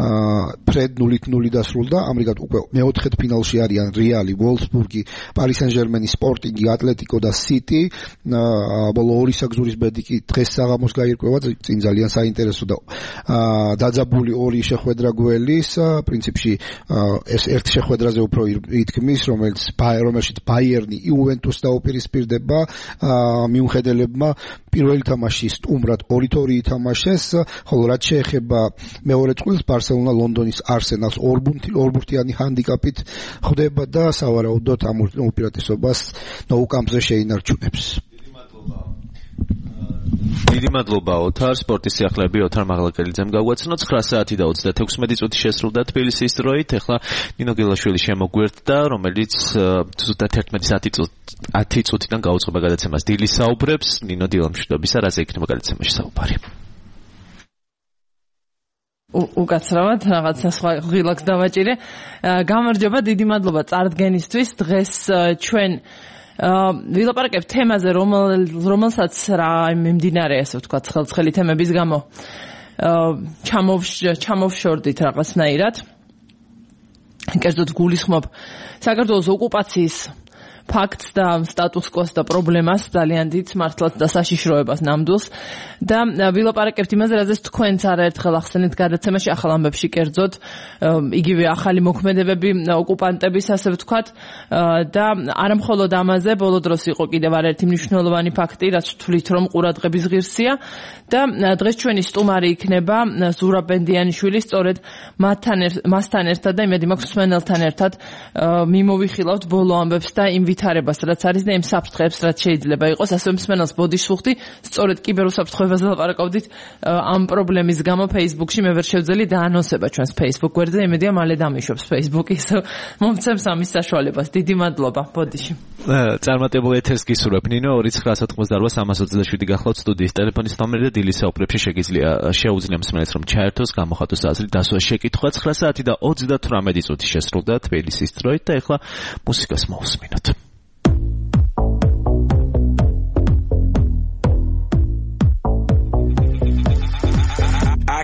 ფრედ 0-0 დასრულდა ამრიგად უკვე მეოთხედ ფინალში არიან რეალი ვოლფსბურგი პარი სენ-ჟერმენი სპორტინგი ატლეტიკო და სიტი ბოლო 2 საგზურის ბედი კი დღეს საღამოს გაირკვევა ძალიან საინტერესო და დაძაბული 2 შეხვედრა გველის პრინციპში ეს ერთ შეხვედრაზე უფრო ითქმის რომელშიც ბაიერნი იუვენტუსს დაუპირისპირდება მიუნხენელებმა პირველი თამაში სტუმრად 2-2 ითამაშეს ხოლო რაც შეეხება მეორე წყვილს ბარსელონა ლონდონის არსენალს 2 ბურთიანი ჰანდიკაპით ხვდება და სავარაუდოდ ამ უპირატესობას ნოუკამპზე შეინარჩუნებს დიდი მადლობა ოთარ სპორტის სიახლეები ოთარ მაღლაკელიძემ გაგვაცნო 9 საათი და 36 წუთი შესრულდა თბილისის დროით ახლა ნინო გილაშვილი შემოგვერდდა რომელიც ზუსტად 11 წუთიდან გაუწყობა გადაცემას დილის საუბრებს ნინო დილამშვიდობისა რაზე იქნება გადაცემაში საუბარი უკაცრავად რაღაცა სხვა ღილაკს დავაჭირე გამარჯობა დიდი მადლობა წარდგენისთვის დღეს ჩვენ ვილაპარაკებ თემაზე რომელსაც რა მიმდინარე ასე ვთქვათ ხელმძღვანელი თემების გამო ჩამოვშორდით რაღაცნაირად კერძოდ გულისხმობ საქართველოს ოკუპაციის ფაქტს და სტატუს-კვოს და პრობლემას ძალიან დიდ მართლაც და საშიშროებას ნამდვილს და ვილაპარაკებთ იმაზე რაზეც თქვენც არაერთხელ ახსენეთ გადაცემაში ახალ ამბებში კერძოდ იგივე ახალი მოქმედებები ოკუპანტების ასე ვთქვათ და არა მხოლოდ ამაზე ბოლო დროს იყო კიდევ არაერთი მნიშვნელოვანი ფაქტი რაც თვლით რომ ყურადღების ღირსია და დღეს ჩვენი სტუმარი იქნება ზურაბ ბენდიანიშვილი სწორედ მასთან ერთად და იმედი მაქვს მსმენელთან ერთად მიმოვიხილავთ ბოლო ამბებს და იმ ვითარებას რაც არის და იმ საფრთხეებს რაც შეიძლება იყოს ასევე მსმენელს ბოდიშ ვუხდი სწორედ კიბერუსაფრთხეებაზე ლაპარაკობდით ამ პრობლემის გამო Facebook-ში მე ვერ შევძელი დაანონსება ჩვენს Facebook გვერდზე იმედია მალე დამიშვებს Facebook-ი მომცემს ამის საშუალებას დიდი მადლობა ბოდიში წარმატებულ ეთერს გისურვებ ნინო 2988 გახლავთ სტუდიის ტელეფონის ნომერი და დილის საუბრებში შეუძლია მსმენელს რომ ჩაერთოს გამოხატოს აზრი დასვას შეკითხვა 9 საათი და 38 წუთი შესრულდა თბილისის დროით და ეხლა მუსიკას მოვუსმინოთ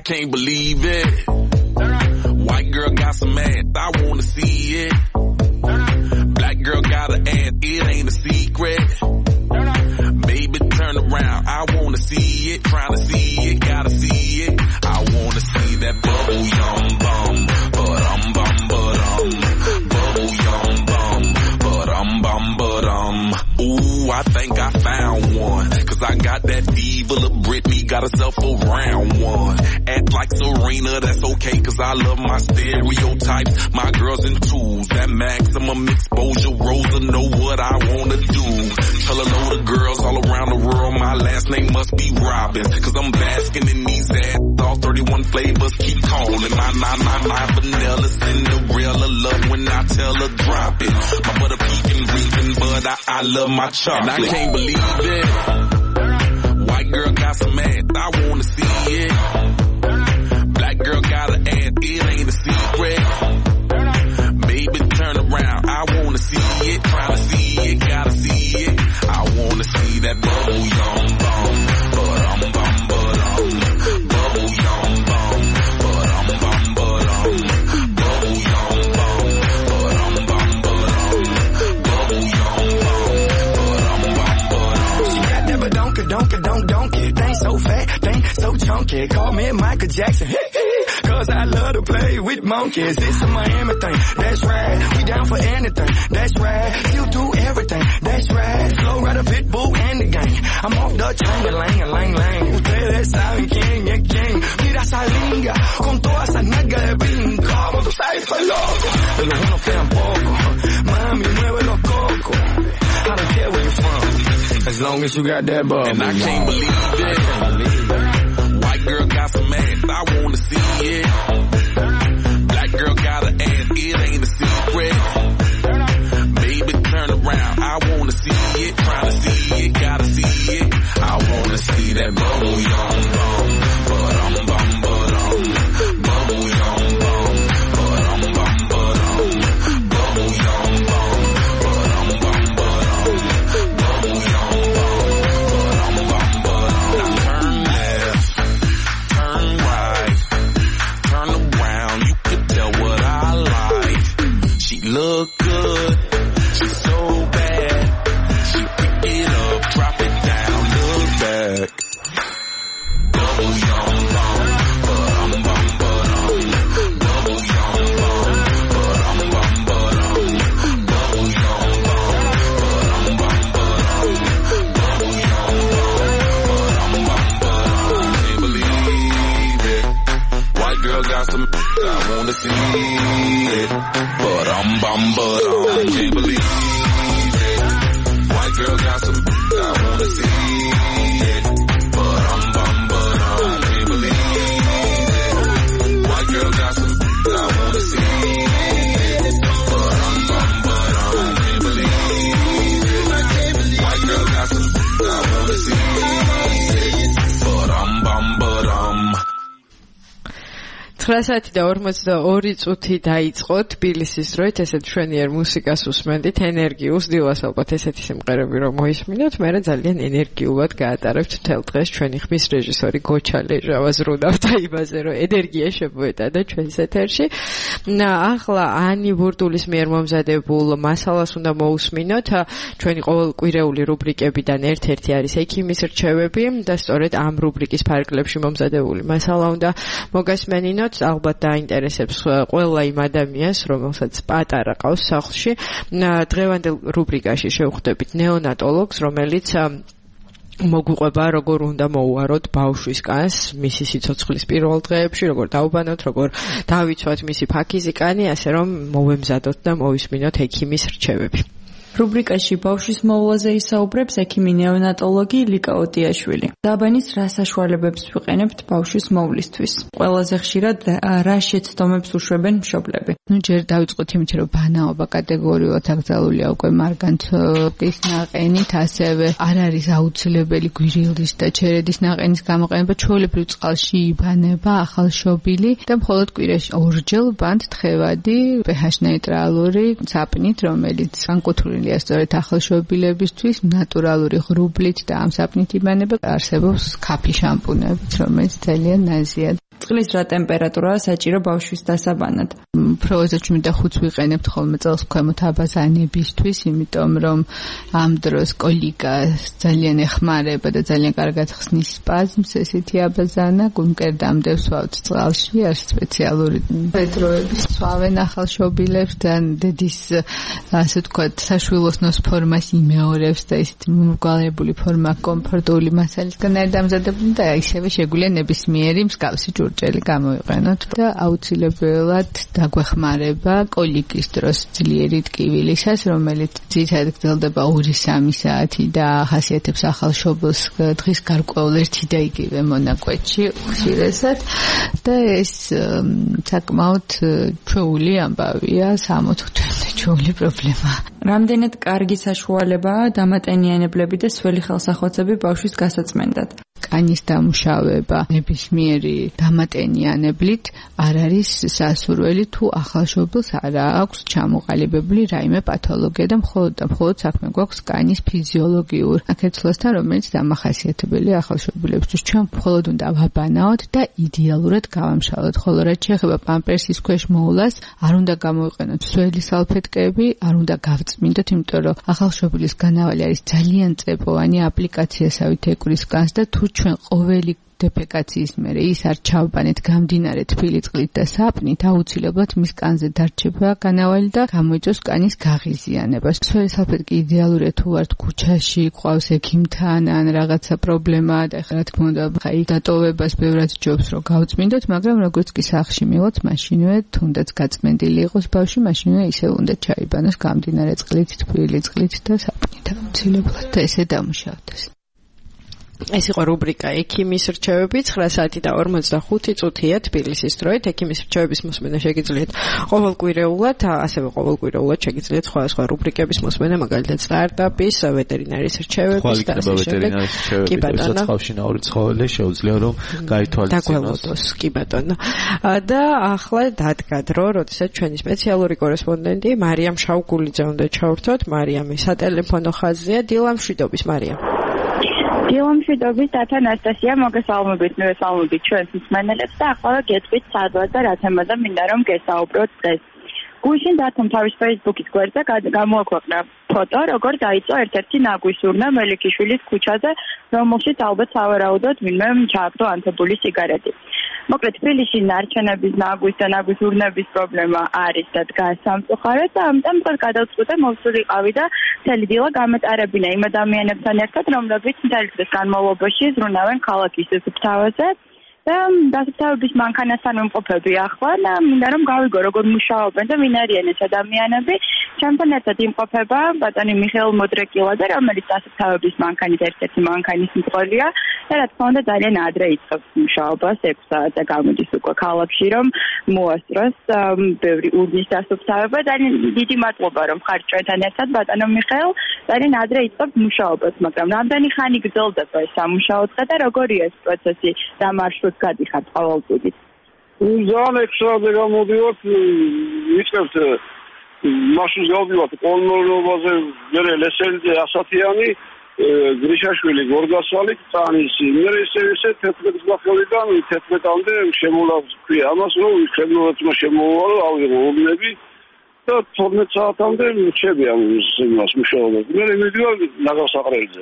can't believe it. White girl got some ass, I wanna see it. Black girl got an ass, it ain't a secret. Baby, turn around, I wanna see it. Tryna see it, gotta see it. I wanna see that bubble yum bum, but bubble yum bum, but ooh, I think I found one. Cause I got that fever, little Britney got herself a round one. Act like Serena, that's okay, cause I love my stereotypes. My girls in twos, that maximum exposure. Rosa know what I wanna do. Tell a load of girls all around the world my last name must be Robbins. Cause I'm basking in these ass, all 31 flavors keep calling. My vanilla, Cinderella love when I tell her drop it. My butter peeking, breathing, but I love my chocolate. And I can't believe it. White girl got some ass, I wanna see it. Black girl got an ass, it ain't a secret. Baby, turn around, I wanna see it. Tryna see it, gotta see it. I wanna see that bubble yum bum, but bubble yum bum, but bubble yum bum, bubble yum bum. She got that donkey, thing so fat, thing so chunky. Call me Michael Jackson, cause I love to play with monkeys. It's a Miami thing, that's right. We down for anything, that's right. You do everything, that's right. Flow Rider, Pitbull, and the gang. I'm off the chain, lang. Ustedes saben quién es quién. Mira esa linga, con toda esa nalga de brinco. Como tú sabes, estoy loco, pero los unos quedan poco. Mami, mueve los cocos. I don't care where you're from, as long as you got that bubble. And I can't believe it. White girl got some ass, I wanna see it. Black girl got an ass, it ain't a secret. Baby, turn around, I wanna see it. Tryna see it, gotta see it. I wanna see that bubble yum bum, but bubble yum bum, but bubble yum bum, look good, she's so bad. She pick it up, drop it down, look back. Bubble yum bum, but bubble yum bum, but bubble yum bum, but bubble yum bum, can't believe it. White girl got some, I wanna see it. But can't believe it. White girl got some, I wanna see it. But can't believe it. White girl got some, I wanna see it. But can't believe it. White girl got some, I wanna see it. But 9:42 წუთი დაიწყო თბილისის დროით, ესეთ ჩვენიერ მუსიკას უსმენდით, ენერგიულს დილას ალბათ ესეთი სიმღერები რომ მოისმინოთ, მერე ძალიან ენერგიულად გაატარებთ მთელ დღეს. ჩვენი ხმის რეჟისორი გოჩა ლეჟავა ზრუნავთ აიბაზე, რომ ენერგია შემოეტანა ჩვენს ეთერში. ახლა ანი ბურდულის მიერ მომზადებულ მასალას უნდა მოусმინოთ. ჩვენი ყოველკვირეული რუბრიკებიდან ერთ-ერთი არის ექიმის რჩევები და სწორედ ამ რუბრიკის ფარგლებში მომზადებული მასალა უნდა მოგასმენინოთ. ალბათ დაინტერესებს ყველა იმ ადამიანს, რომელსაც პატარა ყავს სახლში. დღევანდელ რუბრიკაში შევხვდებით ნეონატოლოგს, რომელიც მოგვიყვება როგორ უნდა მოუაროთ ბავშვის კანს მისი სიცოცხლის პირველ დღეებში, როგორ დაუბანოთ, როგორ დავიცვათ მისი ფაქიზიკანი, ასე რომ მოვემზადოთ და მოვისმინოთ ექიმის რჩევები. რუბრიკაში ბავშვის მოვლაზე ისაუბრებს ექიმი ნეონატოლოგი ლიკა ოტიაშვილი. დაბანის რა საშუალებებს ვიყენებთ ბავშვის მოვლისთვის? ყველაზე ხშირად რა შეცდომებს უშვებენ მშობლები? ჯერ დავიწყოთ იმით, რომ ბანაობა კატეგორიულად აკრძალულია უკვე მარგანცოტის ნაყენით, ასევე არ არის აუცილებელი გვირილის და ჩერედის ნაყენის გამოყენება, ჩვეულებრივ წყალში იბანება ახალშობილი და მხოლოდ კვირაში ორჯერ ბანთ თხევადი pH ნეიტრალური საპნით, რომელიც განკუთვნილია სწორედ ახალშობილებისთვის ნატურალური ღრუბლით და ამ საპნით იბანება. არსებობს ქაფი შამპუნებით, რომელიც ძალიან ნაზია. წყლის რა ტემპერატურაა საჭირო ბავშვის დასაბანად? პროვაზა 75 ვიყენებთ ხოლმე წელს ქვემოთ აბაზანებისთვის, იმიტომ რომ ამ დროს კოლიკა ძალიან ეხმარება და ძალიან კარგად ხსნის სპაზმს, ესეთი აბაზანა, გულმკერდამდე ვსვავთ წყალში, არის სპეციალური ბედროები სვავენ ახალშობილებს და დედის ასე ვთქვათ, საშვილოსნოს ფორმას იმეორებს და ისეთი მომრგვალებული ფორმა კომფორტული მასალისგან არის დამზადებული და ისევე შეგვიძლია ნებისმიერი მსგავსი ჭურჭელი გამოვიყენოთ და აუცილებლად დაგვეხმარება კოლიკის დროს ძლიერი ტკივილისას, რომელიც ძირითადად გრძელდება 2-3 საათი და ახასიათებს ახალშობილს დღის გარკვეულ ერთი და იგივე მონაკვეთში ხშირესად და ეს საკმაოდ ჩვეული ამბავია, 60-70 ჩვეული პრობლემა. რამდენად კარგი საშუალებაა დამატენიანებლები და სველი ხელსახვეწები ბავშვის გასაწმენდად? კანის დამუშავება ნებისმიერი დამატენიანებლით არ არის სასურველი თუ ახალშობილს არ აქვს ჩამოყალიბებული რაიმე პათოლოგია და მხოლოდ საქმე გვაქვს კანის ფიზიოლოგიურ აკეთვლასთან, რომელიც დამახასიათებელია ახალშობილებისთვის. ჩვენ მხოლოდ უნდა ვაბანაოთ და იდეალურად გავამშალოთ. ხოლო რაც შეეხება პამპერსის ქვეშ მოვლას, არ უნდა გამოვიყენოთ სველი სალფეტკები, არ უნდა გავწმინდოთ, იმიტომ რომ ახალშობილის განავალი არის ძალიან წეპოვანი აპლიკაციასავით ეკვრის კანს და თუ ჩვენ ყოველი დეფეკაციის მერე ის არ ჩავბანეთ გამდინარე თბილი წყლით და საპნით, აუცილებლად მის კანზე დარჩება განავალი და გამოიწვევს კანის გაღიზიანება. სველი სალფეტკი იდეალურია თუ ვართ ქუჩაში, ყავს ექიმთან ან რაღაცა პრობლემა და რა თქმა უნდა, ხაი დატოვებას ბევრად ჯობს რომ გავწმინდოთ, მაგრამ როგორც კი სახლში მივიღოთ, მაშინვე თუნდაც გაწმენდილი იყოს ბავშვი, მაშინვე ისევ უნდა ჩაიბანოს გამდინარე წყლით, თბილი წყლით და საპნით აუცილებლად და ესე დამუშავდეს. ეს იყო რუბრიკა ექიმის რჩევები 9 საათი და 45 წუთია თბილისის დროით. ექიმის რჩევების მოსმენა შეგიძლიათ ყოველკვირეულად, ასევე ყოველკვირეულად შეგიძლიათ სხვა რუბრიკების მოსმენა, მაგალითად სტარტაპის, ვეტერინარის რჩევების და ასე შემდეგ. კი ბატონო. ხავში ნაური ცხოველი შეუძლია რომ გაითვალისწინოს. კი ბატონო. და ახლა დადგა დრო, როდესაც ჩვენი სპეციალური კორესპონდენტი მარიამ შავგულიძე უნდა ჩავრთოთ. მარიამი სატელეფონო ხაზია. დილამშვიდობის მარიამ. დილამშვიდობის დათო ანასტასია, მოგესალმებით, მივესალმებით ჩვენს მსმენელებს და ახლა გეტყვით სადღაც და რა თემაზე მინდა რომ გესაუბროთ დღეს. გუშინ დათომ თავის Facebook-ის გვერდზე გამოაქვეყნა ფოტო, როგორც დაიწყო ერთ-ერთი ნაგვისურნა მელიქიშვილის ქუჩაზე, რომელშიც ალბათ სავარაუდოდ ვინმე ჩააგდო ანთებული სიგარეტი. მოკლედ, თბილისში ნარჩენების ნაგვის და ნაგვისურნების პრობლემა არის და დგას სამწუხაროდ და ამიტომ გადავწყვიტე მოვსულიყავი და მთელი დილა გამეტარებინა იმ ადამიანებთან ერთად, რომლებიც მთელი დღის განმავლობაში ზრუნავენ ქალაქის სუფთავაზე. და დასუფთავების მანქანასთან ვიმყოფები ახლა და მინდა რომ გავიგო როგორ მუშაობენ და ვინ არიან ეს ადამიანები. ჩემთან ერთად იმყოფება ბატონი მიხეილ მოდრეკილა და რომელიც დასუფთავების მანქანის ერთ-ერთი მანქანის მწვრთნელია და რა თქმა უნდა ძალიან ადრე იწყებს მუშაობას 6 საათზე გამოდის უკვე ქალაქში რომ მოასწროს ბევრი ურნის დასუფთავება. ძალიან დიდი მადლობა რომ ხართ ჩვენთან ერთად ბატონო მიხეილ. ძალიან ადრე იწყებს მუშაობას, მაგრამ რამდენი ხანი გრძელდება ეს სამუშაო დღე და როგორია ეს პროცესი და მარშრუტი გადიხართ ყოველწუთით? ძალიან ექსტრაზე გამოდივართ, ვიწყებთ მაშინ გავდივართ კოლმორობაზე, მერე ლესელზე ასათიანი, გრიშაშვილი გორგასვალი, წანის, მერე ესე 11 გახევიდან 11-მდე შემოვლას ქვია. ამას რომ ხელმოწმა შემოვალ, ავიღო უბნები და 12 საათამდე მრჩები ამ იმას მუშაობას. მერე მიდივარ ნაგავსაყრელზე.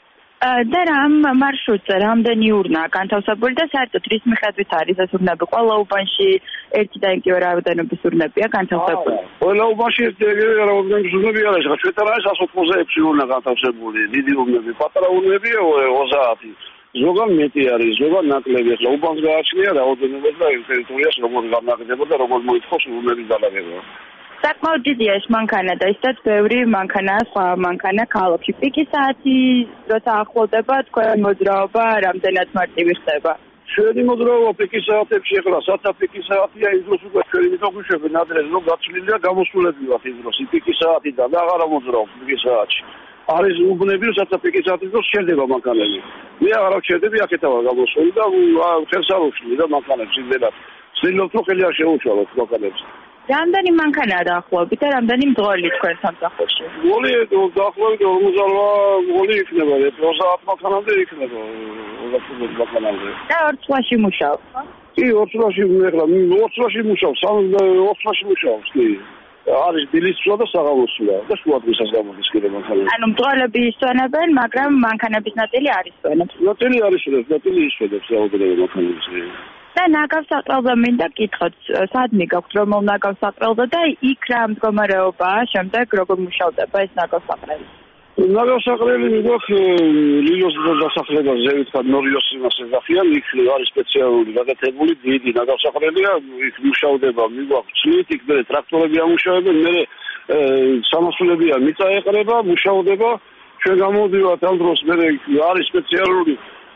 და რამ მარშრუტზე რამდენი ურნაა განთავსებული და საერთოდ რის მიხედვით არის ეს ურნები? ყველა უბანში ერთი და იგივე რაოდენობის ურნებია განთავსებული? ყველა უბანში ერთი და იგივე რაოდენობის ურნები არის. ჩვენთან არის 186 ურნა განთავსებული, დიდი ურნები, პატარა ურნებია 30. ზოგან მეტი არის, ზოგან ნაკლები. ახლა უბანს გააჩნია რაოდენობა და ტერიტორიას როგორ განაგდება და როგორ მოითხოვს ურნების დალაგება. საკმაოდ დიდია ეს მანქანა და ისეთ ბევრი მანქანაა, სხვა მანქანა ქალაქში. პიკის საათი როცა ახლოვდება, თქვენ მოძრაობა რამდენად მარტივი ხდება? ჩვენი მოძრაობა პიკის საათებში ახლა სათაფიკის საათია, ის დროს უკვე ჩვენი მიტოქუშები ნადრეს რომ გაცვლილია გამოსულები ვართ ის დროს. პიკის საათიდან და აღარა მოძრაობს პიკის საათში. არის უბნები, რაცა პიკის საათის დროს შერდება მანქანები. მე აღარ ვჩერდები, აქეთა ვარ გამოსული და ხელს არ უშლი და მანქანებს იმდენად. ვცდილობ რომ ხელი არ შეუშალოთ მანქანებს. რამდენი მანქანაა დაახლოებით და რამდენი მძღოლი თქვენ სამსახურში? მძღოლი დაახლოებით 50 მძღოლი იქნება, 30 მანქანამდე იქნება 30 მანქანამდე. და ორ წლაში მუშაობ, ხო? კი, ორცლაში ეხლა ორცლაში მუშაობს, 64-ში მუშაობს, კი. არის დილისწვლა და საღამოსვლა და შუადღისას გამოდის კიდე მანქანა. ანუ მწვალები ისვენებენ, მაგრამ მანქანების ნაწილი არ ისვენებს. ნაწილი არ ისვენებს, ნაწილი ისვენებს რაოდენობა მანქანების. და ნაგავსაყრელზე მინდა გითხოთ, სადმე გაქვთ რომელ ნაგავსაყრელზე და იქ რა მდგომარეობაა, შემდეგ როგორ მუშავდება ეს ნაგავსაყრელი? ნაგავსაყრელი გვაქვს ლილოს დასახლებაზე, ზევით ნორიოს იმას ეძახიან, იქ არის სპეციალური გადათებული დიდი ნაგავსაყრელია, იქ მუშავდება, მიგვაქვს წვით, იქ მე ტრაქტორები ამუშავებენ, მე სამოსულებია მიწა ეყრება, მუშავდება, ჩვენ გამოვდივართ ამ დროს, მე არის სპეციალური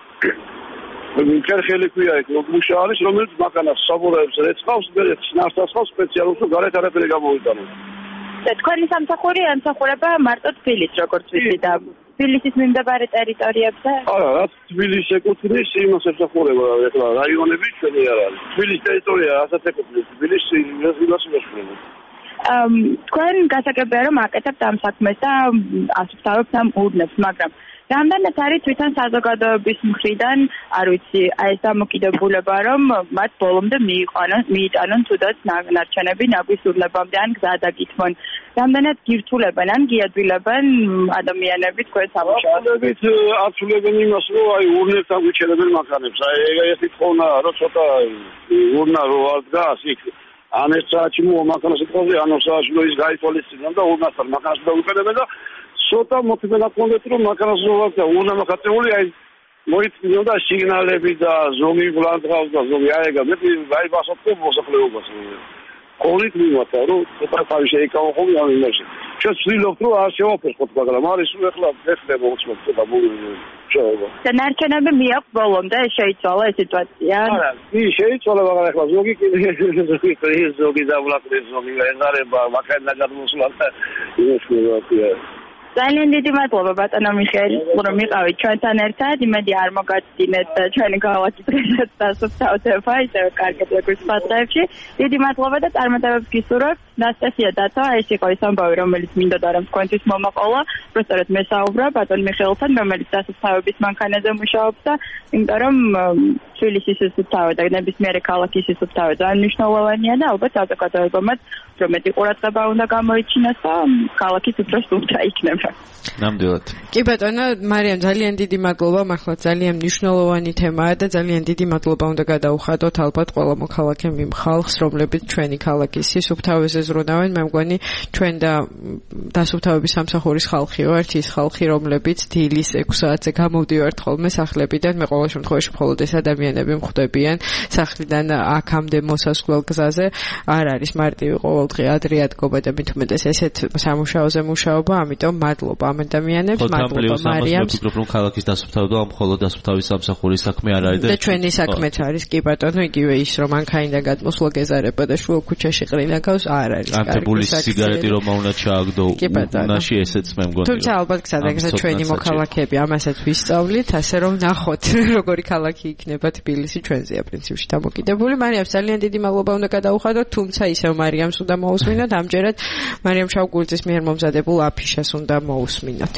კერხელი ქვია იქ მუშა არის, რომელიც მანქანას საბურაებს რეცხავს, მე ნასტასხავს სპეციალურ გარეთ არაფერი გამოვიტანო. და თქვენი სამსახური ემსახურება მარტო თბილისს, როგორც ვიცი და თბილისის მიმდებარე ტერიტორიებზე? არა, რაც თბილისს ეკუთვნის, იმას ემსახურება, ეხლა რაიონები ჩვენი არ არის. თბილისის ტერიტორია ასაც ეკუთვნის, თბილისს იმას ემსახურება. თქვენ გასაგებია რომ აკეთებთ ამ საქმეს და ასუფთავებთ ამ ურნებს, მაგრამ რამდენად არის თვითონ საზოგადოების მხრიდან, არ ვიცი, აი ეს დამოკიდებულება, რომ მათ ბოლომდე მიიტანონ თუდაც ნარჩენები ნაგვის ურნებამდე ან გზა დაგითმონ. რამდენად გირთულებენ ან გიადვილებენ ადამიანები თქვენ სამუშაოებით? აცულებენ იმას, რომ აი ურნებს აგვიჩენებენ მანქანებს. აი ეგეთი თხოვნა, რომ ცოტა ურნა რო არ დგას იქ ან ერთ საათში მანქანას ეთხოვე, ან ორ საათში ის გაითვალისწინებენ და ურნასთან მანქანას დაუყენებენ და ცოტა მოთმენა კონდეთ რომ მანქანას როაც და ურნა მახატეული აი მოიწმინდა და სიგნალები და ზოგი გლანდღავს და ზოგი აეგა მე აი ბასოთო მოსახლეობას ყოლით მიმათა რომ ცოტა თავი შეიკავო ხოლმე ამ იმაში ჩვენ ვცდილობთ რომ არ შევაფერხოთ მაგრამ არის რომ ეხლა ეხება უცნობ და მოუჩაობა და ნარჩენები მიაქვს ბოლომდე შეიცვალა ეს სიტუაცია არა კი შეიცვალა მაგრამ ეხლა ზოგი კიდე ზოგი დაბლაკდეს ზოგი ეზარება მანქანა გადმოსვლა და იმეშია ძალიან დიდი მადლობა ბატონო მიხეილ, რომ მიყავით ჩვენთან ერთად. იმედი არ მოგაცდინეთ ჩვენი ქალაქის დღესაც დასუფთავდება, ისევე კარგად როგორც სხვა დღეებში. დიდი მადლობა და წარმატებებს გისურვებთ. ნასტასია დათო, ეს იყო ის ამბავი, რომელიც მინდოდა რომ თქვენთვის მომაყოლა. პროსტად მე საუბრა ბატონ მიხეილთან, რომელიც დასუფთავების მანქანაზე მუშაობს და იმიტომ რომ თბილისის სუფთავება და ნებისმიერი ქალაქის სუფთავება ძალიან მნიშვნელოვანია და ალბათ საზოგადოებამაც უფრო მეტი ყურადღება უნდა გამოიჩინოს და ქალაქის უფრო სუფთა იქნება. ნამდვილად. კი ბატონო, მარიამ ძალიან დიდი მადლობა, მართლა ძალიან მნიშვნელოვანი თემაა და ძალიან დიდი მადლობა უნდა გადაუხადოთ ალბათ ყველა მოქალაქემ იმ ხალხს, რომლებიც ჩვენი ქალაქის სუფთავებზე ზრუნავენ. მე მგონი ჩვენ და დასუფთავების სამსახურის ხალხი ვართ, ის ხალხი, რომლებიც დილის 6 საათზე გამოვდივართ ხოლმე სახლებიდან, მე ყოველ შემთხვევაში მხოლოდ ეს ადამიანები მხვდებიან სახლიდან აქამდე მოსასვლელ გზაზე. არ არის მარტივი ყოველდღე ადრე ადგობა და მით უმეტეს ესეთ სამუშაოზე მუშაობა, ამიტომ მადლობა ამ ადამიანებს, მადლობა მარიამს. ვფიქრობ რომ ქალაქის დასუფთავება მხოლოდ დასუფთავების სამსახურის საქმე არ არის და ჩვენი საქმეც არის, კი ბატონო, იგივე ის რომ მანქანიდან გადმოსვლა გეზარება და შუა ქუჩაში ყრილა გავს, არ არის კარგი. ანტებული სიგარეტი რომ უნდა ჩააგდო უნაში ესეც მე მგონი. თუმცა ალბათ გასაგებია ჩვენი მოქალაქეები ამასაც ვისწავლით, ასე რომ ნახოთ როგორი ქალაქი იქნება თბილისი ჩვენზეა პრინციპში დამოკიდებული. მარიამს ძალიან დიდი მადლობა უნდა გადაუხადოთ, თუმცა ისევ მარიამს უნდა მოусმინოთ, ამჯერად მარიამ შავგურძის მიერ მომზადებულ აფიშას უნდა მოусმინოთ.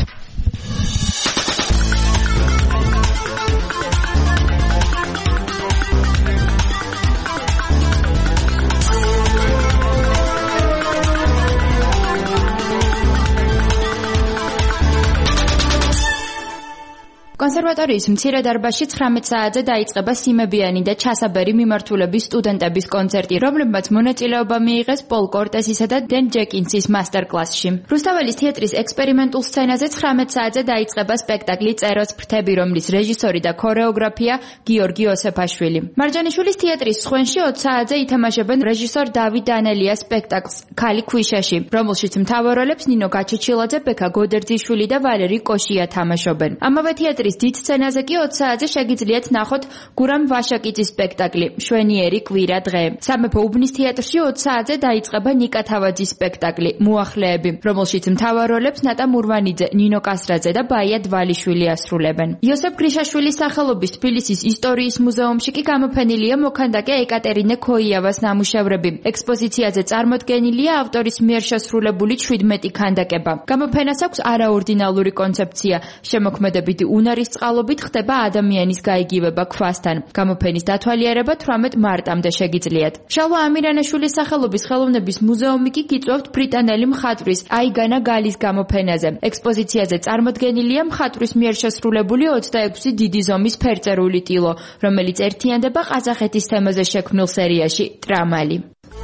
კონსერვატორიის მცირე დარბაზში 19 საათზე დაიწყება სიმებიანი და ჩასაბერი მიმართულების სტუდენტების კონცერტი, რომლებმაც მონაწილეობა მიიღეს პოლ კორტესისა და დენ ჯეკინსის მასტერკლასში. რუსთაველის თეატრის ექსპერიმენტულ სცენაზე 19 საათზე დაიწყება სპექტაკლი წეროს ფრთები, რომლის რეჟისორი და ქორეოგრაფია გიორგი ოსეფაშვილი. მარჯანიშვილის თეატრის სხვენში 20 საათზე ითამაშებენ რეჟისორ დავით დანელიას სპექტაკლს ქალი ქვიშაში, რომელშიც მთავარ როლებს ნინო გაჩეჩილაძე, ბექა გოდერძიშვილი და ვალერი კოშია თამაშობენ. ამავე თეატრის დიდ სცენაზე კი 20 საათზე შეგიძლიათ ნახოთ გურამ ვაშაკიძის სპექტაკლი მშვენიერი კვირა დღე. სამეფო უბნის თეატრში 20 საათზე დაიწყება ნიკა თავაძის სპექტაკლი მოახლეები, რომელშიც მთავარ როლებს ნატა მურვანიძე, ნინო კასრაძე და ბაია დვალიშვილი ასრულებენ. იოსებ გრიშაშვილის სახელობის თბილისის ისტორიის მუზეუმში კი გამოფენილია მოქანდაკე ეკატერინე ქოიავას ნამუშევრები. ექსპოზიციაზე წარმოდგენილია ავტორის მიერ შესრულებული 17 ქანდაკება. გამოფენას აქვს არაორდინალური კონცეფცია, შემოქმედებითი უნარის მტვრის წყალობით ხდება ადამიანის გაიგივება ქვასთან. გამოფენის დათვალიერება 18 მარტამდე შეგიძლიათ. შალვა ამირანაშვილის სახელობის ხელოვნების მუზეუმი კი გიწვევთ ბრიტანელი მხატვრის აიგანა გალის გამოფენაზე. ექსპოზიციაზე წარმოდგენილია მხატვრის მიერ შესრულებული 26 დიდი ზომის ფერწერული ტილო, რომელიც ერთიანდება ყაზახეთის თემაზე შექმნილ სერიაში ტრამალი.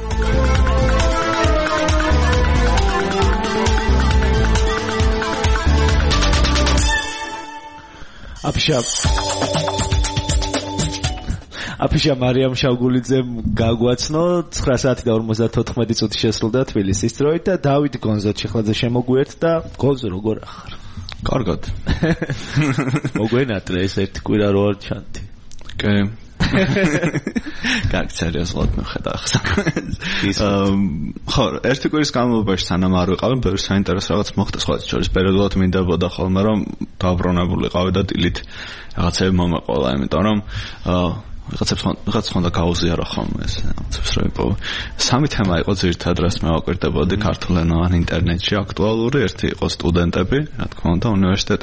აფიშა მარიამ შავგულიძემ გაგვაცნო 9 საათი და 54 წუთი შესრულდა თბილისის დროით და დავით გონზო ჩიხლაძე შემოგვიერთ და გონზო როგორ ახარ? კარგად. მოგვენატრე ეს ერთი კვირა რო არ ჩანთი. კი. კარგი სერიოზულად მეხედა ახლა. ხო, ერთი კვირის განმავლობაში სანამ არ ვიყავი, ბევრი საინტერესო რაღაც მოხდა სხვა შორის. პერიოდულად მინდებოდა ხოლმე რომ დაბრუნებულიყავი და დილით რაღაცები მომეყოლა, იმიტომ რომ ვიღაც ხონდა გაუზიარა ხოლმე ეს რაღაცებს რო იპოვე. სამი თემა იყო ძირითადად რაც მევაკვირდებოდი ქართულენოვან ინტერნეტში აქტუალური. ერთი იყო სტუდენტები, რა თქმა უნდა,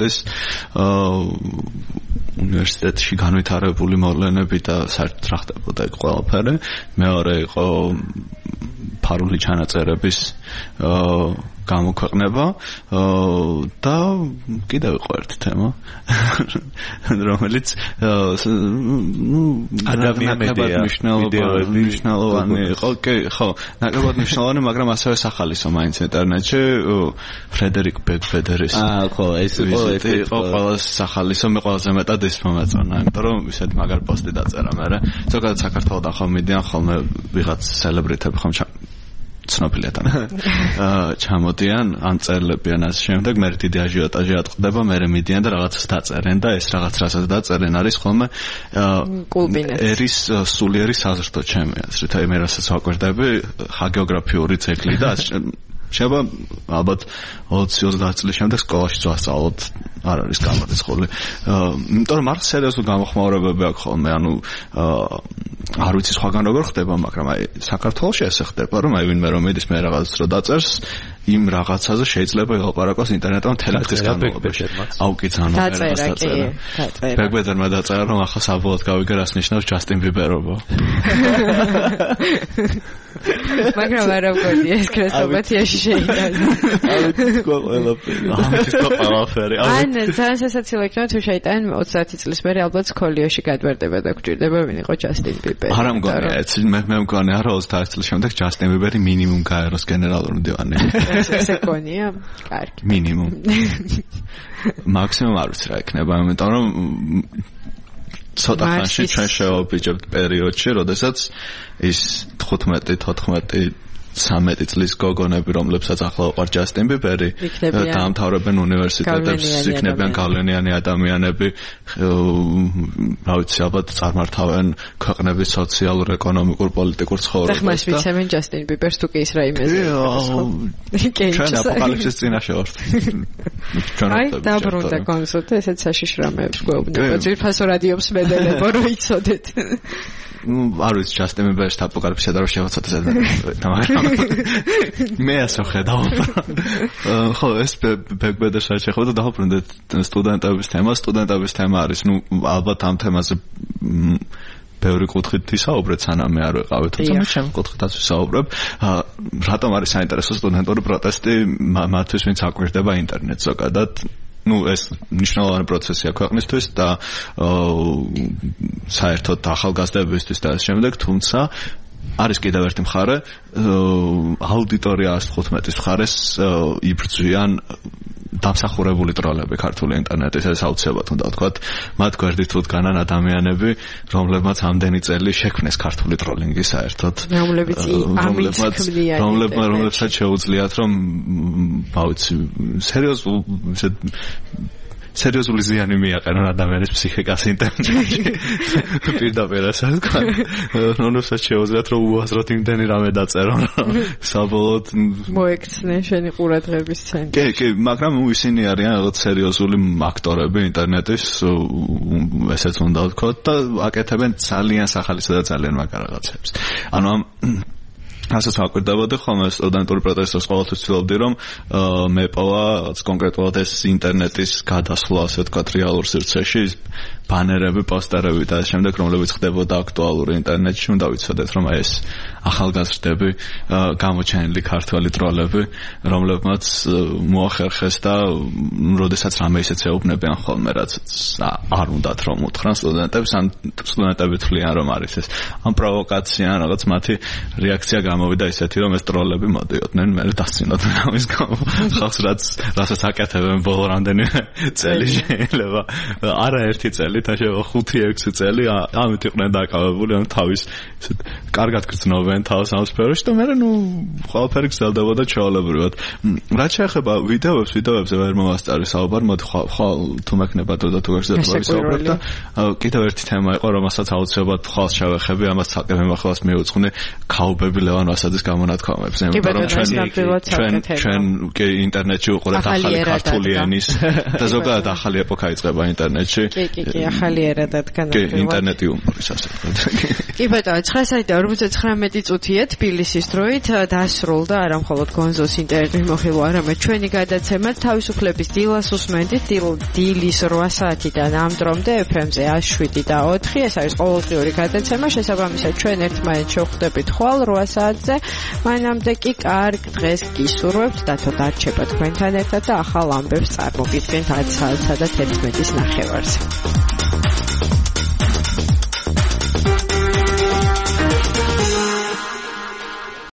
უნივერსიტეტში განვითარებული მოვლენები და საერთოდ რა ხდებოდა იქ ყველაფერი. მეორე იყო ფარული ჩანაწერების გამოქვეყნება და კიდევ იყო ერთი თემა რომელიც ადამიანებად მნიშვნელოვანი იყო. კი, ხო, ნაკლებად მნიშვნელოვანი, მაგრამ ასევე სახალისო მაინც ინტერნეტში ფრედერიკ ბეგბედერის ხო, ეს იყო ყველა სახალისო მე ყველაზე მეტად ის მომეწონა, იმიტომ რომ ისეთ მაგარ პოსტი დაწერა მე. ზოგადად საქართველოდან ხომ მიდიან ხოლმე ვიღაც სელებრიტები ხომ ცნობილიათან ჩამოდიან, ან წერლებიან ასე შემდეგ, მე დიდი აჟიოტაჟი ატყდება, მე მიდიან და რაღაცას დაწერენ და ეს რაღაც რასაც დაწერენ არის ხოლმე ერის სულიერი საზრდო ჩემი აზრით. აი მე რასაც ვაკვირდები, ჰაგეოგრაფიული ძეგლი და შეიძლება ალბათ 20-30 წლის შემდეგ სკოლაში ვასწავლოთ, არ არის გამორიცხული. იმიტომ რომ არ სერიოზულ გამოხმაურებები აქვს ხოლმე, ანუ არ ვიცი სხვაგან როგორ ხდება, მაგრამ აი საქართველოში ესე ხდება, რომ აი ვინმე რომ მიდის მე რაღაცას რო დაწერს, იმ რაღაცაზე შეიძლება ილაპარაკოს ინტერნეტთან მთელი დღის განმავლობაში. აუ კი ძალიან დაწერა. ბეგბედერმა დაწერა რომ ახლა საბოლოოდ გავიგე რას ნიშნავს ჯასტინ ბიბერობა. მაგრამ არა მგონია ეს კრესობათიაში შეიძლება. ან ძალიან სასაცილო იქნება თუ შეიტანენ 30 წლის მერე ალბათ სკოლიოში გადვარდება და გვჭირდება ვინ იყო ჯასტინ ბიბერი. არა მგონია, ეცი მე მგონია არა 30 წლის შემდეგ ჯასტინ ბიბერი მინიმუმ გაეროს გენერალური მდივანი. ესე გონია? კარგი. მინიმუმ. მაქსიმუმ არ ვიცი რა იქნება, იმიტომ რომ ცოტა ხანში ჩვენ შევაბიჯებთ პერიოდში, როდესაც ის 15-14 13 წლის გოგონები, რომლებსაც ახლა უყვართ ჯასტინ ბიბერი, დაამთავრებენ უნივერსიტეტებს, იქნებიან გავლენიანი ადამიანები, რა ვიცი, ალბათ წარმართავენ ქვეყნების სოციალურ, ეკონომიკურ, პოლიტიკურ ცხოვრებას. და ხმას ვიცემენ ჯასტინ ბიბერს თუ კი ის რა იმეზე. ჩვენ აპოკალიფსის წინაშე ვართ. აი, დაბრუნდა კონსულტა, ესეც საშიშრამეებს გვეუბნება. ძირფასო რადიობს მედელებო, რომ იცოდეთ. არ ვიცი ჯასტინ ბიბერის აპოკალიფსია და რომ შევაცოთ ეს და მაგრამ მე ასე ხედავ. ხო, ეს ბეგბედერს არ შეხვდა და დავბრუნდეთ სტუდენტების თემა. სტუდენტების თემა არის, ნუ ალბათ ამ თემაზე ბევრი კუთხით ვისაუბრეთ, სანამ მე არ ვიყავი, თუმცა მე ჩემ კუთხითაც ვისაუბრებ. რატომ არის საინტერესო სტუდენტური პროტესტი მათთვის, ვინც აკვირდება ინტერნეტს ზოგადად? ну ეს მნიშვნელოვანი პროცესია ქვეყნისთვის და საერთოდ ახალგაზრდებისთვის და ამ შემდეგ, თუმცა არის კიდევ ერთი მხარე, აუდიტორია 115-ის მხარეს იბრძვიან დამსახურებული ტროლები ქართული ინტერნეტის, ეს აუცილებლად უნდა ვთქვათ, მათ გვერდით უთგანან ადამიანები, რომლებმაც ამდენი წელი შექმნეს ქართული ტროლინგი საერთოდ, რომლებსაც შეუძლიათ რომ ავიცი სერიოზული ზიანი მიაყენონ ადამიანის ფსიქიკას ინტერნეტში. პირდაპირ ასე ვთქვა. რომელსაც შეუძლიათ რომ უაზროდ იმდენი რამე დაწერონ, საბოლოოდ მოექცნენ შენი ყურადღების ცენტრში. კი, მაგრამ ისინი არიან რაღაც სერიოზული აქტორები ინტერნეტის, ესეც უნდა ვთქვათ და აკეთებენ ძალიან სახალისო და ძალიან მაგარ რაღაცებს. ანუ ასაც მაკვირდებოდი ხოლმე სტუდენტური პროტესტებს ყოველთვის ვცდილობდი რომ მეპოვა კონკრეტულად ეს ინტერნეტის გადასვლა ასე ვთქვათ რეალურ სივრცეში ბანერები, პოსტერები და შემდეგ რომლებიც ხდებოდა აქტუალური ინტერნეტში უნდა ვიცოდეთ რომ ეს ახალგაზრდები გამოჩენილი ქართველი ტროლები რომლებმაც მოახერხეს და როდესაც რამე ისეც ეუბნებიან ხოლმე რაც არ უნდათ რომ უთხრან სტუდენტებს ან სტუდენტები თვლიან რომ არის ეს ან პროვოკაცია ან რაღაც მათი რეაქცია გამოვიდა ისეთი რომ ეს ტროლები მოდიოდნენ მე დასწინოდნენ ამის გამო ხალხს რასაც აკეთებენ ბოლო რამდენიმე წელი შეიძლება არაერთი წელი თაშევა 5-6 წელი ამით იყვნენ დაკავებული ამ თავის ისეთ კარგად გრძნობენ თავს ამ სფეროში და მე ყველაფერი გრძელდებოდა ჩვეულებრივად რაც შეეხება ვიდეოებზე ვერ მოვასწარი საუბარ მოდი ხვალ თუ მექნება თუ გაშდათ ვისაუბრებ და კიდევ ერთი თემა იყო რომელსაც აუცილებლად ხვალ შევეხები ამას ცალკე მემახლავს მიუძღვნი ქაუბები ლევან ვასაძის გამონათქვამებს იმიტომ რომ ჩვენ კი ინტერნეტში უყურებთ ახალი ქართული ენის და ზოგადად ახალი ეპოქა იწყება ინტერნეტში კი ახალი ერა დადგანახება. კი, ინტერნეტი უმორის ასე ვთქვათ. კი ბატონო, 9:59 წუთია თბილისის დროით დასრულდა არა მხოლოდ გონზოს ინტერვიუ მოხილვა, არამედ ჩვენი გადაცემა თავისუფლების დილას უსმენთ დილის 8 საათიდან ამ დრომდე FM-ზე 107.4 ეს არის ყოველდღიური გადაცემა, შესაბამისად ჩვენ ერთმანეთს შევხვდებით ხვალ 8 საათზე. მანამდე კი კარგ დღეს გისურვებთ და თო დარჩება თქვენთან ერთად და ახალ ამბებს წარმოგიდგენთ 10 საათსა და 11-ის ნახევარზე.